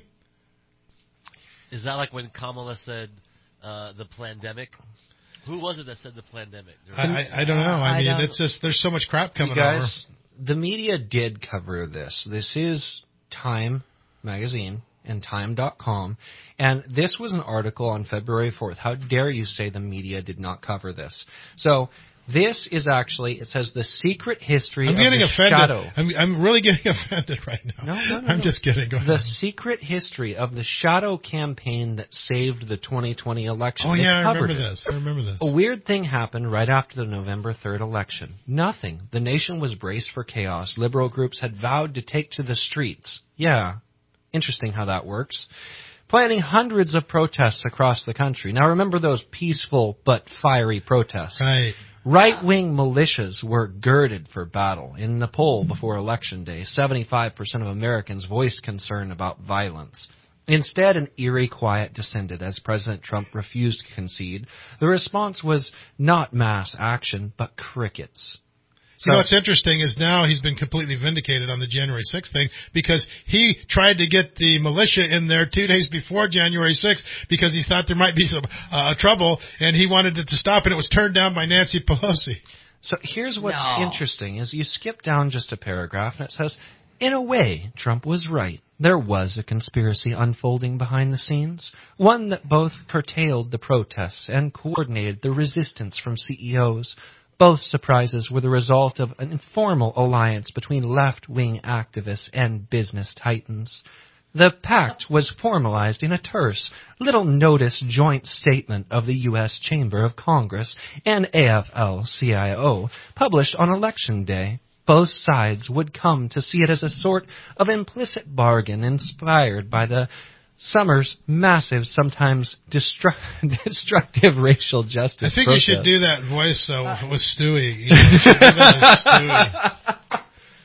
S14: Is that like when Kamala said uh, the pandemic? Who was it that said the pandemic?
S4: I, I, I don't know. I, I mean, it's just there's so much crap coming
S6: you guys,
S4: over.
S6: The media did cover this. This is Time magazine and time dot com, and this was an article on February fourth. How dare you say the media did not cover this? So this is actually, it says the secret history
S4: I'm
S6: of
S4: getting
S6: the
S4: offended.
S6: shadow.
S4: I'm, I'm really getting offended right now.
S6: No, no, no,
S4: I'm
S6: no.
S4: just kidding. Go ahead.
S6: The secret history of the shadow campaign that saved the twenty twenty election.
S4: Oh,
S6: They
S4: yeah, I
S6: covered
S4: remember
S6: it.
S4: this. I remember this.
S6: A weird thing happened right after the November third election. Nothing. The nation was braced for chaos. Liberal groups had vowed to take to the streets. Yeah, interesting how that works. Planning hundreds of protests across the country. Now remember those peaceful but fiery protests.
S4: Right.
S6: Right-wing militias were girded for battle. In the poll before Election Day, seventy-five percent of Americans voiced concern about violence. Instead, an eerie quiet descended as President Trump refused to concede. The response was not mass action, but crickets.
S4: You know what's interesting is now he's been completely vindicated on the January sixth thing because he tried to get the militia in there two days before January sixth because he thought there might be some uh, trouble, and he wanted it to stop, and it was turned down by Nancy Pelosi.
S6: So here's what's
S5: No.
S6: interesting is you skip down just a paragraph, and it says, in a way, Trump was right. There was a conspiracy unfolding behind the scenes, one that both curtailed the protests and coordinated the resistance from C E Os. Both surprises were the result of an informal alliance between left-wing activists and business titans. The pact was formalized in a terse, little-notice joint statement of the U S Chamber of Congress and A F L C I O, published on Election Day. Both sides would come to see it as a sort of implicit bargain inspired by the summer's massive, sometimes destru- destructive racial justice
S4: I think
S6: protest.
S4: you should do that voice uh, with Stewie. You know, you should do that as Stewie.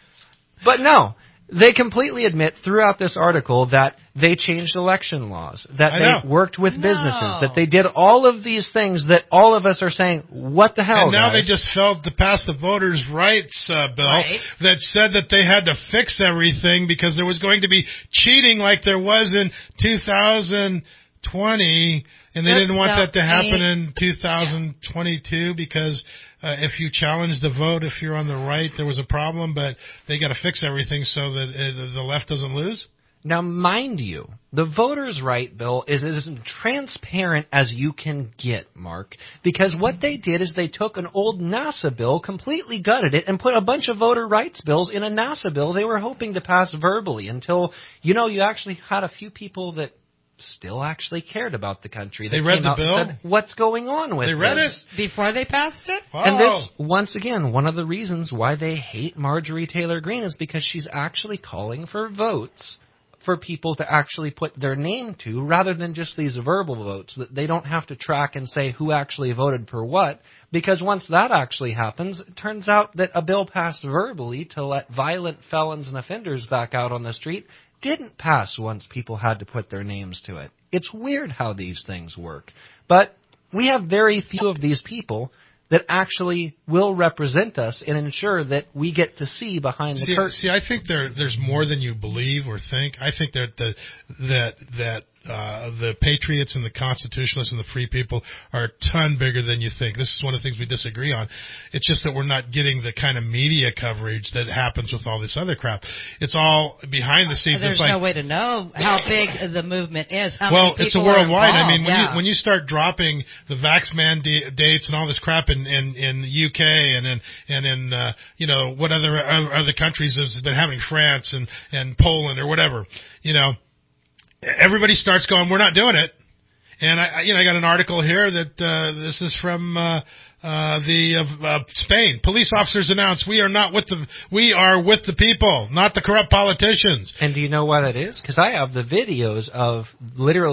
S6: But no, they completely admit throughout this article that they changed election laws, that
S4: I
S6: they
S4: know.
S6: worked with
S5: No.
S6: businesses, that they did all of these things that all of us are saying, what the hell,
S4: And now
S6: guys?
S4: they just failed to pass the voters' rights uh, bill
S5: Right.
S4: that said that they had to fix everything because there was going to be cheating like there was in two thousand twenty, and they
S5: Yep,
S4: didn't want
S5: so
S4: that to happen
S5: they-
S4: in two thousand twenty-two because uh, if you challenge the vote, if you're on the right, there was a problem, but they got to fix everything so that uh, the left doesn't lose.
S6: Now, mind you, the voters' right bill is as transparent as you can get, Mark, because what they did is they took an old NASA bill, completely gutted it, and put a bunch of voter rights bills in a NASA bill they were hoping to pass verbally until, you know, you actually had a few people that still actually cared about the country.
S4: They read
S6: came
S4: the
S6: out and
S4: bill?
S6: said, what's going on with
S4: They read
S6: this?
S4: it?
S5: Before they passed it?
S6: And
S4: Oh.
S6: this, once again, one of the reasons why they hate Marjorie Taylor Greene is because she's actually calling for votes for people to actually put their name to, rather than just these verbal votes that they don't have to track and say who actually voted for what, because once that actually happens, it turns out that a bill passed verbally to let violent felons and offenders back out on the street didn't pass once people had to put their names to it. It's weird how these things work. But we have very few of these people that actually will represent us and ensure that we get to see behind the
S4: See,
S6: curtain.
S4: see, I think there there's more than you believe or think. I think that the that that uh, the patriots and the constitutionalists and the free people are a ton bigger than you think. This is one of the things we disagree on. It's just that we're not getting the kind of media coverage that happens with all this other crap. It's all behind the scenes.
S5: There's
S4: it's like,
S5: no way to know how big the movement is. How
S4: well,
S5: many
S4: it's a
S5: people are
S4: worldwide. I mean,
S5: involved.
S4: when
S5: yeah.
S4: you when you start dropping the vax mandates and all this crap in in, in the U K and in and in uh, you know what other other countries has been having, France and and Poland or whatever, you know, everybody starts going, we're not doing it. And I, you know, I got an article here that uh, this is from uh, uh, the uh, uh, Spain. Police officers announced, "We are not with the, we are with the people, not the corrupt politicians."
S6: And do you know why that is? Because I have the videos of literally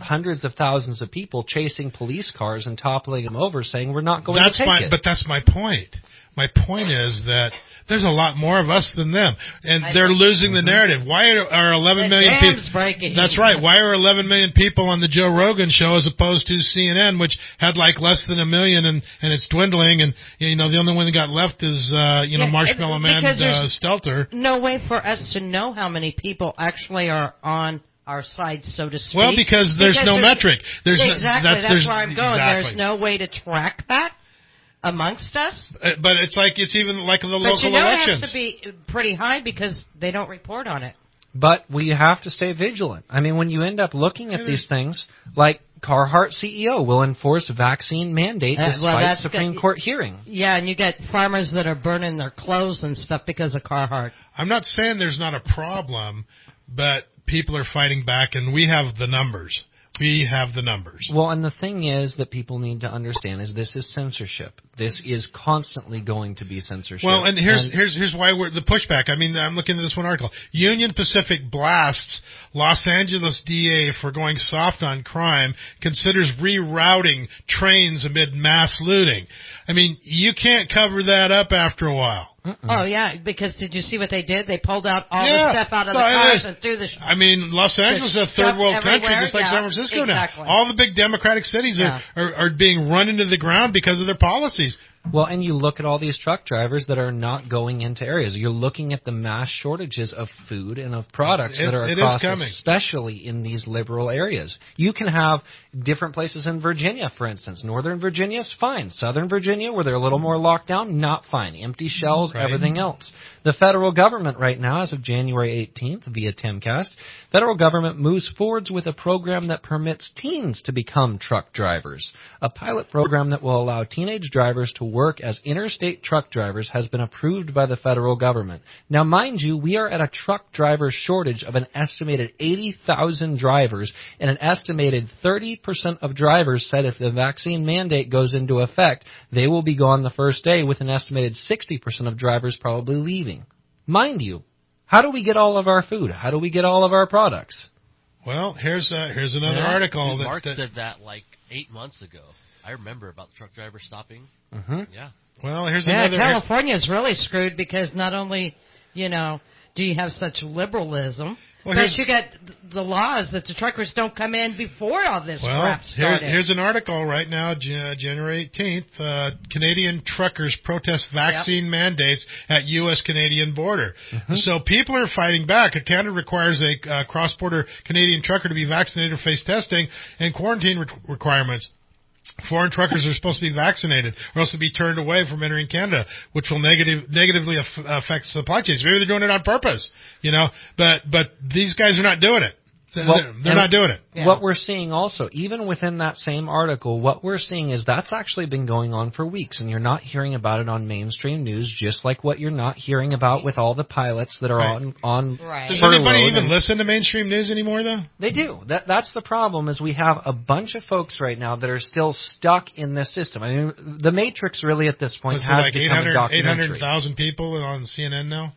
S6: hundreds of thousands of people chasing police cars and toppling them over, saying we're not going
S4: that's
S6: to take
S4: my,
S6: it.
S4: But that's my point. My point is that there's a lot more of us than them, and
S5: I
S4: they're
S5: think-
S4: losing the narrative. Why are, are eleven
S5: The
S4: million
S5: dam's
S4: people?
S5: breaking.
S4: That's right. Why are eleven million people on the Joe Rogan show as opposed to C N N, which had like less than a million, and and it's dwindling, and you know the only one that got left is uh, you know
S5: Yeah,
S4: Marshmallow Man
S5: because
S4: uh,
S5: there's
S4: Stelter.
S5: No way for us to know how many people actually are on our side, so to speak.
S4: Well, because there's no metric. There's no-
S5: exactly
S4: that's-
S5: that's
S4: there's-
S5: where I'm going.
S4: exactly.
S5: There's no way to track that amongst us.
S4: Uh, but it's like it's even like the
S5: But
S4: local
S5: you know
S4: elections.
S5: it has to be pretty high because they don't report on it.
S6: But we have to stay vigilant. I mean, when you end up looking at these things, like Carhartt C E O will enforce vaccine mandate
S5: Uh,
S6: despite
S5: well, that's
S6: Supreme
S5: good.
S6: Court hearing.
S5: Yeah, and you get farmers that are burning their clothes and stuff because of Carhartt.
S4: I'm not saying there's not a problem, but people are fighting back, and we have the numbers. We have the numbers.
S6: Well, and the thing is that people need to understand is this is censorship. This is constantly going to be censorship.
S4: Well, and here's
S6: And-
S4: here's here's why we're the pushback. I mean, I'm looking at this one article. Union Pacific blasts Los Angeles D A for going soft on crime, considers rerouting trains amid mass looting. I mean, you can't cover that up after a while.
S5: Oh yeah, because did you see what they did? They pulled out all
S4: Yeah,
S5: the stuff out of
S4: so
S5: the
S4: it
S5: cars
S4: is.
S5: and threw the. Sh-
S4: I mean, Los Angeles is a
S5: stuff
S4: third world country,
S5: everywhere,
S4: just like
S5: yeah,
S4: San Francisco
S5: exactly.
S4: now. All the big democratic cities are,
S5: Yeah.
S4: are, are being run into the ground because of their policies.
S6: Well, and you look at all these truck drivers that are not going into areas. You're looking at the mass shortages of food and of products
S4: It-
S6: that are
S4: it is
S6: across,
S4: coming.
S6: especially in these liberal areas. You can have different places in Virginia, for instance. Northern Virginia is fine. Southern Virginia, where they're a little more locked down, not fine. Empty shells,
S4: Right.
S6: everything else. The federal government right now, as of January eighteenth, via Timcast, federal government moves forwards with a program that permits teens to become truck drivers. A pilot program that will allow teenage drivers to work as interstate truck drivers has been approved by the federal government. Now, mind you, we are at a truck driver shortage of an estimated eighty thousand drivers, and an estimated thirty percent of drivers said if the vaccine mandate goes into effect, they will be gone the first day, with an estimated sixty percent of drivers probably leaving. Mind you, how do we get all of our food? How do we get all of our products?
S4: Well, here's uh, here's another
S14: Yeah.
S4: article
S14: Dude,
S4: that,
S14: Mark
S4: that
S14: said that like eight months ago. I remember about the truck driver stopping.
S6: Mm-hmm.
S14: Yeah.
S4: Well, here's
S5: yeah,
S4: another.
S5: California is really screwed because not only you know do you have such liberalism,
S4: Well,
S5: but
S4: here's-
S5: you got the laws that the truckers don't come in before all this
S4: Well,
S5: crap
S4: here's,
S5: started.
S4: here's an article right now, Jan- January eighteenth. Uh, Canadian truckers protest vaccine mandates at U S Canadian border.
S6: Mm-hmm.
S4: So people are fighting back. Canada requires a uh, cross-border Canadian trucker to be vaccinated or face testing and quarantine re- requirements. Foreign truckers are supposed to be vaccinated or else to be turned away from entering Canada, which will negative, negatively aff- affect supply chains. Maybe they're doing it on purpose, you know, but, but these guys are not doing it. They're,
S6: Well,
S4: they're
S6: and
S4: not doing it.
S5: Yeah.
S6: What we're seeing also, even within that same article, what we're seeing is that's actually been going on for weeks, and you're not hearing about it on mainstream news, just like what you're not hearing about with all the pilots that are
S4: Right.
S6: on on.
S5: Right.
S4: Does
S6: furlough
S4: anybody even
S6: and-
S4: listen to mainstream news anymore, though?
S6: They do. That that's the problem. Is we have a bunch of folks right now that are still stuck in this system. I mean, the Matrix really at this point
S4: Was it
S6: has
S4: like
S6: become a
S4: eight
S6: documentary.
S4: hundred thousand people on C N N now?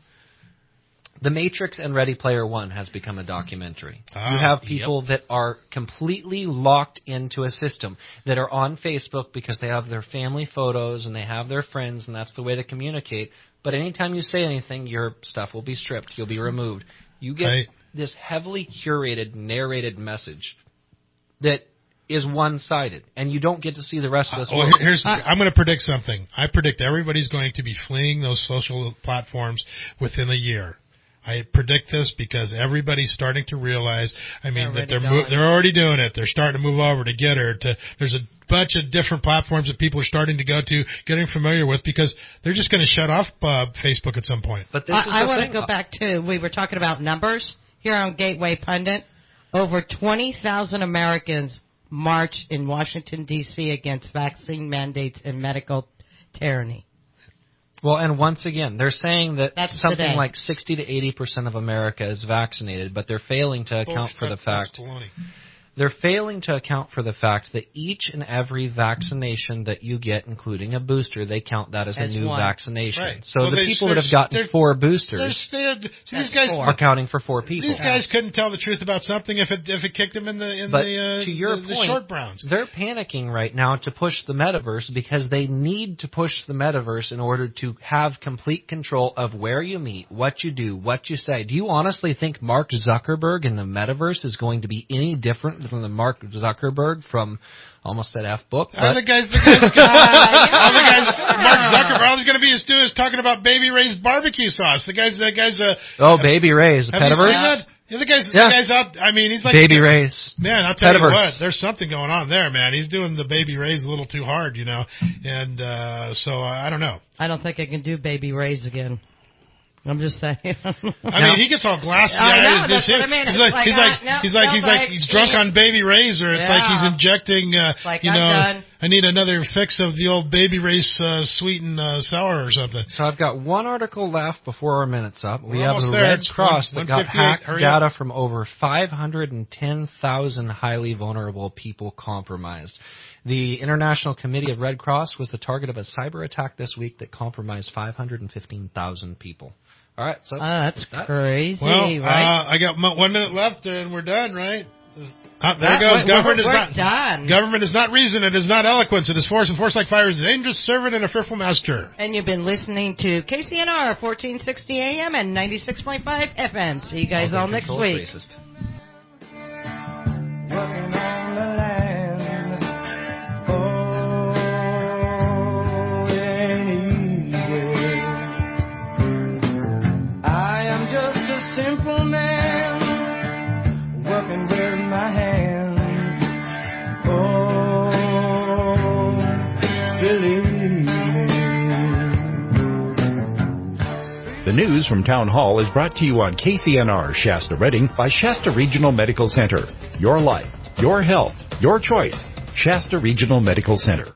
S6: The Matrix and Ready Player One has become a documentary.
S4: Ah,
S6: you have people that are completely locked into a system, that are on Facebook because they have their family photos and they have their friends, and that's the way to communicate. But anytime you say anything, your stuff will be stripped. You'll be removed. You get
S4: Right.
S6: this heavily curated, narrated message that is one-sided, and you don't get to see the rest of this
S4: Well,
S6: world.
S4: here's I'm going to predict something. I predict everybody's going to be fleeing those social platforms within a year. I predict this because everybody's starting to realize. I mean,
S5: They're
S4: that they're
S5: already
S4: mo-
S5: going.
S4: they're already doing it. They're starting to move over to Getter. To there's a bunch of different platforms that people are starting to go to, getting familiar with because they're just going to shut off uh, Facebook at some point.
S6: But this is
S5: I, I
S6: the
S5: want
S6: thing.
S5: to go back to, we were talking about numbers here on Gateway Pundit. Over twenty thousand Americans marched in Washington, D C against vaccine mandates and medical tyranny.
S6: Well, and once again, they're saying that
S5: That's
S6: something
S5: today.
S6: like sixty to eighty percent of America is vaccinated, but they're failing to account for the
S4: Bullshit. That's
S6: fact
S4: baloney.
S6: They're failing to account for the fact that each and every vaccination that you get, including a booster, they count that as, as a new one. vaccination.
S4: Right.
S6: So
S4: well,
S6: the
S4: they,
S6: people that have gotten four boosters
S4: they're, they're, these guys
S6: are counting for four people.
S4: These guys couldn't tell the truth about something if it if it kicked them in the in
S6: but
S4: the, uh,
S6: to your
S4: the,
S6: point,
S4: the short browns.
S6: They're panicking right now to push the metaverse because they need to push the metaverse in order to have complete control of where you meet, what you do, what you say. Do you honestly think Mark Zuckerberg in the metaverse is going to be any different from the Mark Zuckerberg from almost said F book? But...
S4: All the guys, the guys, uh, all the guys, Mark Zuckerberg, all he's going to be is, do is talking about Baby Ray's barbecue sauce. The guys, the guys, uh,
S6: oh, Baby Ray's, the
S4: have
S6: metaverse.
S4: You seen that? Yeah, the guys,
S6: yeah.
S4: the guys out. I mean, he's like
S6: Baby Ray's.
S4: Man, I'll tell
S6: Petaverse.
S4: you what. There's something going on there, man. He's doing the Baby Ray's a little too hard, you know. And uh so uh, I don't know.
S5: I don't think I can do Baby Ray's again. I'm just saying.
S4: I mean, he gets all glassy
S5: I know,
S4: eyed.
S5: that's what I mean.
S4: He's like,
S5: like,
S4: he's
S5: uh,
S4: like,
S5: no,
S4: he's like,
S5: no,
S4: he's like,
S5: like,
S4: he's drunk on Baby Ray's, or it's
S5: yeah.
S4: like he's injecting, uh,
S5: like,
S4: you
S5: I'm
S4: know,
S5: done.
S4: I need another fix of the old Baby Ray's uh, sweet and uh, sour or something.
S6: So I've got one article left before our minute's up. We
S4: We're
S6: have the
S4: there.
S6: Red
S4: It's
S6: Cross
S4: one,
S6: that got hacked
S4: Hurry
S6: data
S4: up.
S6: from over five hundred ten thousand highly vulnerable people compromised. The International Committee of Red Cross was the target of a cyber attack this week that compromised five hundred fifteen thousand people. All right, so
S5: oh, that's
S6: that.
S5: crazy.
S4: Well,
S5: right?
S4: uh, I got m- one minute left, and we're done, right? Uh, there
S5: that,
S4: goes
S5: we're,
S4: government
S5: we're,
S4: is
S5: we're
S4: not
S5: done.
S4: Government is not reason. It is not eloquence. It is force, and force like fire is a dangerous servant and a fearful master.
S5: And you've been listening to K C N R fourteen sixty A M and ninety-six point five F M. See you guys all, all next week.
S3: Racist. Working on the land. Oh, it ain't easy. I am just a simple man working with my hands. Oh, believe me.
S2: The news from Town Hall is brought to you on K C N R Shasta Redding by Shasta Regional Medical Center. Your life, your health, your choice. Shasta Regional Medical Center.